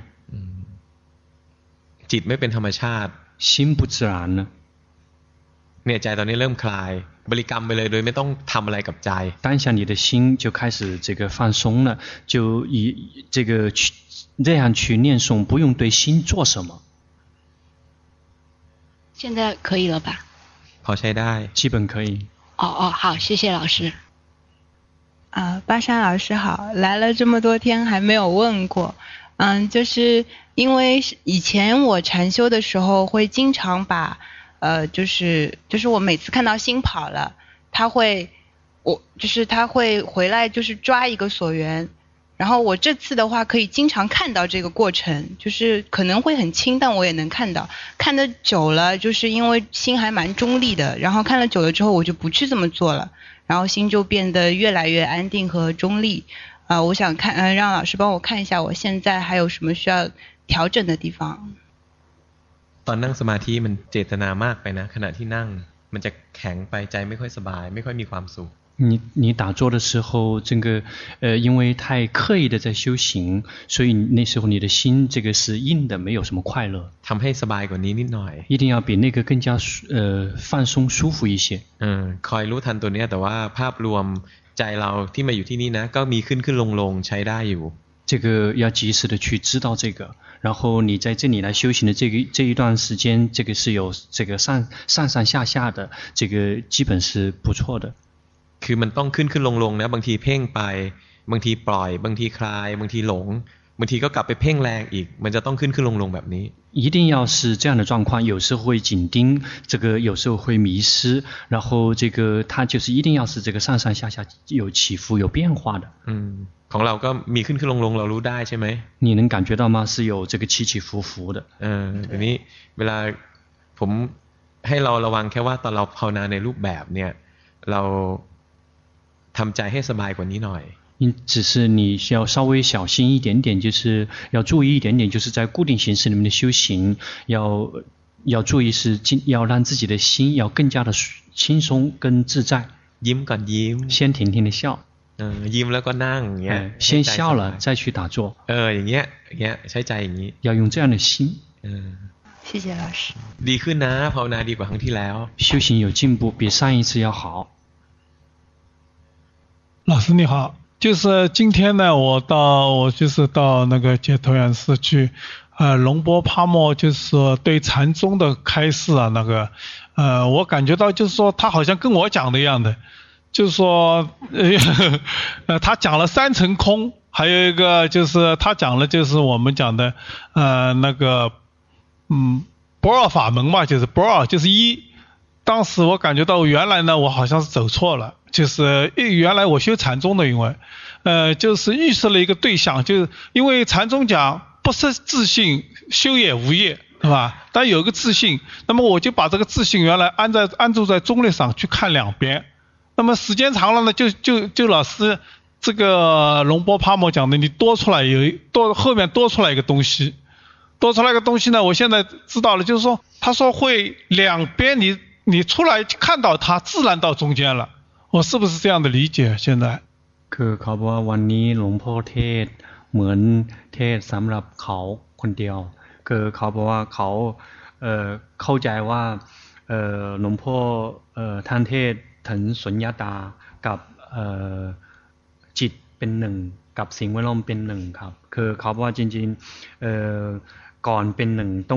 จิตไม่เป็นธรรมชาติ心不自然呢เนี่ยใจตอนนี้เริ่มคลายบริกรรมไปเลยโดยไม่ต้องทำอะไรกับใจ当下你的心就开始这个放松了就以这个这样去念诵不用对心做什么现在可以了吧พอใช้ได้基本可以好谢谢老师巴山老师好来了这么多天还没有问过就是因为以前我禅修的时候会经常把就是我每次看到心跑了，他会回来就是抓一个所缘，然后我这次的话可以经常看到这个过程，就是可能会很轻，但我也能看到，看得久了就是因为心还蛮中立的，然后看了久了之后我就不去这么做了，然后心就变得越来越安定和中立。我想让老师帮我看一下我现在还有什么需要调整的地方。 ตอนนั่งสมาธิมันเจตนามากไปนะขณะที่นั่งมันจะแข็งไปใจไม่ค่อยสบายไม่ค่อยมีความสุข你打坐的时候，这个因为太刻意的在修行，所以那时候你的心这个是硬的，没有什么快乐。 ทำให้สบายกว่านี้นิดหน่อย一定要比那个更加放松舒服一些。 คอยรู้ทันตัวนี้แต่ว่าภาพรวมใจเราที่มาอยู่ที่นี่นะก็มีขึ้นขึ้นลงใช้ได้อยู่这个要及时的去知道这个，然后你在这里来修行的这一段时间，这个是有这个上下下的，这个基本是不错的。 คือมันต้องขึ้นขึ้นลงนะบางทีเพ่งไปบางทีปล่อยบางทีคลายบางทีหลงบางทีก็กลับไปเพ่งแรงอีกมันจะต้องขึ้นขึ้นลงแบบนี้一定要是这样的状况，有时候会紧盯，这个有时候会迷失，然后这个它就是一定要是这个上下有起伏有变化的。 ของเราก็มีขึ้นขึ้นลงเรารู้ได้ใช่ไหม你能感觉到吗？是有这个起起伏伏的。 ทีนี้เวลาผมให้เราระวังแค่ว่าตอนเราภาวนาในรูปแบบเนี่ยเราทำใจให้สบายกว่านี้หน่อย只是你要稍微小心一点点，就是要注意一点点，就是在固定形式里面的修行，要注意是要让自己的心要更加的轻松跟自在。 ยิ้มก่อนยิ้ม先停停的笑ยิ้มแล้วก็นั่งอย่างเงี้ย先笑了再去打坐อย่างเงี้ยใช้ใจอย่างนี้要用这样的心谢谢老师ดีขึ้นนะภาวนาดีกว่าครั้งที่แล้ว修行有进步比上一次要好老师你好，就是今天呢，我就是到那个解脱园寺去，龙波帕默就是说对禅宗的开示啊，那个我感觉到就是说他好像跟我讲的一样的，就是说他讲了三层空，还有一个就是他讲了就是我们讲的那个不二法门嘛，就是不二就是一。当时我感觉到原来呢我好像是走错了，就是原来我修禅宗的，因为就是预设了一个对象，就是因为禅宗讲不失自信修也无业，对吧？但有一个自信，那么我就把这个自信原来安住在中立上去看两边，那么时间长了呢就老师这个龙波帕默讲的，你多出来后面多出来一个东西，呢我现在知道了，就是说他说会两边你出来看到它自然到中间了，我是不是这样的理解现在คือเขาบอกว่าวันนี้หลวงพ่อเทศเหมือนเทศสำหรับเขาคนเดียวคือเขาบอกว่าเขาเข้าใจว่าหลวงพ่อท่านเทศถึงสุญญตากับจิตเป็นหนึ่งกับสิ่งแวดล้อมเป็นหนึ่งครับคือเขาบอกว่าจริงๆก่อนเป็นหนึ่งต้อง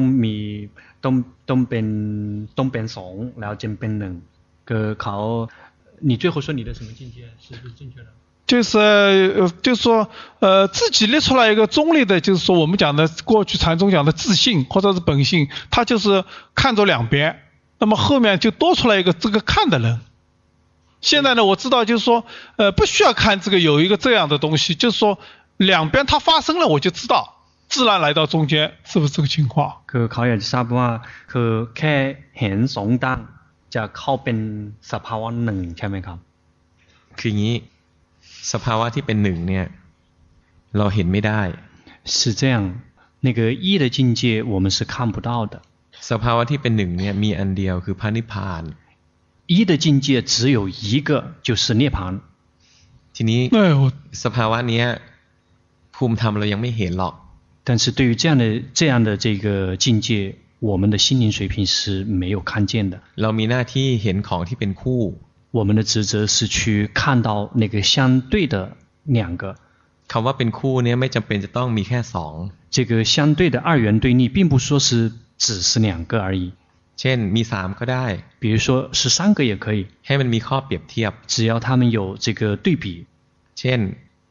เป็นสองแล้วจึงเป็นหนึ่งคือเขา你最后说你的什么境界是不是正确的就是说自己列出来一个中立的，就是说我们讲的过去禅宗讲的自性或者是本性，他就是看着两边，那么后面就多出来一个这个看的人。现在呢我知道就是说不需要看这个有一个这样的东西，就是说两边它发生了我就知道自然来到中间，是不是这个情况คือเขาอยากจะทราบว่าคือแค่เห็นสองด้านจะเข้าเป็นสภาวะหนึ่งใช่ไหมครับคืออย่างนี้สภาวะที่เป็นหนึ่งเนี่ยเราเห็นไม่ได้是这样那个一的境界我们是看不到的สภาวะที่เป็นหนึ่งเนี่ยมีอันเดียวคือพระนิพพาน一的境界只有一个就是涅槃ทีนี้สภาวะนี้ภูมิธรรมเรายังไม่เห็นหรอก但是对于这样的这个境界我们的心灵水平是没有看见的เรามีหน้าที่เห็นของที่เป็นคู่我们的职责是去看到那个相对的两个คำว่าเป็นคู่เนี่ยไม่จำเป็นจะต้องมีแค่สอง这个相对的二元对立并不说是只是两个而已เช่นมีสามก็ได้比如说是三个也可以ให้มันมีข้อเปรียบเทียบ只要他们有这个对比เช่น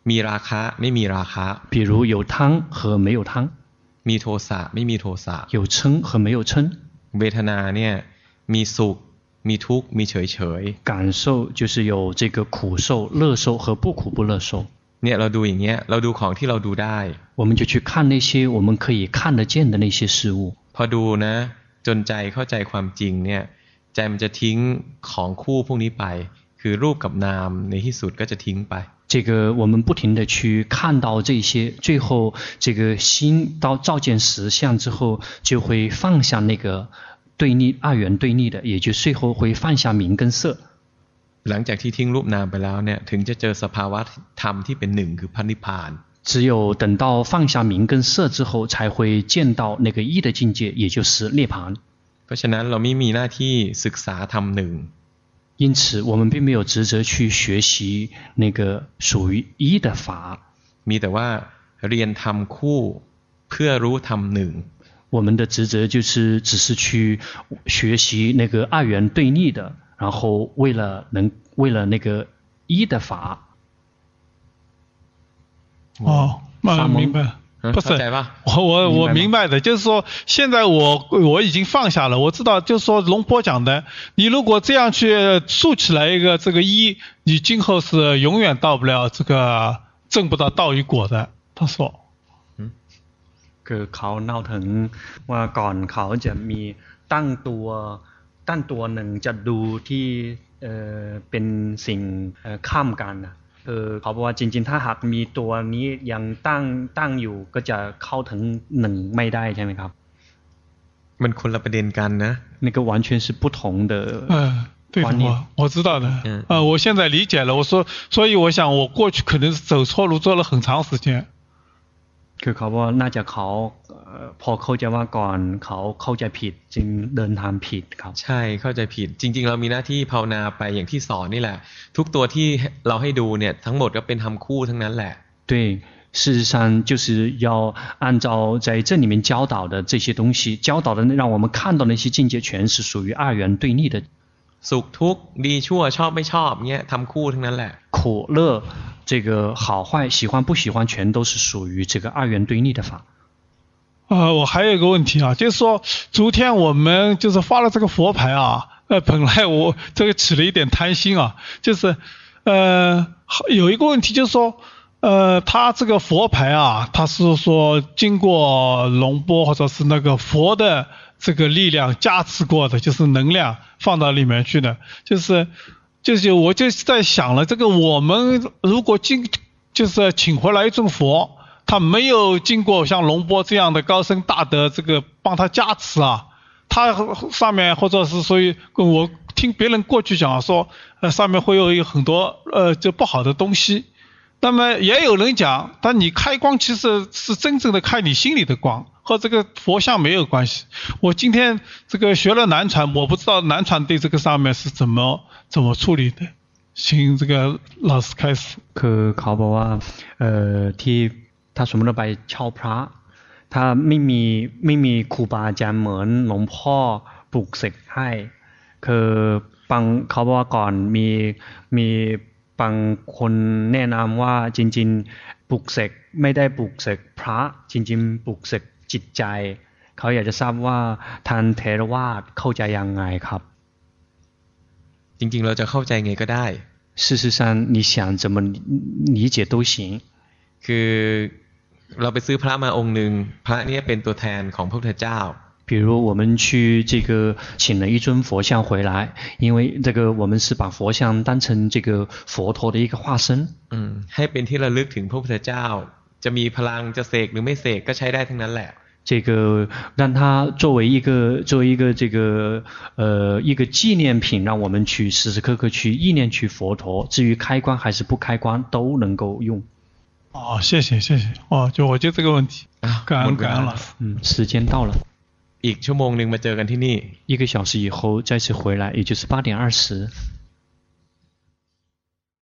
มีราคะไม่มีราคะ比如有贪和没有贪， มีโทสะไม่มีโทสะ有嗔和没有嗔， เวทนาเนี่ยมีสุขมีทุกข์มีเฉยเฉย感受就是有这个苦受、乐受和不苦不乐受。 เนี่ยเราดูอย่างเงี้ยเราดูของที่เราดูได้我们就去看那些我们可以看得见的那些事物。 พอดูนะจนใจเข้าใจความจริงเนี่ยใจมันจะทิ้งของคู่พวกนี้ไปคือรูปกับนามในที่สุดก็จะทิ้งไป这个我们不停地去看到这些，最后这个心到照见实相之后，就会放下那个对立二元对立的，也就最后会放下名跟色。 หลังจากที่ทิ้งรูปนามไปแล้วเนี่ยถึงจะเจอสภาวะธรรมที่เป็นหนึ่งคือพระนิพพาน只有等到放下名跟色之后，才会见到那个一的境界，也就是涅槃。 เพราะฉะนั้นเราไม่มีหน้าที่ศึกษาธรรมหนึ่ง因此我们并没有职责去学习那个属于一的法， มีแต่ว่าเรียนธรรมคู่เพื่อรู้ธรรมหนึ่ง我们的职责就是只是去学习那个二元对立的，然后为了那个一的法。 哦，明白。不是，我明白的，就是说现在我已经放下了，我知道，就是说龙波讲的，你如果这样去竖起来一个这个一，你今后是永远到不了这个证不到道与果的。他说， คือเขาเล่าถึงว่าก่อนเขาจะมีตั้งตัวหนึ่งจะดูที่เป็นสิ่งข้ามกันเขาบอกว่าจริงๆถ้าหากมีตัวนี้ยังตั้งอยู่ก็จะเข้าถึงหนึ่งไม่ได้ใช่ไหมครับมันคนละประเด็นกันนะ那个完全是不同的对的，我知道的。我现在理解了。我说，所以我想，我过去可能是走错路，走了很长时间。 คือเขาว่าน่าจะเขาพอเข้าใจว่าก่อนเขาเข้าใจผิดจึงเดินทางผิดครับใช่เข้าใจผิดจริงๆเรามีหน้าที่ภาวนาไปอย่างที่สอนนี่แหละทุกตัวที่เราให้ดูเนี่ยทั้งหมดก็เป็นธรรมคู่ทั้งนั้นแหละ对事实上就是要按照在这里面教导的这些东西教导的让我们看到那些境界全是属于二元对立的สุขทุกข์ดีชั่วชอบไม่ชอบเงี้ยทำคู่ทั้งนั้นแหละ苦乐这个好坏喜欢不喜欢全都是属于这个二元对立的法我还有一个问题啊，就是说昨天我们就是发了这个佛牌啊，本来我这个起了一点贪心啊，就是有一个问题就是说他这个佛牌啊，他是说经过龙波或者是那个佛的这个力量加持过的，就是能量放到里面去的，就是我就在想了，这个我们如果就是请回来一尊佛。他没有经过像龙波这样的高僧大德这个帮他加持啊，他上面或者是所以我听别人过去讲说上面会有很多就不好的东西，那么也有人讲，但你开光其实是真正的开你心里的光，和这个佛像没有关系。我今天这个学了南传，我不知道南传对这个上面是怎么处理的，请这个老师开始。 คือเขาบอกว่าที่ถ้าสมมติเราไปเช่าพระถ้าไม่มีครูบาอาจารย์เหมือนหลวงพ่อปลุกเสกให้คือเขาบอกว่าก่อนมีบางคนแนะนำว่าจริงๆปลุกเสกไม่ได้ปลุกเสกพระจริงๆปลุกเสกจิตใจเขาอยากจะทราบว่าทางเทรวาสเข้าใจยังไงครับจริงๆเราจะเข้าใจไงก็ได้事实上你想怎么理解都行คือเราไปซื้อพระมาองค์หนึ่งพระนี้เป็นตัวแทนของพระพุทธเจ้า比如我们去这个请了一尊佛像回来因为这个我们是把佛像当成这个佛陀的一个化身ให้เป็นที่ระลึกถึงพระพุทธเจ้าจะมีพลังจะเสกหรือไม่เสกก็ใช้ได้ทั้งนั้นแหละ这个让它作为一个这个一个纪念品让我们去时时刻刻去意念去佛陀至于开光还是不开光都能够用谢谢我就这个问题感恩老师时间到了อีกชั่วโมงนึงมาเจอกันที่นี่ 1个小时以后再次回来也就是8:20